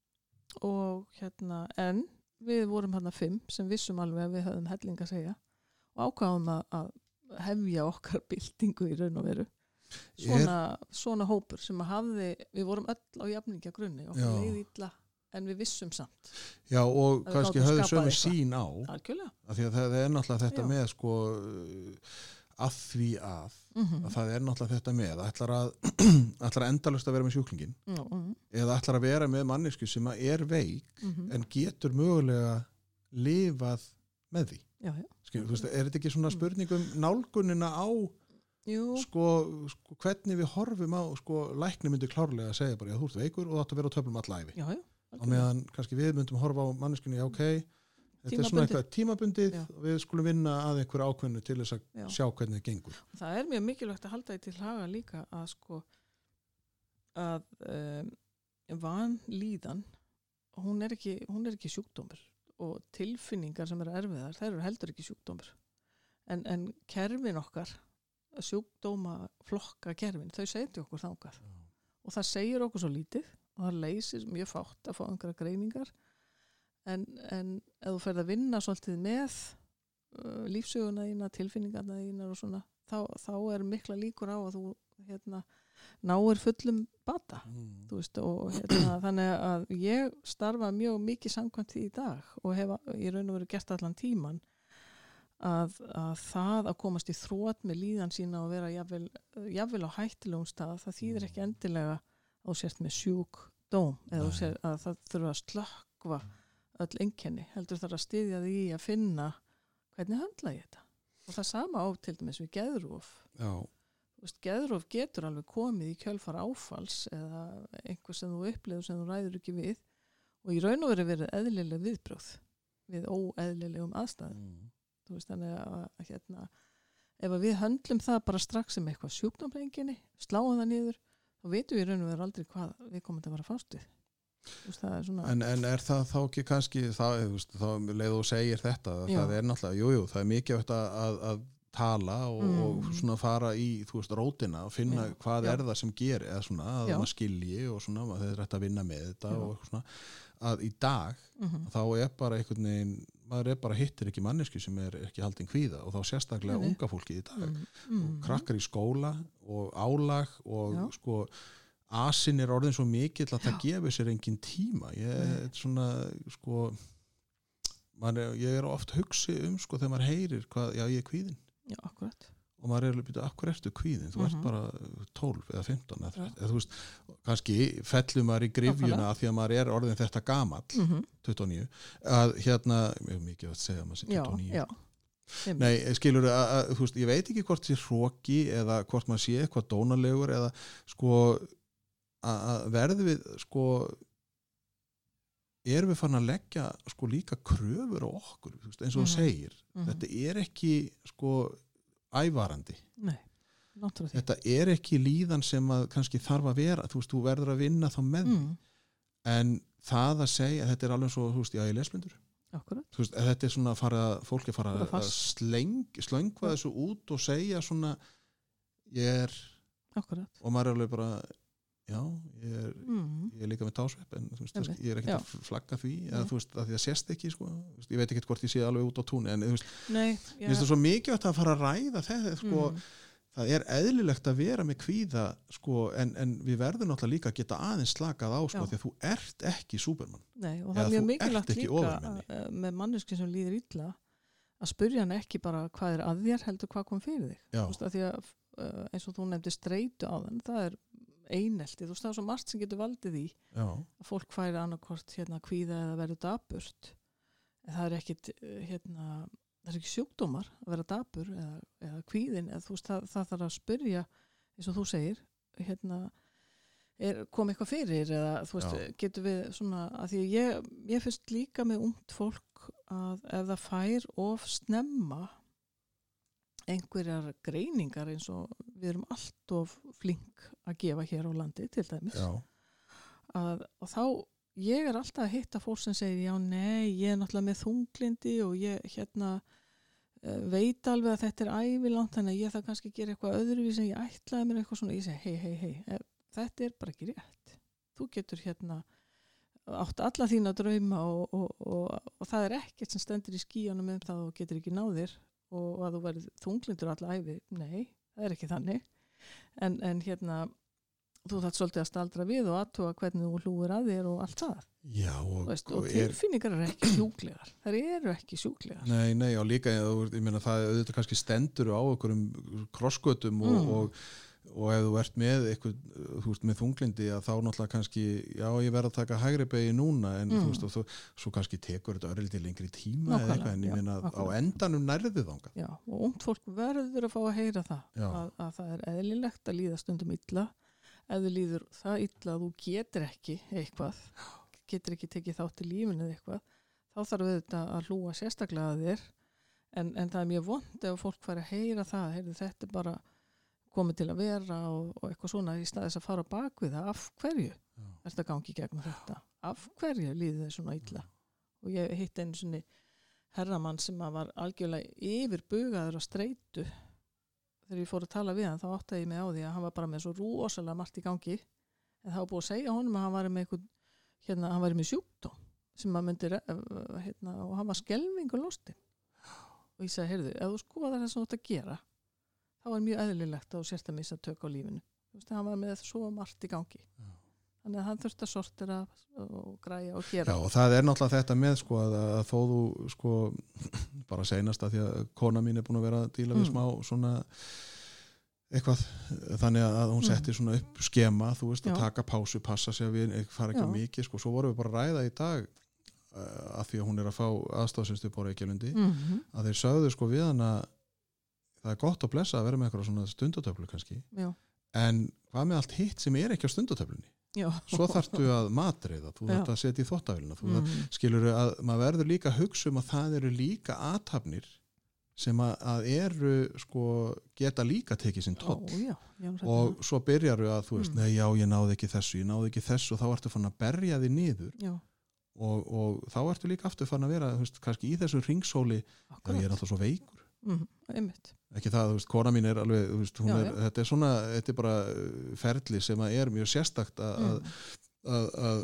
og hérna, en við vorum þarna fimm sem vissum alveg að við höfðum helling að segja og ákváðum að, að hefja okkar byltingu í raun og veru. Svona, svona hópur sem að hafði, við vorum öll á jafningja grunni og Já. leið illa en við vissum samt. Já, og Að við kannski gátum höfðu skapað sömu eitthvað. sín á, Algjörlega. af því að það er náttúrulega þetta Já. með sko að því að, mm-hmm. að það er náttúrulega þetta með ætlar að, ætlar að endalaust að vera með sjúklingin mm-hmm. eða ætlar að vera með mannesku sem að er veik mm-hmm. en getur mögulega lifað með því. Já, já. Skil, þú veist, er þetta ekki svona spurningum nálgunina á sko, sko hvernig við horfum á sko læknir myndi klárlega að segja bara já, þú ert veikur og þú átt að vera á töflum alla ævi. Já, já. Og meðan kannski við myndum horfa á manneskunni, já, ok, þetta er svona eitthvað tímabundið já. Og við skulum vinna að einhver ákveðnu til þess að já. Sjá hvernig það gengur. Það er mjög mikilvægt að halda því til haga líka að sko að um, vanlíðan hún er ekki, hún er ekki sjúkdómur og tilfinningar sem eru erfiðar, þær eru heldur ekki sjúkdómur. En, en kerfin okkar, sjúkdóma flokka kerfin, þau segja okkur þangað. Já. Og það segir okkur svo lítið og það leysir mjög fátt að fá einhverja greiningar en, en ef þú ferð að vinna svolítið með uh, lífsöguna þína, tilfinningarna þína og svona, þá, þá er mikla líkur á að þú hérna, náir fullum bata mm. þú veist, og hérna, þannig að ég starfa mjög mikið samkvæmt því í dag og hef í raun og veru gert allan tíman að, að það að komast í þrot með líðan sína og vera jafnvel, jafnvel á hættilegum stað, það þýðir ekki endilega og sért með sjúkdóm eða sér að það þurfa að slökkva öll einkenni, heldur þarf að styðja því að finna hvernig höndla ég þetta og það sama á til dæmis við geðrof. Já. Þú veist, geðrof getur alveg komið í kjölfar áfalls eða einhver sem þú upplifir sem þú ræður ekki við og í raun og veru verið eðlileg viðbrögð við óeðlilegum aðstæðum. Mm. Þú veist, þannig að, að hérna, ef að við höndlum það bara strax sem eitthvað sjúkdómseinkenni, sláum það niður og veitum við raun og veru aldrei hvað við komum til að vera fást við. Veist, það er svona... en, en er það þá ekki kannski, það, veist, þá leið og segir þetta, já. Það er náttúrulega, jújú, jú, það er mikilvægt að, að, að tala og, mm. og svona fara í, þú veist, rótina og finna já. Hvað já. Er það sem gerir, eða svona, að já. Maður skilji og svona, maður er hægt að vinna með þetta já. Og svona, að í dag, mm-hmm. þá er bara einhvern veginn, maður er bara hittir ekki manneski sem er ekki haldin kvíða og þá sérstaklega Nei. Unga fólki í dag mm. Mm. og krakkar í skóla og álag og já. Sko asinn er orðin svo mikill að já. Það gefur sér engin tíma ég er svona sko er, ég er oft hugsi um sko þegar maður heyrir hvað, já ég er kvíðin já, akkurat og maður er alveg, akkur ertu kvíðin þú mm-hmm. ert bara tólf eða fimmtán eða, eða þú veist, kannski fellur maður í grifjuna að því að maður er orðin þetta gamall mm-hmm. tuttugu og níu að hérna, ég hef mikið að segja maður sem tuttugu og níu já, já. Nei, skilur að, að, þú veist, ég veit ekki hvort sé hroki eða hvort maður sé eitthvað dónalegur eða sko að verði við sko erum við fann að leggja sko líka kröfur á okkur, þú veist, eins og mm-hmm. þú segir mm-hmm. þetta er ekki sko ævarandi. Nei, náttúrulega því. Þetta er ekki líðan sem að kannski þarf að vera, þú veist, þú verður að vinna þá með mm. en það að segja, þetta er alveg svo, þú veist, já, ég lesblindur. Akkurat. Þú veist, þetta er svona að fara, fólk er fara að sleng, slöngva þessu út og segja svona, ég er, Akkurat. Og maður er alveg bara, já, ég er, mm. ég er líka með tásvepp, en þú veist, Emme. Ég er ekkert já. Að flagga því, eða Nei. Þú veist, að því að sést ekki, sko, ég veit ekkert hvort ég sé alveg út á túni, en þú veist, Nei, mér finnst það svo mikið að fara að ræða þetta, sko, mm. það er eðlilegt að vera með kvíða, sko, en, en við verðum náttúrulega líka að geta aðeins slakað á, sko, já. Því að þú ert ekki Superman. Nei, og það er mjög mikilvægt líka með manneskinn sem líður illa, að spyrja hann ekki bara hvað er að þér, heldur hvað kom fyrir þig. Þú veist, að því að, eins og þú nefndi streitu á þann, það er einelti, þú veist það er svo margt sem getur valdið í Já. Að fólk færi annarkvort hérna kvíða eða verður dapurt en það er ekkit hérna það er ekki sjúkdómar að vera dapur eða, eða kvíðin, eða þú veist það, það þarf að spyrja eins og þú segir hérna er, kom eitthvað fyrir eða þú veist Já. Getur við svona að því ég, ég finnst líka með ungt fólk að ef það fær of snemma einhverjar greiningar eins og við erum allt of flink að gefa hér á landi til dæmis að, og þá ég er alltaf að hitta fólk sem segir já nei, ég er náttúrulega með þunglindi og ég hérna veit alveg að þetta er ævilangt þannig að ég það kannski gera eitthvað öðruvís en ég ætlaði mér eitthvað svona, ég segi hei, hei, hei þetta er bara ekki rétt þú getur hérna átt alla þína drauma og, og, og, og það er ekkert sem stendur í skíunum um það og getur ekki náðir og að þú verður þunglindur alla æfi, nei, það er ekki þannig en, en hérna þú þarft svolítið að staldra við og aðtúa hvernig þú hlúir að þér og allt það. Já, og, Veist, og og er, tilfinningar eru ekki sjúklegar. Þær eru ekki sjúklegar. nei, nei, og líka, ég, ég meina það auðvitað kannski stendur á okkur um krossgötum og, Mm. og, og ef þú ert með eitthvað, þú veist, með þunglindi að þá náttúrulega kannski, já, ég verð að taka hægri begi núna, en Mm. þú veist, og þú, svo kannski tekur þetta örlítið lengri tíma eða Nákvæmlega, eitthvað, en ég já, meina á nákvæmlega. endanum nærðu þangað. Já, og ungt fólk verður að fá að heyra það Já. að, að það er eðlilegt að líða stundum illa ef þú líður það illa að þú getur ekki eitthvað getur ekki tekið þátt í lífinu eða eitthvað þá þarf auðvitað að hlúa sérstaklega að þér en, en það er mjög vont ef fólk fær að heyra það heyrðu, þetta er bara komið til að vera og, og eitthvað svona í staðis að fara á bak við það af hverju er þetta gangi gegnum þetta af hverju líður þau svona illa og ég hitt einu svona herramann sem að var algjörlega yfirbugaður á streitu þegar ég fór að tala við hann þá áttaði ég mig á því að hann var bara með svo rosalega margt í gangi en það var búið að segja honum að hann var með eitthvað hérna, hann var með sjúkdóm sem að myndi hérna, og hann var skelfingur lostinn og ég sagði, heyrðu, ef þú skoðar það sem þú ert að gera þá er mjög eðlilegt að þú sért að missa tök á lífinu þú veist, hann var með svo margt í gangi Já. Þannig að hann þurfti að sortera og græja og gera. Já, og það er náttúrulega þetta með sko að, að þó þú sko bara seinast að því að kona mín er búin að vera að díla við Mm. smá svona eitthvað, þannig að hún setti svona upp skema, þú veist, Já. að taka pásu, passa sig að við fara ekki á Já. mikið, sko, svo vorum við bara að ræða í dag uh, að því að hún er að fá aðstafsynstu upp á Reykjalundi, Mm-hmm. að þeir sögðu sko við hana það er gott að blessa að vera með eitthvað svona stundatöflu kannski, Já. en hvað með allt hitt sem er ekki á stundatöflunni? Já. Svo þarftu að matreiða, þú Já. þarft að setja í þvottavélina, þú Mm. þarft, skilur að maður verður líka að hugsa um að það eru líka athafnir sem að, að eru sko geta líka tekið sinn toll Ó, já, já, og svo byrjaru að þú veist, Mm. nei já ég náði ekki þessu, ég náði ekki þessu og þá ertu fann að berja þig niður já, og, og þá ertu líka aftur fann að vera, þú veist, kannski í þessu ringsóli, já akkurat. ég er alltaf svo veikur, Mm, einmitt. ekki það, þú veist, kona mín er alveg, þú veist, hún Já, er, já. þetta er svona, þetta er bara uh, ferli sem að er mjög sérstakt að, Mm. að, að,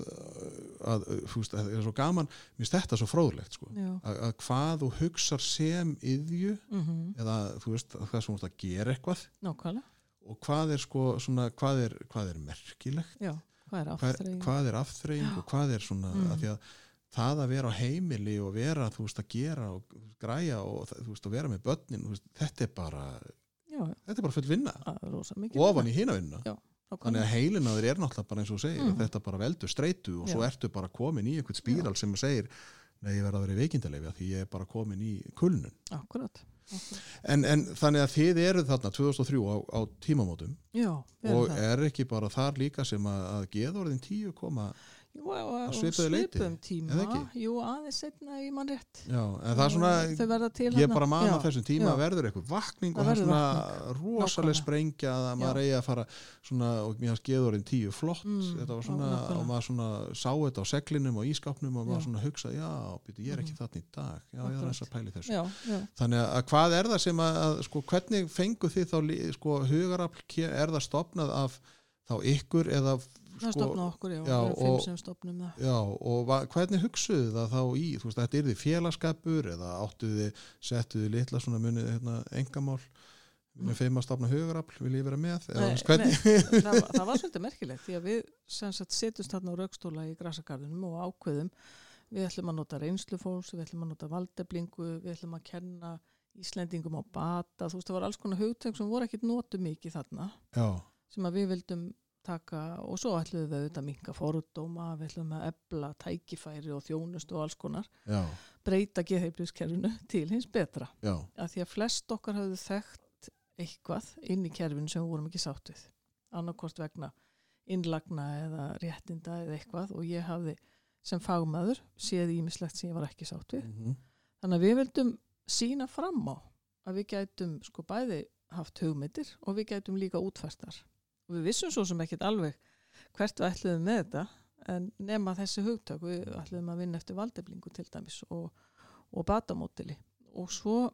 að, þú veist, það er svo gaman, mér finnst þetta svo fróðlegt, sko, Já. að, að hvað þú hugsar sem yðju, Mm-hmm. eða þú veist, að það sem þú ert að gera eitthvað Nákvæmlega. og hvað er sko, svona, hvað er, hvað er merkilegt, Já, hvað er hvað, afþreying? hvað er afþreying og hvað er svona, Mm. að því að það að vera á heimili og vera, þú veist, að gera og græja og þú veist, að vera með börnin, þú veist, þetta er bara Já, þetta er bara full vinna, það er rosa mikið. ofan í hina vinna Já, þannig að heilin á þér er náttúrulega bara eins og þú segir, Mm. að þetta bara veldur streitu og svo Já. ertu bara komin í einhvern spíral sem segir, nei, ég verð að vera í veikindaleyfi því ég er bara komin í kulnun Akkurat. Akkurat. en, en þannig að þið eru þarna tvö þúsund og þrjú á, á tímamótum Já, við erum og það. er ekki bara þar líka sem að, að geðorðin tíu koma Jú, og, og, á svipuðu leyti, svipum tíma, eða ekki? jú, aðeins setna í mann rétt. já, en það er svona, Þau verða til ég þarna. bara man Já, á þessum tíma já. verður eitthvað vakning Það og það er verður svona vakning. rosaleg Nákvæmlega. sprengja að maður eigi að fara svona, og mér hans geðorðin tíu flott, Mm, þetta var já, svona nákvæmlega. og maður svona sá þetta á seglinum og ískápnum og maður Já. svona hugsa, já, býtu, ég er ekki Mhm. þarna í dag já, ég er Akkurat. þess að pæli þessu Já, já. þannig að hvað er það sem að, að sko, hvernig fengu þið þá lí- sko, hugarafl, ke- er það stopnað af þá ykkur eða Það sko, stopna okkur, já, já, við erum fimm og- sem stopnum það. já, og va, hvernig hugsuðu það þá í, þú veist, þetta er þið félagskapur eða áttuðu þið, settuðu þið litla svona munið, hérna, engamál við fimm að stopna hugarafl, vil ég vera með eða, Nei, þú veist, hvernig nei, það, var- það var svolítið merkilegt því að við sem sagt setjumst þarna á raukstóla í grasagarðinum og ákveðum við ætlum að nota reynslufólks, við ætlum að nota valdeflingu, við ætlum að kenna Íslendingum á bata, þú veist það var alls konar hugtök sem voru ekkit notu mikið þarna já, sem að við vildum taka og svo ætlum við auðvitað minka fordóma, við ætlum að efla tækifæri og þjónustu og alls konar já, breyta geðheilbrigðiskerfinu til hins betra já, að því að flest okkar hafðu þekkt eitthvað inn í kerfinu sem við vorum ekki sátt við annarkvort vegna innlagna eða réttinda eða eitthvað og ég hafði sem fagmaður séð ýmislegt sem ég var ekki sátt við mm -hmm. þannig að við vildum sína fram á að við gætum sko bæði haft hugmyndir og við gætum líka útfærstar og við vissum svo sem ekkert alveg hvert við ætluðum með þetta en nema þessi hugtök við ætluðum að vinna eftir valdeflingu til dæmis og, og batamódeli og svo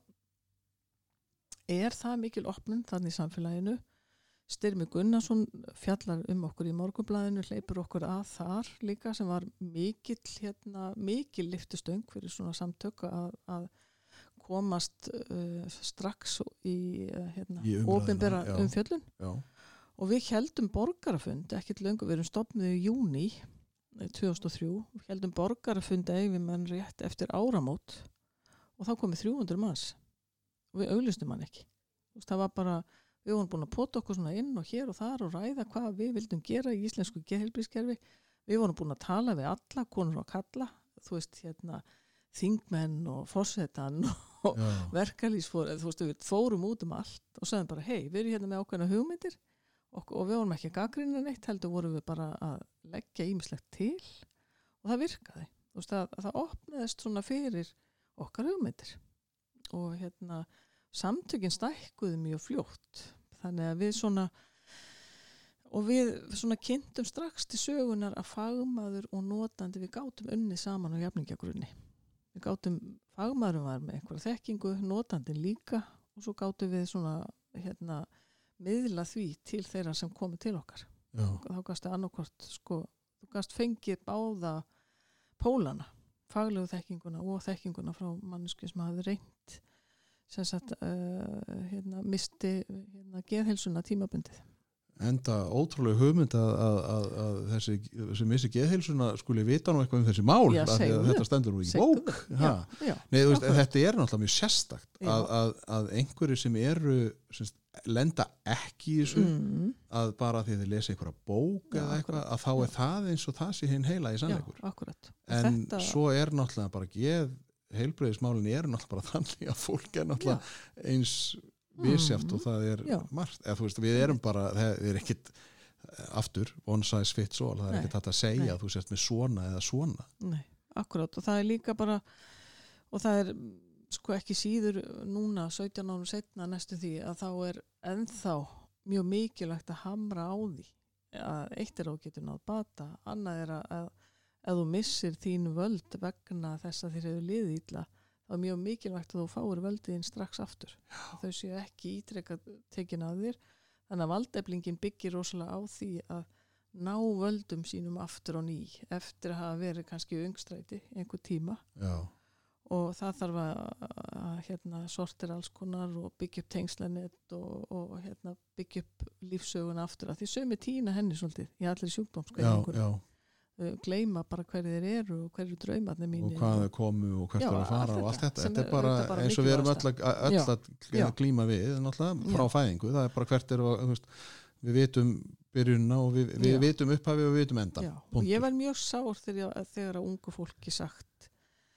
er það mikil opnun þannig í samfélaginu Styrmi Gunnarsson fjallar um okkur í Morgunblaðinu, hleypur okkur að þar líka sem var mikil, hérna, mikil lyftustöng fyrir svona samtök að, að komast uh, strax í uh, hérna, Í umræðuna, opinbera já. umfjöllun já, og við heldum borgarafund, ekkert löngu, við erum stofnuð í júní tvö þúsund og þrjú, við heldum borgarafund ef við mann rétt eftir áramót og þá komið þrjú hundruð manns og við auglýstum hann ekki. Þú veist, það var bara, við vorum búin að pota okkur svona inn og hér og þar og ræða hvað við vildum gera í íslensku geðheilbrigðiskerfi. Við vorum búin að tala við alla, konur og kalla, þú veist, hérna, þingmenn og forsetan og verkalýsfór, þú veist, við fórum út um allt og sagðum bara, hei, við erum hérna með ákveðna hugmyndir og, og við vorum ekki að gagnrýna neitt, heldur vorum við bara að leggja ýmislegt til og það virkaði. Þú veist, að, að það opnaðist svona fyrir okkar hugmyndir og hérna, samtökin stækkuðu mjög fljótt, þannig að við svona og við svona kynntum strax til sögunar að fagmaður og notandi við gátum unnið saman á jafningjagrunni. Við gátum, fagmaðurinn var með einhverja þekkingu, notandinn líka og svo gátum við svona hérna miðla því til þeirra sem komu til okkar. Já. Þá gastu annarkvort, sko, þú gast fengið báða pólana, faglegu þekkinguna og þekkinguna frá manneski sem hafði reynt sem sagt uh, hérna, misti hérna, geðheilsuna tímabundið. Enda ótrúlega hugmynd að, að, að, að þessi sem missi geðheilsuna skuli vita nú eitthvað um þessi mál, já, að að þetta stendur nú í bók. Já, já, Nei, þú veist, þetta er náttúrulega mjög sérstakt að, að, að einhverju sem eru sem lenda ekki í þessu mm. að bara því þið lesa einhverja bók já, eða eitthvað, að þá er já. Það eins og það sé hinn heila í sannleikur. Já, akkurat. En þetta... svo er náttúrulega bara geð heilbrigðismálin eru náttúrulega bara þannig að fólk er náttúrulega já. Eins misjafnt mm. og það er já. Margt, eða þú veist, við erum bara, það er ekkit aftur, one size fits all, það er Nei. Ekkit hægt að segja að þú sést með svona eða svona. Nei, akkurat, og það er líka bara og það er sko ekki síður núna sautján árum seinna næstu því að þá er ennþá mjög mikilvægt að hamra á því að eitt er á getur náð bata, annað er að ef þú missir þín völd vegna þess að þér hefur liðið illa, þá er mjög mikilvægt að þú fáir völdiðin strax aftur. Þau séu ekki ítrekað tekin að þér, þannig að valdeflingin byggir rosalega á því að ná völdum sínum aftur og ný eftir að hafa verið kannski öngstræti einhver tíma. Já. Og það þarf að, að hérna, sortir alls konar og byggja upp tengslanett og, og hérna, byggja upp lífsöguna aftur að því sömu tína henni svolítið í allir sjúkdómsgreiningur. Gleyma bara hverju þeir eru og hverju draumarnir mínir. Og hvað þeir komu og hvert þeir að fara og allt þetta. Þetta er bara, bara eins og við erum öll að, öll að glíma við, náttúrulega frá fæðingu. Það er bara hvert er og við vitum byrjunna og við, við vitum upphafi og við vitum endan. Og ég var mjög sár þegar, þegar að ungu fólki sagt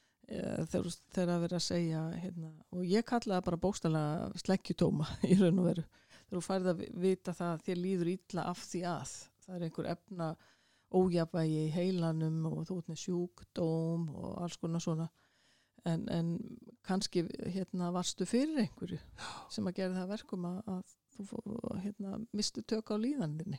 þegar, þegar að vera að segja hérna, og ég kallaði bara bókstaflega sleggjutóma í raun og veru þegar þú færð að vita það að þér líður illa af því að það er einhver efna ójafnvægi í heilanum og þú ert með sjúkdóm og alls konar svona en, en kannski hérna varstu fyrir einhverju sem að gera það verkum að, að þú hérna, mistu tök á líðaninni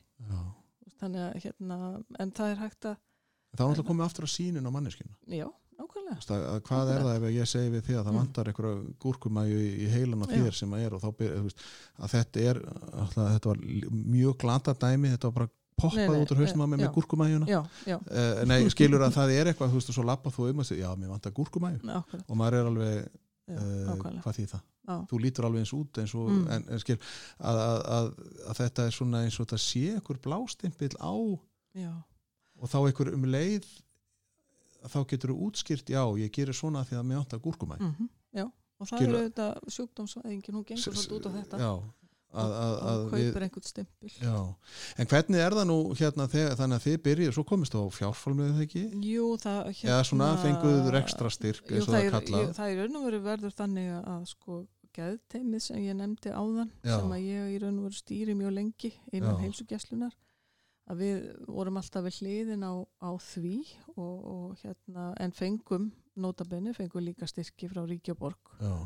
þannig að hérna en það er hægt að það er náttúrulega komið aftur á sýnin á manneskinu. Já, nákvæmlega. Að, að hvað nákvæmlega. Er það ef ég segi við því að það mm. vantar einhverja gúrkumæju í, í heilan á þér sem að er og þá byrja, veist, að þetta er að þetta var mjög glata dæmi, þetta var bara poppað út úr hausnum að með, með gúrkumæjuna. Já, já. Uh, nei, skilur að það er eitthvað, þú veist, og svo lappa þú um og segja, já, mér vantar gúrkumæju. Nákvæmlega. Og maður er alveg, já, uh, hvað þýð það? Já. Þú lítur alveg eins út eins og, mm. en, en skil, að, að, að, að þetta er svona eins og þetta sé einhver blástimpill á já. Og þá einhver um leið þá getur þú útskýrt, já, ég gerir svona því að mér vantar gúrkumæju. Mm-hmm. Já, og það Skilur, er auðvitað sjúkdómsvæðingin, hún gengur svolítið út á þetta. Já, að, að, að og kaupir einhvern stimpil. Já, en hvernig er það nú hérna þegar, þannig að þið byrjið, svo komist þú á fjárfálmið þegar ekki? Jú, það hérna... Eða svona fenguður ekstra styrk, eins og það er kallað? Jú, það er í raun og veru verður þannig að sko geðteymið sem ég nefndi áðan, já. Sem að ég í raun og veru stýri mjög lengi innan heilsugæslunnar, að við vorum alltaf við hliðin á, á því og, og hérna, en fengum notabenni, fengum líka styrki frá ríki og borg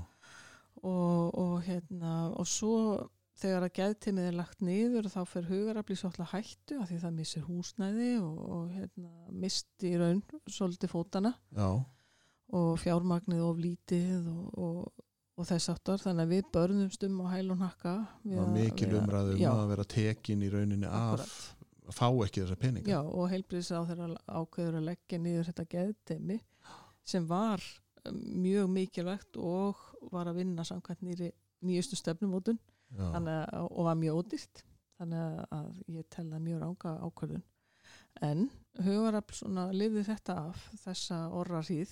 og, og hérna og svo þegar að geðteymið er lagt niður þá fer hugarafli svolítið hættu af því það missir húsnæði og, og hérna, misti í raun svolítið fótana Já. Og fjármagnið of lítið og, og, og þess aftar, þannig að við börnumst um á hæl og hnakka. Það var mikil umræðum að, að vera tekin í rauninni Akkurat. Af að fá ekki þessa peninga. Já, og heilbrigðisráðherra ákveður að leggja niður þetta geðteymi sem var mjög mikilvægt og var að vinna samkvæmt nýri nýjustu stefnumótun og var mjög ódýrt. þannig að ég tel það mjög ranga ákvörðun. En Hugarafl svona lifði þetta af þessa orrahríð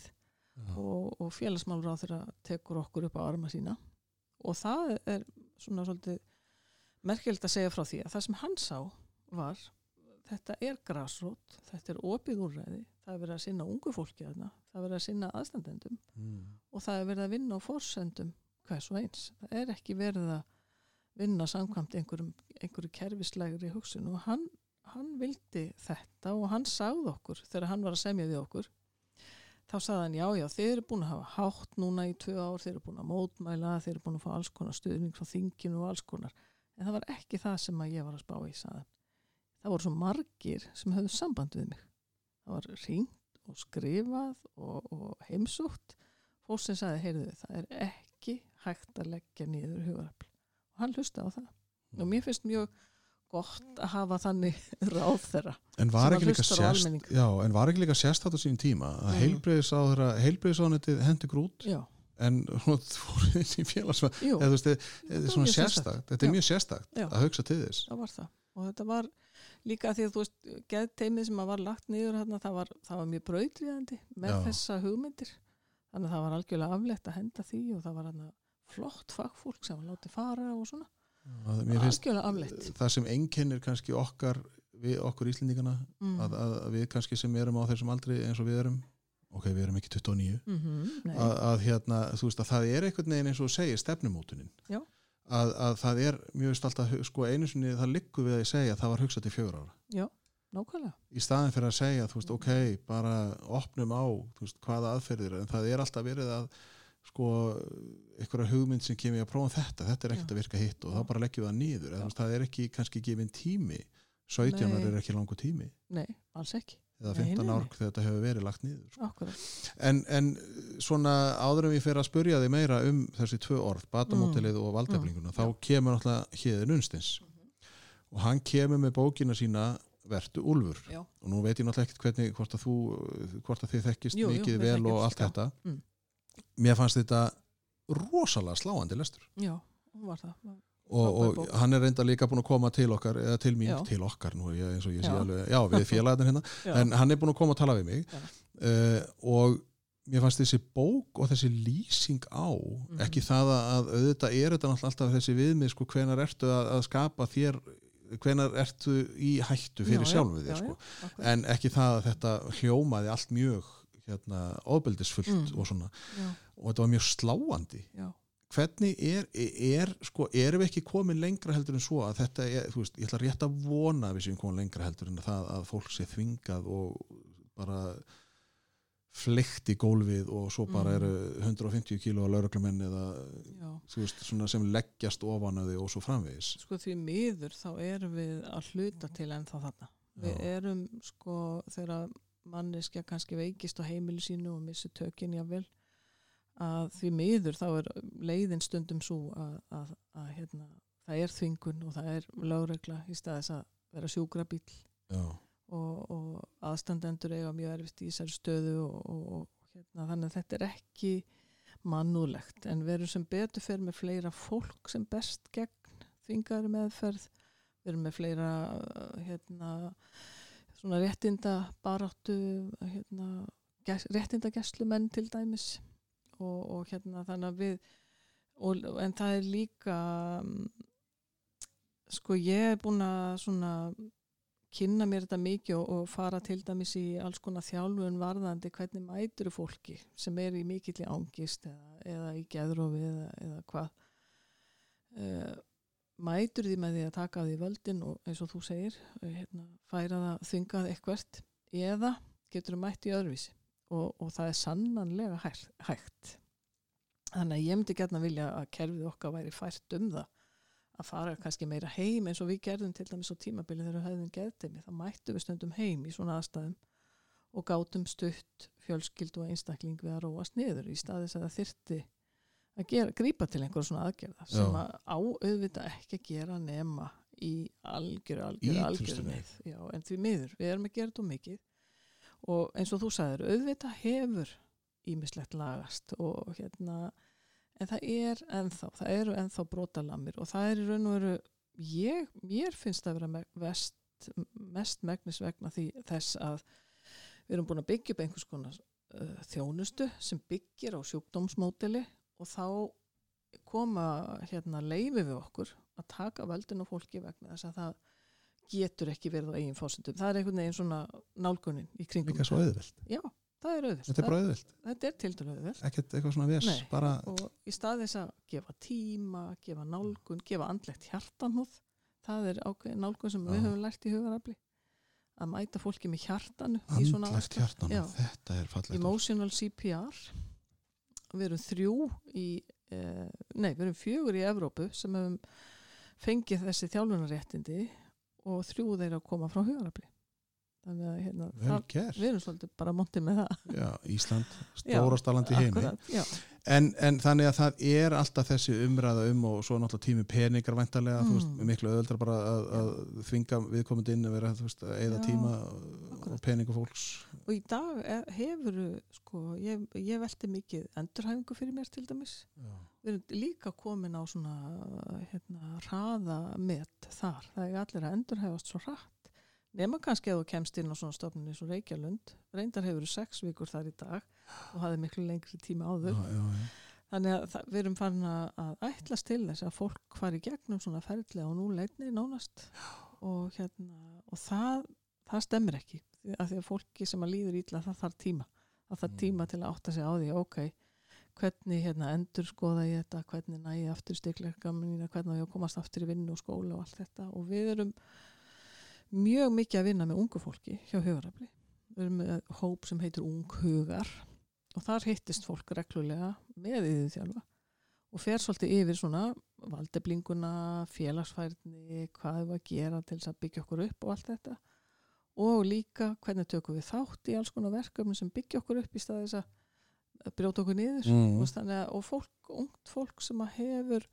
og, og félagsmálaráðherra tekur okkur upp á arma sína og það er svona svolítið merkilegt að segja frá því að það sem hann sá var þetta er grasrót, þetta er opið úrræði, það er verið að sinna ungu fólki þarna, það er verið að sinna aðstandendum mm. og það er verið að vinna á forsendum hvers og eins. Það er ekki verið að vinna samkvæmt einhverjum, einhverju kerfislegri hugsun og hann, hann vildi þetta og hann sagði okkur þegar hann var að semja við okkur þá sagði hann já, já, þeir eru búin að hafa hátt núna í tvö ár, þeir eru búin að mótmæla, þeir eru búin að fá alls konar stuðning frá þinginu og alls konar en það var ekki það sem að ég var að spá í, sagði hann. Það voru svo margir sem höfðu samband við mig. Það var hringt og skrifað og, og heimsótt. Fólk sem sagði, heyrðu, það er ekki hægt að leggja niður Hugarafl. Og hann hlustaði á það. Mm. Og mér finnst mjög gott að hafa þannig ráð þeirra. En var ekki líka sérst, já, en var ekki líka sérst þetta á sínum tíma að mm. heilbrigðisráðuneytið hendi grút? Já. En þú fór þessi félagsvað. Jú. Eða, veist, þetta er svona sérstakt. Þetta er mjög sérstakt já. Að hugsa til þess. Það var það. Og þetta var líka því að þú veist, geðteymið sem var lagt niður hérna, það var, það var mjög brautryðandi með já. Þessa hugmyndir. Þannig að það var algjörlega afleitt að henda því og það var hérna flott fagfólk sem var látið fara og svona. Já, algjörlega afleitt. Það sem einkennir kannski okkar, við okkur Íslendingana, mm. að, að við kannski sem erum á þessum aldri eins og við erum, ok, við erum ekki tuttugu og níu, mm-hmm, að, að hérna, þú veist að það er einhvern veginn eins og segir stefnumótunin. Já. Að, að það er mjög stolt að sko einu sinni það liggur við að ég segja að það var hugsað til fjögur ára. Já, nákvæmlega. Í staðin fyrir að segja, þú veist, ok, bara opnum á, þú veist, hvaða aðferðir en það er alltaf verið að sko einhverja hugmynd sem kemur að prófa þetta, þetta er ekkert að virka hitt og þá bara leggjum við það niður, eða það er ekki kannski gefinn tími, sautján ára er ekki langur tími. Nei, alls ekki. Eða fimmtán ár þegar þetta hefur verið lagt niður. Sko. Akkurat. En, en svona áður en við fyrir að spurja þig meira um þessi tvö orð, batamódelið mm. og valdeflinguna, mm. þá kemur náttúrulega Héðinn Unnsteins mm-hmm. og hann kemur með bókina sína Vertu Úlfur. Já. Og nú veit ég náttúrulega ekkert hvernig, hvort að þú, hvort að þið þekkist jú, mikið jú, vel þekkjumst, og allt já. Þetta. Mm. Mér fannst þetta rosalega sláandi lestur. Já, hún var það. Og, og hann er reynda líka búin að koma til okkar eða til mín, já. Til okkar nú ég, eins og ég sé alveg, já við félagarnir hérna en hann er búin að koma að tala við mig uh, og mér fannst þessi bók og þessi lýsing á mm-hmm. ekki það að auðvitað er þetta alltaf þessi viðmið sko hvenar ertu að, að skapa þér hvenar ertu í hættu fyrir sjálfu þér sko já, en ekki það að þetta hljómaði allt mjög hérna ofbeldisfullt mm. og svona já. Og þetta var mjög sláandi já hvernig er, er, sko, erum við ekki komin lengra heldur en svo að þetta er, þú veist, ég ætla rétt að vona að við séum komin lengra heldur en það að fólk sé þvingað og bara fleikt í gólfið og svo bara eru hundrað og fimmtíu kíló að lögreglumenn eða, já. Þú veist, svona sem leggjast ofan að þið og svo framvegis. Sko því miður þá erum við að hluta til ennþá þarna. Já. Við erum, sko, þegar manneskja kannski veikist á heimili sínu og missi tökin jafnvel að því miður þá er leiðin stundum svo að, að, að hérna, það er þvingun og það er lögregla í staðis að vera sjúkrabíll og, og aðstandendur eiga mjög erfitt í þessari stöðu og, og, og hérna, þannig að þetta er ekki mannúðlegt en við erum sem betur fyrir með fleira fólk sem best gegn þvingaðri meðferð, við erum með fleira hérna, svona réttinda baráttu hérna, réttinda gæslumenn til dæmis Og, og hérna þannig að við og, en það er líka sko ég er búin að svona kynna mér þetta mikið og, og fara til dæmis í alls konar þjálfun varðandi hvernig mætur fólki sem er í mikilli angist eða, eða í geðrofi eða, eða hvað uh, mætur því með því að taka því völdin og eins og þú segir hérna, færa það þvingað eitthvert eða getur það mætt í öðruvísi Og, og það er sannanlega hægt, hægt. Þannig að ég myndi gætna vilja að kerfið okkar væri fært um það að fara kannski meira heim eins og við gerðum til dæmis á tímabili þegar við höfðum geðteymi. Það mættum við stundum heim í svona aðstæðum og gátum stutt fjölskyldu og einstakling við að róast niður í staði þess að það þyrfti að gera, grípa til einhver svona aðgerða Já. Sem að áauðvita ekki að gera nema í algjör, algjör, algjör með. Já, en því miður, við erum að gera þetta mikið og eins og þú sagðir, auðvitað hefur ýmislegt lagast og hérna, en það er ennþá, það eru ennþá brotalammir og það er í raun og veru ég, mér finnst það að vera me- vest, mest megnis vegna því þess að við erum búin að byggja upp einhvers konar uh, þjónustu sem byggir á sjúkdómsmódeli og þá koma hérna leyfi við okkur að taka völdin á fólki vegna þess að það getur ekki verið á eigin fórsendum. Það er einhvern veginn svona nálgunin í kringum. Líka svo auðvelt. Já, það er auðvelt. Þetta er bara auðvelt. Þetta er tiltölu auðvelt. Ekkert eitthvað svona vers, Nei, bara... og í stað þess að gefa tíma, gefa nálgun, gefa andlegt hjartanhúð, það er ákveðin nálgun sem Já. við höfum lært í hugarafli, að mæta fólki með hjartanu í svona Andlegt aðstæður. hjartanu, Já. þetta er fallegt. Emotional C P R. Við erum þrjú í, eh, nei, við erum fjögur í Evrópu sem hefum fengið þessi þjálfunaréttindi og þrjú þeir að koma frá hugarafli. Þannig að hérna, Vel það, gert. við erum svolítið bara montið með það. Já, Ísland, stórasta land í heimi. Akkurat, já. En, en þannig að það er alltaf þessi umræða um og svo náttúrulega tími peningar væntanlega, Mm. þú veist, miklu auðvöldra bara að, að þvinga viðkomandi inn að vera, þú veist, að eyða Já, tíma akkurat. og peningu fólks. Og í dag er- hefur, sko, ég, ég velti mikið endurhæfingu fyrir mér til dæmis. Já. Við erum líka komin á svona hérna, hraðamet þar. Það er allir að endurhæfast svo hratt. Nema kannski að þú kemst inn á svona stofnun eins og Reykjalund. Reyndar hefur sex vikur þar í dag og hafði miklu lengri tíma áður. Já, já, já. Þannig að það, við erum farin að, að ætlast til þess að fólk fari í gegnum svona ferðlega og núleitni nánast. Og, hérna, og það, það stemmir ekki. Því að því að fólki sem að líður illa, það þarf tíma. Það þarf tíma til að átta sig á því, ok, hvernig hérna, endur skoða ég þetta, hvernig næ ég aftur styrkleika mína, hvernig á ég að komast aftur í vinnu og skóla og allt þetta. Og við erum mjög mikið að vinna með ungu fólki hjá Hugarafli. Við erum með hóp sem heitir Unghugar og þar hittist fólk reglulega með iðjuþjálfa og fer svolítið yfir svona valdeblinguna, félagsfærni, hvað við að gera til þess að byggja okkur upp og allt þetta og líka hvernig tökum við þátt í alls konar verkefni sem byggja okkur upp í stað þess að brjóta okkur niður. Mm. Og, þannig, að- og fólk, ungt fólk sem að hefur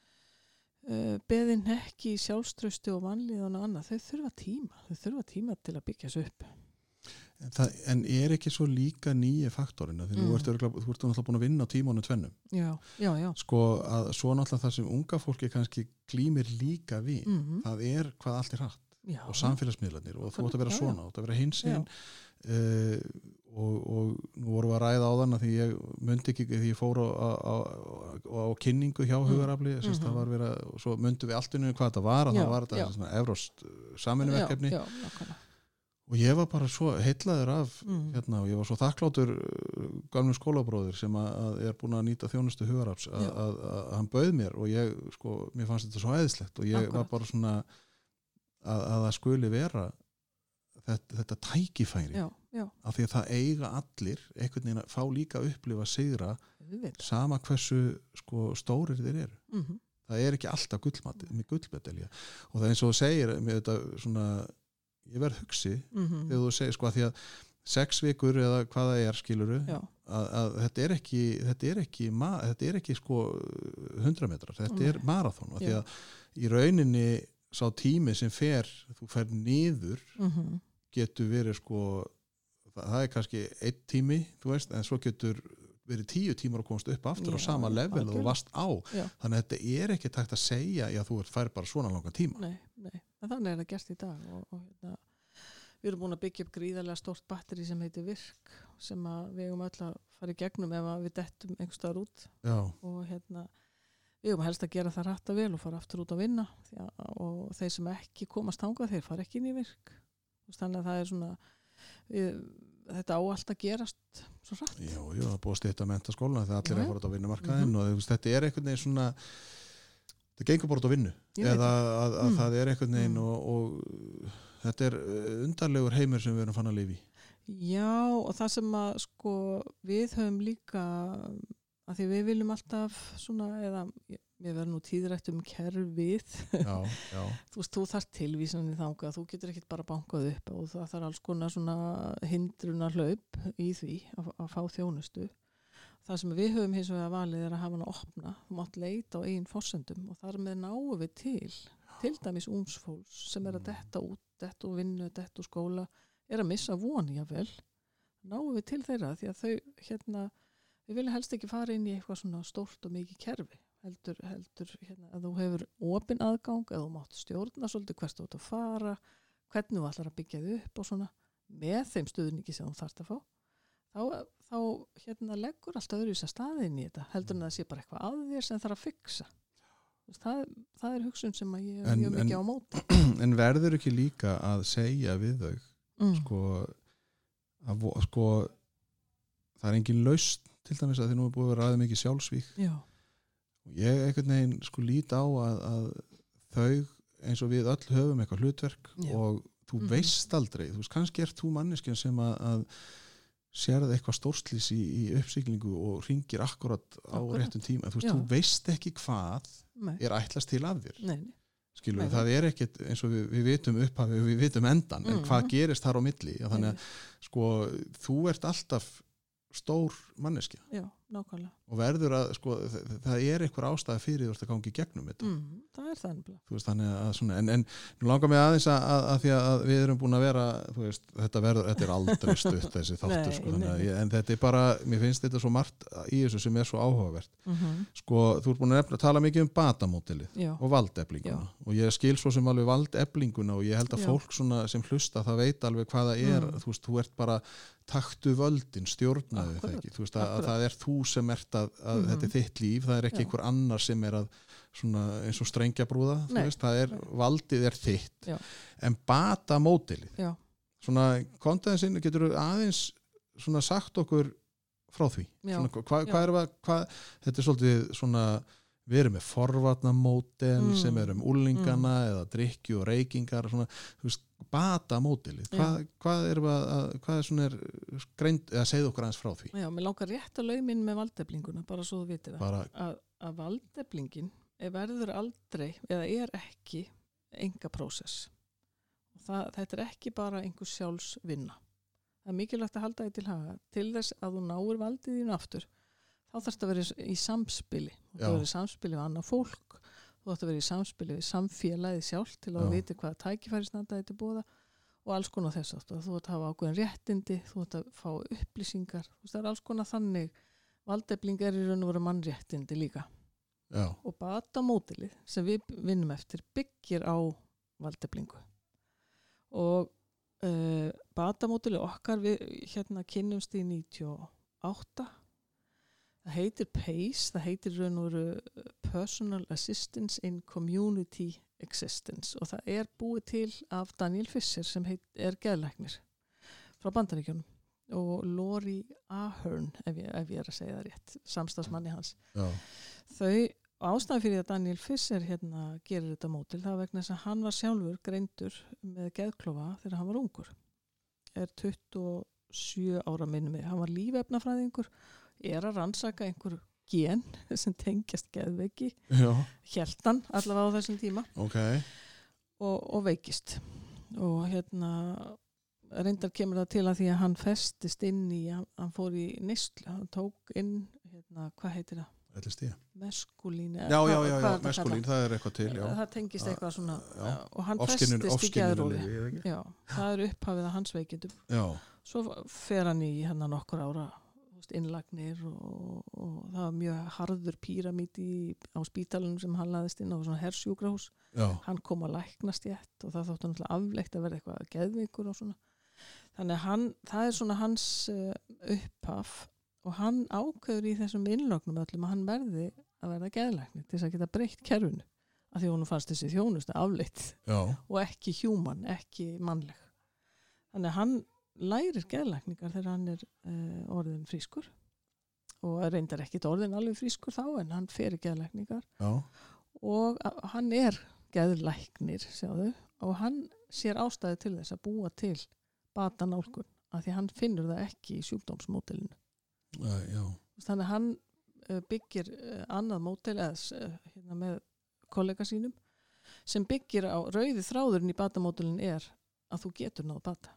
Uh, beðin ekki í sjálfstrausti og vanlíðan og annað, þau þurfa tíma þau þurfa tíma til að byggja þessu upp. En, það, en er ekki svo líka nýja faktorina því mm. Mm. þú ert örugglega- þú ert náttúrulega búin að vinna á tímanum tvennum. Já, já, já. Sko að svo náttúrulega það sem unga fólki kannski glýmir líka við, Mm það er hvað allt er hratt. já. Og samfélagsmiðlarnir og þú átt að vera Já, já. svona, þú átt að vera hinsegin uh, og, og nú vorum við að ræða á þann að því ég myndi ekki því ég fór á, á, á, á kynningu hjá Mm. Hugarafli mm Mhm. það var verið að, og svo myndum við allt innum hvað þetta var að Já, það var þetta já. svona evróst samvinnuverkefni Já, já, nákvæmlega. og ég var bara svo heillaður af Mm. hérna og ég var svo þakkláttur gamlum skólabróður sem að, að er búin að nýta þjónustu Hugarafs að, Já. að, að hann bauð mér og ég sko, mér fannst þetta svo æðislegt og ég Akkurat. var bara svona að, að það skuli vera þetta, þetta tækifæri Já, já, af því að það eiga allir einhvern veginn að fá líka að upplifa sigra auðvitað. sama hversu sko, stórir þeir eru. Mhm. Það er ekki alltaf gullmat, með gullmedalja og það er eins og þú segir með þetta svona, ég verð hugsi Mhm. þegar þú segir sko að því að sex vikur eða hvað það er skiluru Já, að, að þetta er ekki þetta er ekki, ma- þetta er ekki sko hundra metrar, þetta er Nei. marathon og því Já. að í rauninni sá tími sem fer, þú fer niður Mhm. getur verið sko það, það er kannski einn tími, þú veist, en svo getur verið tíu tímar að komast upp aftur á Já, sama level og þú algjörlega. varst á Já. þannig að þetta er ekki tækt að segja já þú fær bara svona langan tíma. Nei, nei, en þannig er það gert í dag og, og hérna, við erum búin að byggja upp gríðarlega stórt batteri sem heitir Virk sem að við eigum öll að fara í gegnum ef að við dettum einhverstaðar út Já, og hérna við eigum helst að gera það rætt að vel og fara aftur út að vinna því að, og þeir sem ekki komast þangað þeir fara ekki inn í Virk. Þú veist, þannig að það er svona við, þetta á allt að gerast svo rætt. já, já, það er búið að stýta mentaskóluna þegar allir Já, er já. að fara út á vinnumarkaðinn Mhm. og þú veist, þetta er einhvern veginn svona það gengur bara út á vinnu Ég veit eða að, að Mm. það er einhvern veginn Mm. og, og þetta er uh, undarlegur heimur sem við erum fann að lifa í. Já, og það sem að sko við höfum líka að því við viljum alltaf svona eða við verðum nú tíðrætt um kerfið Já, já, þú veist, þú þarft tilvísanir þangað þú getur ekkert bara bankað upp og það þarf alls konar svona hindrunar hlaup í því að, að fá þjónustu. Það sem við höfum hins vegar valið er að hafa hana opna þú mátt leita á eigin forsendum og þar með náum við til til dæmis ungsfólks sem er að detta út detta úr vinnu, detta úr skóla er að missa von jáfnvel náum við til þeirra því að þau hérna við viljum helst ekki fara inn í eitthvað svona stórt og mikið kerfi heldur, heldur hérna, að þú hefur opin aðgang, að þú mátt stjórna svolítið hvert þú átt að fara, hvernig þú ætlar að byggja þau upp og svona, með þeim stuðningi sem þú þarft að fá, þá, þá hérna, leggur allt öðru í þess að staðin í þetta, heldur en að það sé bara eitthvað að þér sem þarf að fixa. Það, það er hugsun sem að ég er mjög mikið á móti. En verður ekki líka að segja við þau, mm. sko, að, sko, það er engin lausn til dæmis að þið nú er búið að vera aðeins mikið sjálfsvík. Já. Og ég einhvern veginn sko lít á að, að þau eins og við öll höfum eitthvað hlutverk. Já. Og þú mm-hmm. veist aldrei, þú veist, kannski ert þú manneskjan sem að, að sérð eitthvað stórslís í, í uppsiglingu og ringir akkurat á akkurat. Réttum tíma. Þú veist, Já. Þú veist ekki hvað Nei. Er ætlast til af þér. Nei. Skilur, það er ekkert eins og við, við vitum upphafi, við vitum endan, en mm-hmm. hvað gerist þar á milli? Já, þannig að sko, þú ert alltaf stór manneskja. Já, nákvæmlega. Og verður að, sko, það, það er einhver ástæða fyrir þú ert að gangi gegnum þetta. Mm, það er það nefnilega. Þú veist, þannig að svona, en, en nú langar mig aðeins að, að, að því að við erum búin að vera, þú veist, þetta verður, þetta er aldrei stutt þessi þáttur, nei, sko, þannig að ég, en þetta er bara, mér finnst þetta svo margt í þessu sem er svo áhugavert. Mm-hmm. Sko, þú ert búin að nefna, tala mikið um batamódelið og valdeflinguna. Já. Og ég skil svo sem alveg valdeflinguna og ég held að Já. Fólk svona sem hlusta, það veit alveg hvað það er, mm. þú veist, þú ert bara taktu völdin, stjórnaði það ekki, þú veist að, að það er þú sem ert að, að mm-hmm. þetta er þitt líf, það er ekki Já. Einhver annar sem er að svona eins og strengjabrúða, þú veist, það er valdið er þitt, Já. En batamódelið, svona kontaðinsinn, getur aðeins svona sagt okkur frá því, svona, hva, hvað er það, hvað, þetta er svolítið svona, við erum með forvarnamódel mm. sem er um úlingana mm. eða drykju og reykingar, svona, þú veist, batamódelið, hvað, hvað er að, hvað er svona er greind, eða segðu okkur aðeins frá því? Já, mér langar rétt að lauminn með valdeflinguna, bara svo þú vitir það, bara... að, að valdeflingin verður aldrei, eða er ekki enga prósess. Það, þetta er ekki bara einhver sjálfsvinna. Það er mikilvægt að halda því til haga, til þess að þú náir valdið þínu aftur, þá þarfst að vera í samspili, þú þarfst að vera í samspili við annað fólk, þú þarfst að vera í samspili við samfélagið sjálf til að vita hvaða tækifæri standaði til boða og alls konar þess aftur. Þú þarfst að hafa ákveðin réttindi, þú þarfst að fá upplýsingar, þú veist það er alls konar þannig, valdefling er í raun og veru mannréttindi líka. Já. Og batamódelið sem við vinnum eftir byggir á valdeflingu. Og uh, batamódelið okkar við hérna kynnumst í níutíu og átta. Það heitir PACE, það heitir raun og veru Personal Assistance in Community Existence og það er búið til af Daniel Fisher sem heit, er geðlæknir frá Bandaríkjunum og Lori Ahern, ef ég, ef ég er að segja það rétt, samstagsmanni hans. Já. Þau ástæðan fyrir að Daniel Fisher hérna gerir þetta mótil, það vegna þess að hann var sjálfur greindur með geðklofa þegar hann var ungur. Er tuttugu og sjö ára minnum mig, hann var lífefnafræðingur, er að rannsaka einhver gen sem tengjast geðveiki, hélt hann allavega á þessum tíma okay. og, og veikist og hérna reyndar kemur það til að því að hann festist inn í, hann, hann fór í neyslu, hann tók inn hérna, hvað heitir það? L S D. Meskulín. Já, já, já, já meskulín, það er eitthvað til, já. Það tengist eitthvað svona já. Og hann festist í geðrófi. Já, það er upphafið að hans veikindum. Já. Svo fer hann í hérna nokkur ára innlagnir og, og það var mjög harður píramíti á spítalunum sem hann laðist inn á svona hersjúkrahús. Hann kom að læknast í ett og það þótti náttúrulega afleitt að vera eitthvað geðveikur og svona. Þannig að hann, það er svona hans uh, upphaf og hann ákveður í þessum innlögnum öllum að hann verði að verða geðlæknir til þess að geta breytt kerfinu af því hún fannst þessi þjónustu afleitt Já. Og ekki human, ekki mannleg. Þannig að hann lærir geðlækningar þegar hann er uh, orðin frískur og reyndar ekkit orðin alveg frískur þá en hann fer í geðlækningar Já. Og a- hann er geðlæknir sjáðu, og hann sér ástæði til þess að búa til batanálgun af því hann finnur það ekki í sjúkdómsmódelinu uh, þannig að hann uh, byggir uh, annað módel eða uh, hérna með kollega sínum sem byggir á rauði þráðurinn í batamódelin er að þú getur náð bata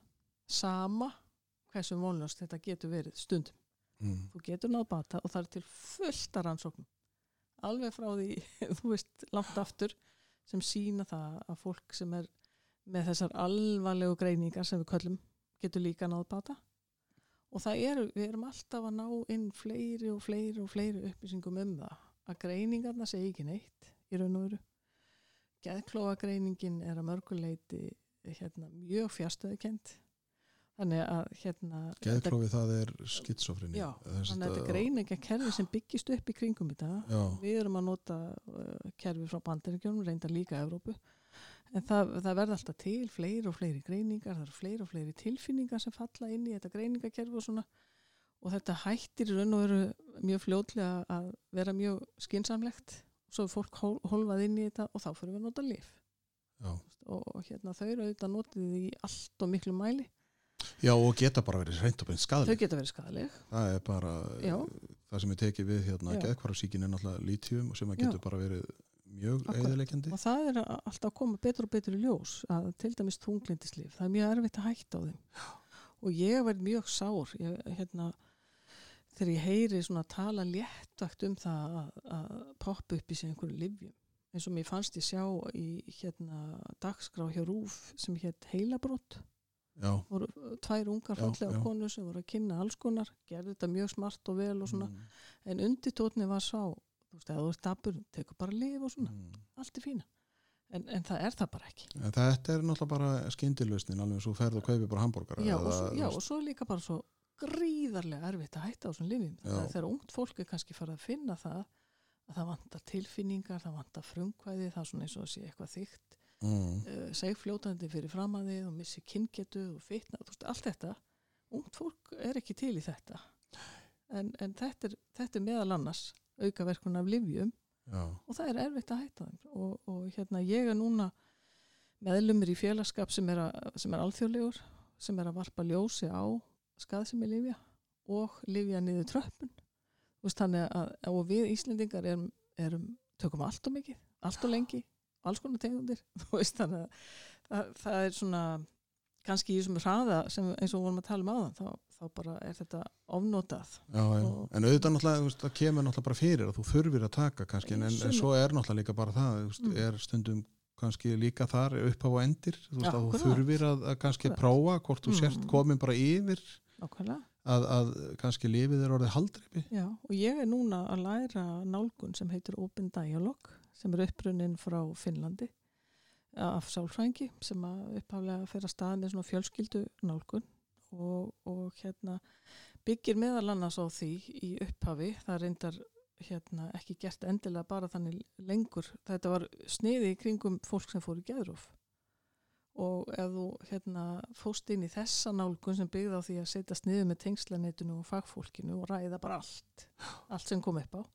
sama hversu vonlust þetta getur verið stundum. Mm. Þú getur náð bata og það er til fullt af rannsóknum. Alveg frá því, þú veist, langt aftur sem sýna það að fólk sem er með þessar alvarlegu greiningar sem við köllum getur líka náð bata. Og það er, við erum alltaf að ná inn fleiri og fleiri og fleiri upplýsingum um það að greiningarna segi ekki neitt í raun og veru. Geðklófagreiningin er að mörguleiti hérna, mjög fjarstöðukend. Þannig að hérna... Geðklófi það er skitsofreni. Já, þannig að þetta greiningakerfi sem byggist upp í kringum þetta. Já. Við erum að nota uh, kerfi frá Bandaríkjunum, reyndar líka Evrópu. En það, það verða alltaf til fleiri og fleiri greiningar, það eru fleiri og fleiri tilfinningar sem falla inn í þetta greiningakerfi og svona. Og þetta hættir í raun og veru mjög fljótlega að vera mjög skynsamlegt. Svo er fólk hol, holfað inn í þetta og þá fyrir við að nota lyf. Já. Og, og hérna þau eru auðvitað notið í allt og miklu mæli. Já, og geta bara verið hreint og beint skaðleg. Þau geta verið skaðleg. Það er bara, Já. það sem er tekið við hérna, geðhvarfasýkin er náttúrulega lítium sem að getur Já. Bara verið mjög eyðileggjandi. Og það er alltaf að koma betur og betur í ljós, að til dæmis þunglyndislyf, það er mjög erfitt að hætta á þeim. Já. Og ég verð mjög sár, ég, hérna, þegar ég heyri svona tala léttvægt um það að, að poppa upp í sig einhverju lyfjum. Eins og mér fannst ég sjá í hérna, dagskrá hjá RÚV sem hét Heilabrot. Já. Voru tvær ungar fallega konur sem voru að kynna alls konar, gerði þetta mjög smart og vel og svona, mm. en undirtótni var sá, þú veist, ef þú ert dapur, tekur bara lyf og svona, mm. allt er fína, en, en það er það bara ekki. En þetta er náttúrulega bara skyndilausnin, alveg svo ferð og kaupi bara hambúrgara. Já, og svo, já, og svo líka bara svo gríðarlega erfitt að hætta á þessum lyfjum. Þegar ungt fólk er kannski farið að finna það, að það vantar tilfinningar, það vantar frumkvæði, það er svona eins og að sé eitthvað þykkt. Mm. Uh, segfljótandi fyrir framaðið og missi kyngetu og fitna, þú veist, allt þetta ungt fólk er ekki til í þetta en, en þetta, er, þetta er meðal annars aukaverkun af lyfjum Já. Og það er erfitt að hætta þeim og, og hérna ég er núna meðlumur í félagskap sem er, að, sem er alþjóðlegur, sem er að varpa ljósi á skaðsemi lyfja og lyfja niður tröppun, þú veist, þannig að og við Íslendingar erum, erum tökum allt og mikið, allt og lengi alls konar tegundir, þú veist, þannig að það, það er svona kannski í þessum hraða sem eins og vorum að tala um áðan, þá, þá bara er þetta ofnotað. Já, já. Og, en auðvitað náttúrulega, þú veist, það kemur náttúrulega bara fyrir að þú þurfir að taka kannski, en, en svo er náttúrulega líka bara það, þú veist, mm. er stundum kannski líka þar upp á endir, þú veist, ja, að þú þurfir að, að kannski Akkurat. Prófa hvort þú mm. sért komin bara yfir að, að kannski lífið er orðið haldreipi. Já, og ég er núna að læra nálgun sem heitir Open Dialogue, sem er upprunnin frá Finnlandi af sálfræðingi sem að upphaflega fer að stað með svona fjölskyldu nálgun og, og hérna byggir meðal annars á því í upphafi, það reyndar hérna ekki gert endilega bara þannig lengur, þetta var sniði í kringum fólk sem fór í geðrof og ef þú hérna fóst inn í þessa nálgun sem byggði á því að setja sniði með tengslanetinu og fagfólkinu og ræða bara allt, allt sem kom upp á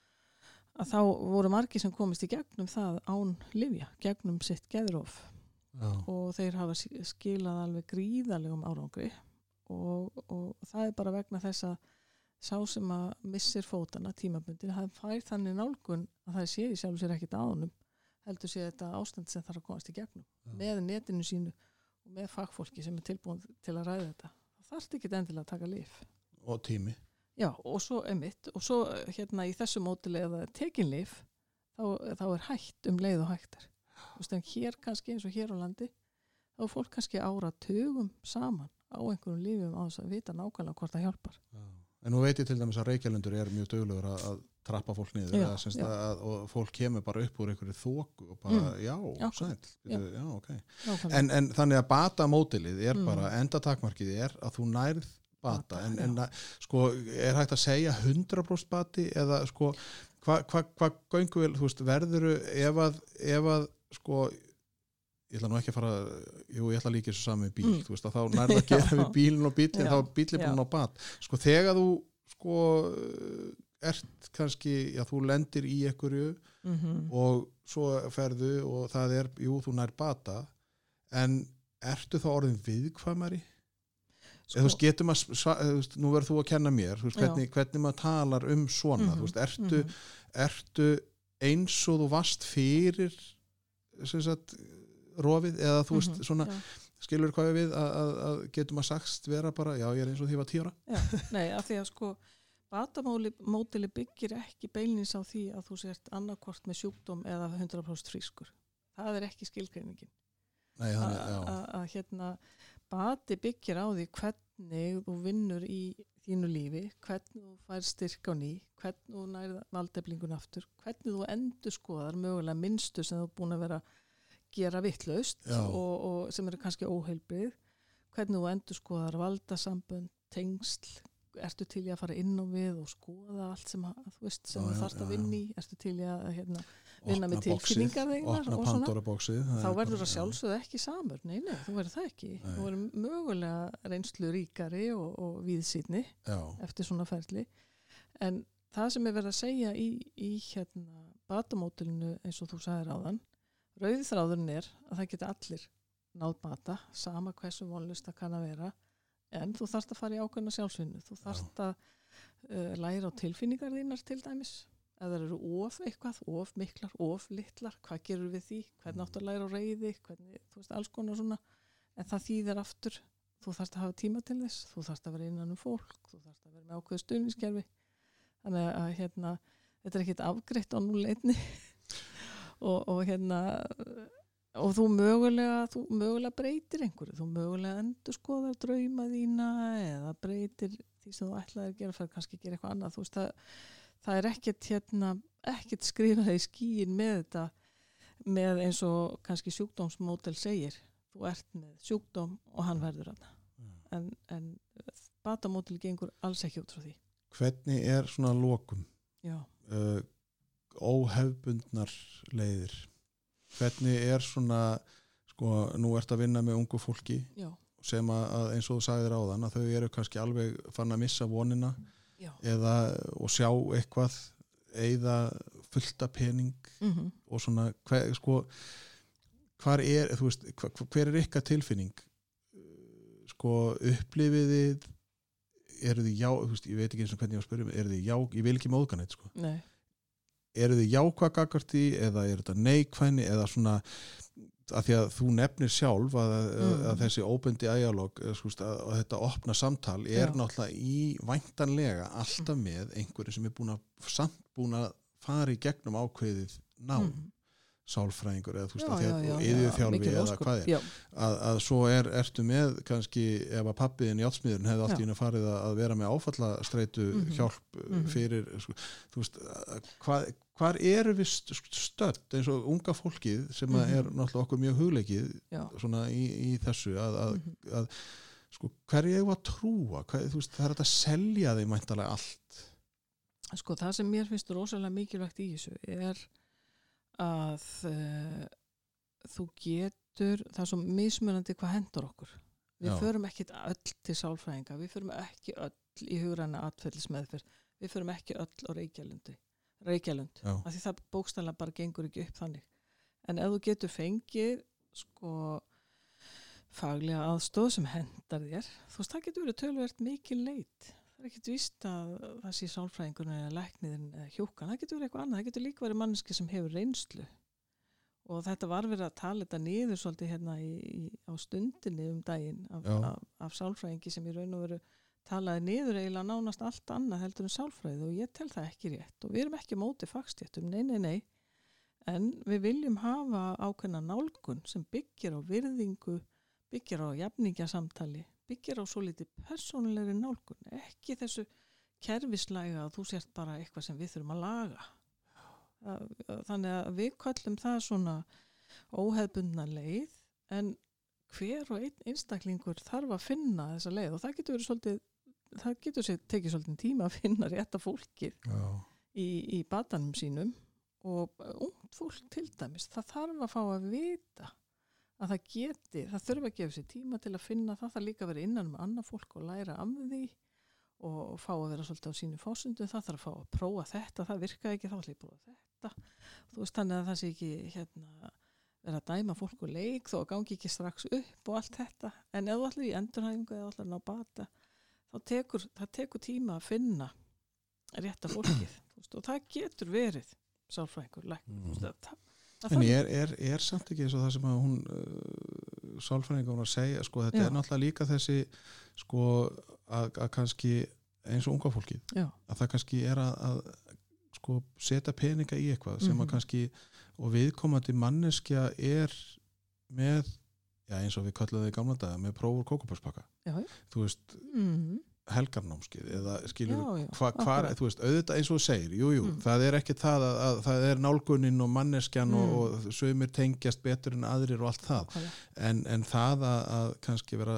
að þá voru margir sem komist í gegnum það án lyfja, gegnum sitt geðrof Já. Og þeir hafa skilað alveg gríðarlegum árangri og, og það er bara vegna þess að sá sem að missir fótana tímabundin, það fær þannig nálgun að það sé í sjálfu sér ekkit á honum heldur sé þetta ástand sem þarf að komast í gegnum Já. Með netinu sínu og með fagfólki sem er tilbúin til að ræða þetta það þarf ekki endilega að taka lyf og tími Já, og svo emitt, og svo hérna í þessu mótili eða tekinlyf, þá, þá er hætt um leið og hættar. Þú veist, en hér kannski eins og hér á landi, þá er fólk kannski áratugum saman á einhverjum lífum á þess að vita nákvæmlega hvort það hjálpar. Já. En nú veit ég til dæmis að Reykjalundur er mjög duglegur að, að trappa fólk niður, já, að, já. Að, og fólk kemur bara upp úr einhverju þoku og bara, mm. já, já, sæl, já. Já, ok. En, en þannig að bata mótilið er mm. bara, endatakmarkið er að þú nærð bata, en, en sko, er hægt að segja hundrað prósent bati eða sko, hvað hva, hva göngu vel, þú veist, verðuru ef að, ef að, sko, ég ætla nú ekki að fara, jú, ég ætla líka þessu sami bíl, mm. þú veist, að þá nærða að gera við bílinn og bílinn, þá bílinn búin á bat. Sko, þegar þú, sko, ert kannski, já, þú lendir í einhverju mm-hmm. og svo ferðu og það er, jú, þú nær bata, en ertu þá orðin viðkvæmari? Sko, þú veist, getum að, þú veist, nú verður þú að kenna mér, þú veist, hvernig, hvernig maður talar um svona, mm-hmm. þú veist, ertu, mm-hmm. ertu eins og þú varst fyrir, sem sagt, rofið, eða þú veist, mm-hmm. svona, já. Skilur hvað við, að, að, að getum að sagst vera bara, já, ég er eins og því var tíu ára? Já, nei, af því að sko, batamódeli byggir ekki beinlins á því að þú sért annarkvort með sjúkdóm eða hundrað prósent frískur. Það er ekki skilgreiningin. Nei, þannig, já. Að hérna, bati byggir á því hvernig þú vinnur í þínu lífi, hvernig þú fær styrk á ný, hvernig þú nærða valdeflingun aftur, hvernig þú endur skoðar mögulega minnstu sem þú er búin að vera að gera vittlaust og, og sem eru kannski óheilbrigð, hvernig þú endur skoðar valdasambönd, tengsl, ertu til í að fara inn á við og skoða allt sem, að, þú, veist, sem já, þú þarft að vinna í, ertu til í að hérna, vinna með tilfinningar þeinar og svona, þá verður það sjálfsögðu ekki samur, nei, nei, þú verður það ekki nei. Þú verður mögulega reynslu ríkari og, og víðsýnni eftir svona ferli, en það sem er verið að segja í, í hérna batamódelinu eins og þú sagðir áðan, rauðþráðurinn er að það geta allir náð bata, sama hversu vonlust það kann að vera, en þú þarft að fara í ákveðna sjálfsvinnu, þú þarft að uh, læra á tilfinningar þínar til dæmis, ef það eru of eitthvað, of miklar, of litlar, hvað gerur við því, hvernig áttu að læra á reiði, hvernig, þú veist, alls konar svona, en það þýðir aftur, þú þarft að hafa tíma til þess, þú þarft að vera innan um fólk, þú þarft að vera með ákveðu stuðningskerfi, þannig að hérna, þetta er ekkert afgreitt á núleitni og, og hérna, og þú mögulega, þú mögulega breytir einhverju, þú mögulega endur skoðar drauma þína eða breytir því sem þú ætlaðir að gera, fyrir kannski að gera eitthvað annað, þú veist, það, það er ekkert hérna, ekkert skrifað í skíin með þetta, með eins og kannski sjúkdómsmódel segir, þú ert með sjúkdóm og hann verður hann, mm. en, en batamódel gengur alls ekki út frá því. Hvernig er svona lokum? Já. Uh, óhefbundnar leiðir? Hvernig er svona, sko, nú ert að vinna með ungu fólki Já. Sem að eins og þú sagðir áðan að þau eru kannski alveg fann að missa vonina Já. Eða og sjá eitthvað, eyða fullta pening mm-hmm. og svona, hver, sko, hvar er, þú veist, hver, hver er ykkar tilfinning? Sko, upplifiðið, eru þið já, þú veist, ég veit ekki eins og hvernig ég var að spyrja, eru þið já, ég vil ekki móðgan eitt, sko. Nei. Eru þið jákvæð gagnvart því eða er þetta neikvæðni eða svona að því að þú nefnir sjálf að, mm. að þessi open dialog að, að þetta opna samtal er Já. Náttúrulega í væntanlega alltaf með einhverju sem er búin að samt búin að fara í gegnum ákveðið nám mm. sálfræðingur eða þú veist já, að þér yðurþjálfi eða hvað er að, að svo er, ertu með kannski ef að pabbiðin í átsmiðurinn hefði allt í henni farið að vera með áfallastreitu mm-hmm. hjálp mm-hmm. fyrir þú veist, hvað, hvar eru við stödd eins og unga fólkið sem mm-hmm. er náttúrulega okkur mjög hugleikið já. Svona í, í þessu að, að, mm-hmm. að sko, hverju ég var að trúa hvað, þú veist, það er að selja þeim mæntalega allt sko, það sem mér finnst rosalega mikilvægt í þessu er að uh, þú getur, það er svo mismunandi hvað hendur okkur. Við Já. Förum ekki öll til sálfræðinga, við förum ekki öll í hugræna atferlismeðferð, við förum ekki öll á Reykjalundi, Reykjalund, af því það bókstaflega bara gengur ekki upp þannig. En ef þú getur fengið sko faglega aðstoð sem hendar þér, þú veist, það getur verið töluvert mikil leit. Það er ekkert víst að það sé sálfræðingurinn eða lækniðin eða hjúkan, það getur verið eitthvað annað, það getur líka verið manneski sem hefur reynslu og þetta var verið að tala þetta niður svolítið hérna í, í, á stundinni um daginn af, af, af sálfræðingi sem í raun og veru talaði niður eiginlega nánast allt annað heldur en sálfræði og ég tel það ekki rétt og við erum ekki móti fagstéttum, nei, nei, nei, en við viljum hafa ákveðna nálgun sem byggir á virðingu, byggir á jafningjasamtali, byggir á svo litið persónulegri nálgun, ekki þessu kerfislæga að þú sért bara eitthvað sem við þurfum að laga. Þannig að við köllum það svona óhefbundna leið, en hver og einn einstaklingur þarf að finna þessa leið og það getur verið svolítið, það getur sér tekið svolítið tíma að finna rétta fólkið í, í batanum sínum og ungt fólk til dæmis, það þarf að fá að vita að það geti, það þurfa að gefa sér tíma til að finna það, það líka að vera innan með annað fólk og læra af því og fá að vera svolítið á sínu fórsendum, það þarf að fá að prófa þetta, það virkaði ekki, þá ætla ég að prófa þetta. Þú veist þannig að það sé ekki hérna, vera að dæma fólk og leik þó að gangi ekki strax upp og allt þetta, en ef þú ætlar í endurhæfingu eða ætlar að ná bata, þá tekur, það tekur tíma að finna rétta fólkið, veist, og það getur verið sálfræðingur, læknir, mm. það, það En er, er, er samt ekki eins og það sem að hún uh, sálfræðingur að segja, sko, þetta Já. Er náttúrulega líka þessi sko, að, að kannski eins og unga fólkið, Já. Að það kannski er að, að sko, setja peninga í eitthvað sem mm-hmm. að kannski og viðkomandi manneskja er með, já eins og við kalluðum það í gamla daga, með prófur kókupörspakka. Þú veist, mm-hmm. helgarnámskeið eða skilur Já, já, hvað, hvar, akkurat. þú veist, auðvitað eins og þú segir, jú, jú, Mm. það er ekki það að, að það er nálgunin og manneskjan Mm. og, og sumir tengjast betur en aðrir og allt það, Nákvæmlega. en, en það að, að kannski vera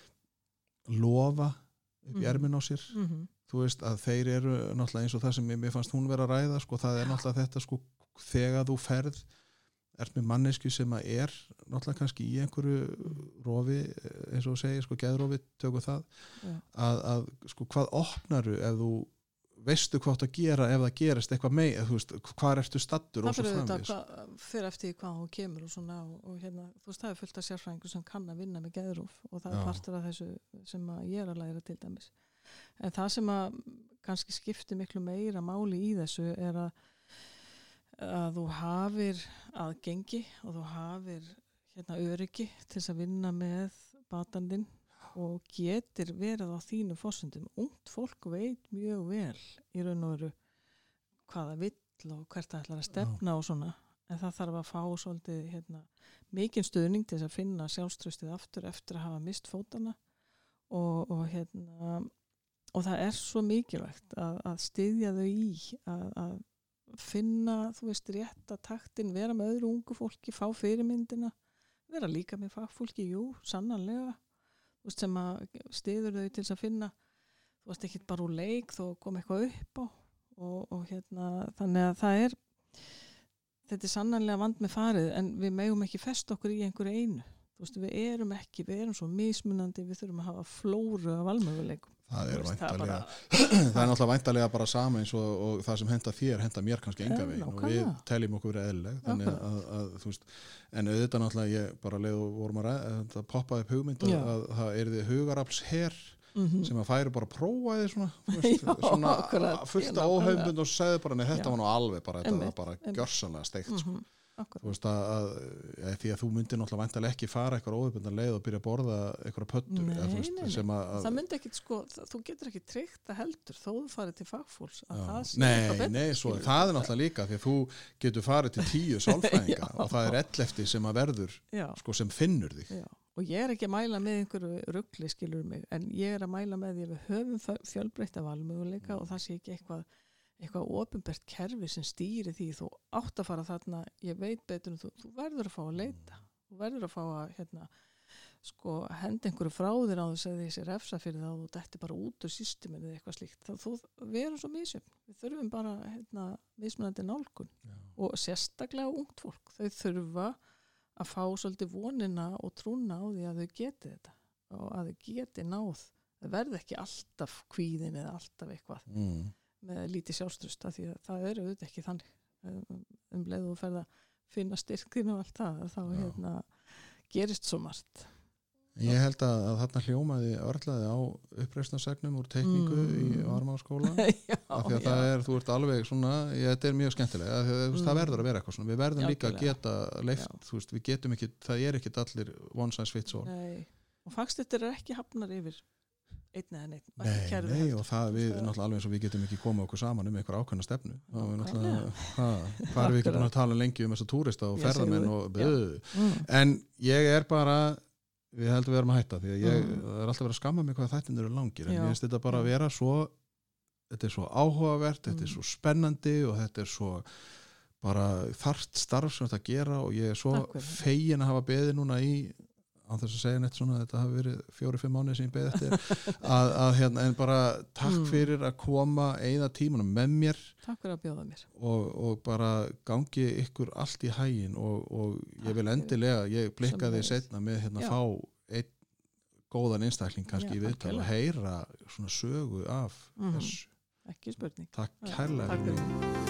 lofa upp í Mhm. ermin á sér, Mhm. þú veist, að þeir eru náttúrulega eins og það sem ég, mér fannst hún vera að ræða, sko, það er náttúrulega þetta, sko, þegar þú ferð ert með mannesku sem að er náttúrulega kannski í einhverju rofi, eins og þú segir, sko, geðrofi tökum það, Já. að, að sko, hvað opnaru ef þú veistu hvað þú að gera ef það gerist eitthvað með, þú veist, hvað ertu stattur og Það svo fyrir framvís. þetta fyrir eftir því hvað hún kemur og svona og, og hérna, þú veist, það er fullt af sérfræðingur sem kann að vinna með geðróf og það Já. er partur af þessu sem að ég er að læra til dæmis. En það sem að kannski skiptir miklu meira máli í þessu er að að þú hafir aðgengi og þú hafir hérna öryggi til þess að vinna með batandinn og getur verið á þínu forsendum. Ungt fólk veit mjög vel í raun og veru hvað það vill og hvert það ætlar að stefna og svona, en það þarf að fá svolítið hérna, mikinn stuðning til þess að finna sjálfstraustið aftur eftir að hafa mist fótana og, og hérna og það er svo mikilvægt að, að styðja þau í að, að finna, þú veist, rétta taktin, vera með öðru ungu fólki, fá fyrirmyndina, vera líka með fagfólki, jú, sannanlega, þú veist, sem að styður þau til þess að finna, þú veist, ekki bara úr leik þó kom eitthvað upp á og, og hérna, þannig að það er, þetta er sannanlega vand með farið, en við megum ekki fest okkur í einhverju einu, þú veist, við erum ekki, við erum svo mismunandi, við þurfum að hafa flóru af valmöguleikum. Það er Þú veist, það er væntalega, bara- það er náttúrulega væntalega bara sama eins og, og það sem henda þér, henda mér kannski enga Já, veginn og við nákvæmlega. teljum okkur verið eðlileg, þannig að, Akkurat. að, að þú veist, en auðvitað náttúrulega ég bara leið og vorum að ræða, það poppaði upp hugmynd að, Já. að það er þið hugarafls her Mhm. sem að færi bara að prófa þið svona, þú veist, Já, svona akkurat. fullt Já, af nákvæmlega. óhefbund og segði bara, nei þetta Já. var nú alveg bara, þetta Einmitt, var bara einmitt. gjörsanlega steikt, sko. Mhm. Akkurat. Þú veist að, að ja, því að þú myndir náttúrulega væntalega ekki fara eitthvað óhefbundan leið og byrja að borða eitthvað pöttur Nei, eða, þú veist, nei, nei. sem að, að Það myndi ekkit sko, það- þú getur ekki tryggt að heldur þó þú farið til fagfólks að Já. það sé Nei, eitthvað betra, nei, svo, skilurðu. það er náttúrulega líka því að þú getur farið til tíu sálfræðinga Já. og það er ellefti sem að verður Já, sko, sem finnur þig. já. Og ég er ekki að mæla með einhverju rugli, skilur mig, en ég er að mæla með því að við höfum fjölbreytta valmöguleika og það sé ekki eitthvað eitthvað opinbert kerfi sem stýri því þú átt að fara þarna, ég veit betur en þú, þú verður að fá að leita þú verður að fá að hérna, sko, henda einhverju frá þér á þess að þessi refsa fyrir það og þú dætti bara út úr systeminu eða eitthvað slíkt, þá þú, við erum svo misjöfn, við þurfum bara hérna, mismunandi nálgun Já. og sérstaklega ungt fólk, þau þurfa að fá svolítið vonina og trúna á því að þau geti þetta og að þau geti náð, þau verði ekki alltaf kvíðin eða alltaf eitthvað Mm. með lítið sjálfstraust af því að það eru auðvitað ekki þannig um, um leið og þú ferð að finna styrkin og allt það þá Já. hérna, gerist svo margt. Ég held að, að þarna hljómaði örlaði á uppreisnarsegnum úr teikningu Mm. í Varmáskóla já, af því að það er, þú ert alveg svona ég, þetta er mjög skemmtilega, af því að, mm. það verður að vera eitthvað svona, við verðum Já, líka að algjörlega. geta leift, Já. þú veist, við getum ekki það er ekki allir one size fits all. Nei. Og fagstættir er ekki hafnar yfir einn eða neitt og Nei, ekki kerfi nei, heldur. og það við, Það- náttúrulega alveg eins og við getum ekki komið okkur saman um einhver ákveðna stefnu þá er náttúrulega, Nákvæmlega. ha, hvað er við ekki búin að tala lengi um þessa túrista og Já, ferðamenn segðu. og böðu, Mm. en ég er bara við heldum við erum að hætta því að ég, Mm. það er alltaf verið að skamma mig hvað þættin eru langir en Já. ég finnst þetta bara að Mm. vera svo þetta er svo áhugavert, þetta er Mm. svo spennandi og þetta er svo bara þarft starf sem þetta að gera og ég er svo Takk fyrir. fegin að hafa beðið núna í á þess að segja neitt svona, þetta hafi verið fjóri-fimm mánuði sem ég beðið eftir að, að hérna, en bara takk Mm. fyrir að koma eigða tímanum með mér Takk fyrir að bjóða mér. og, og bara gangi ykkur allt í hægin og, og ég vil Takk fyrir. endilega, ég blikkaði Sömuleiðis. setna með hérna Já. fá einn góðan einstakling kannski Já, í viðtal og algjörlega. heyra svona sögu af Mhm. þessu. Ekki spurning. Takk Já, kærlega takk fyrir fyrir. mig.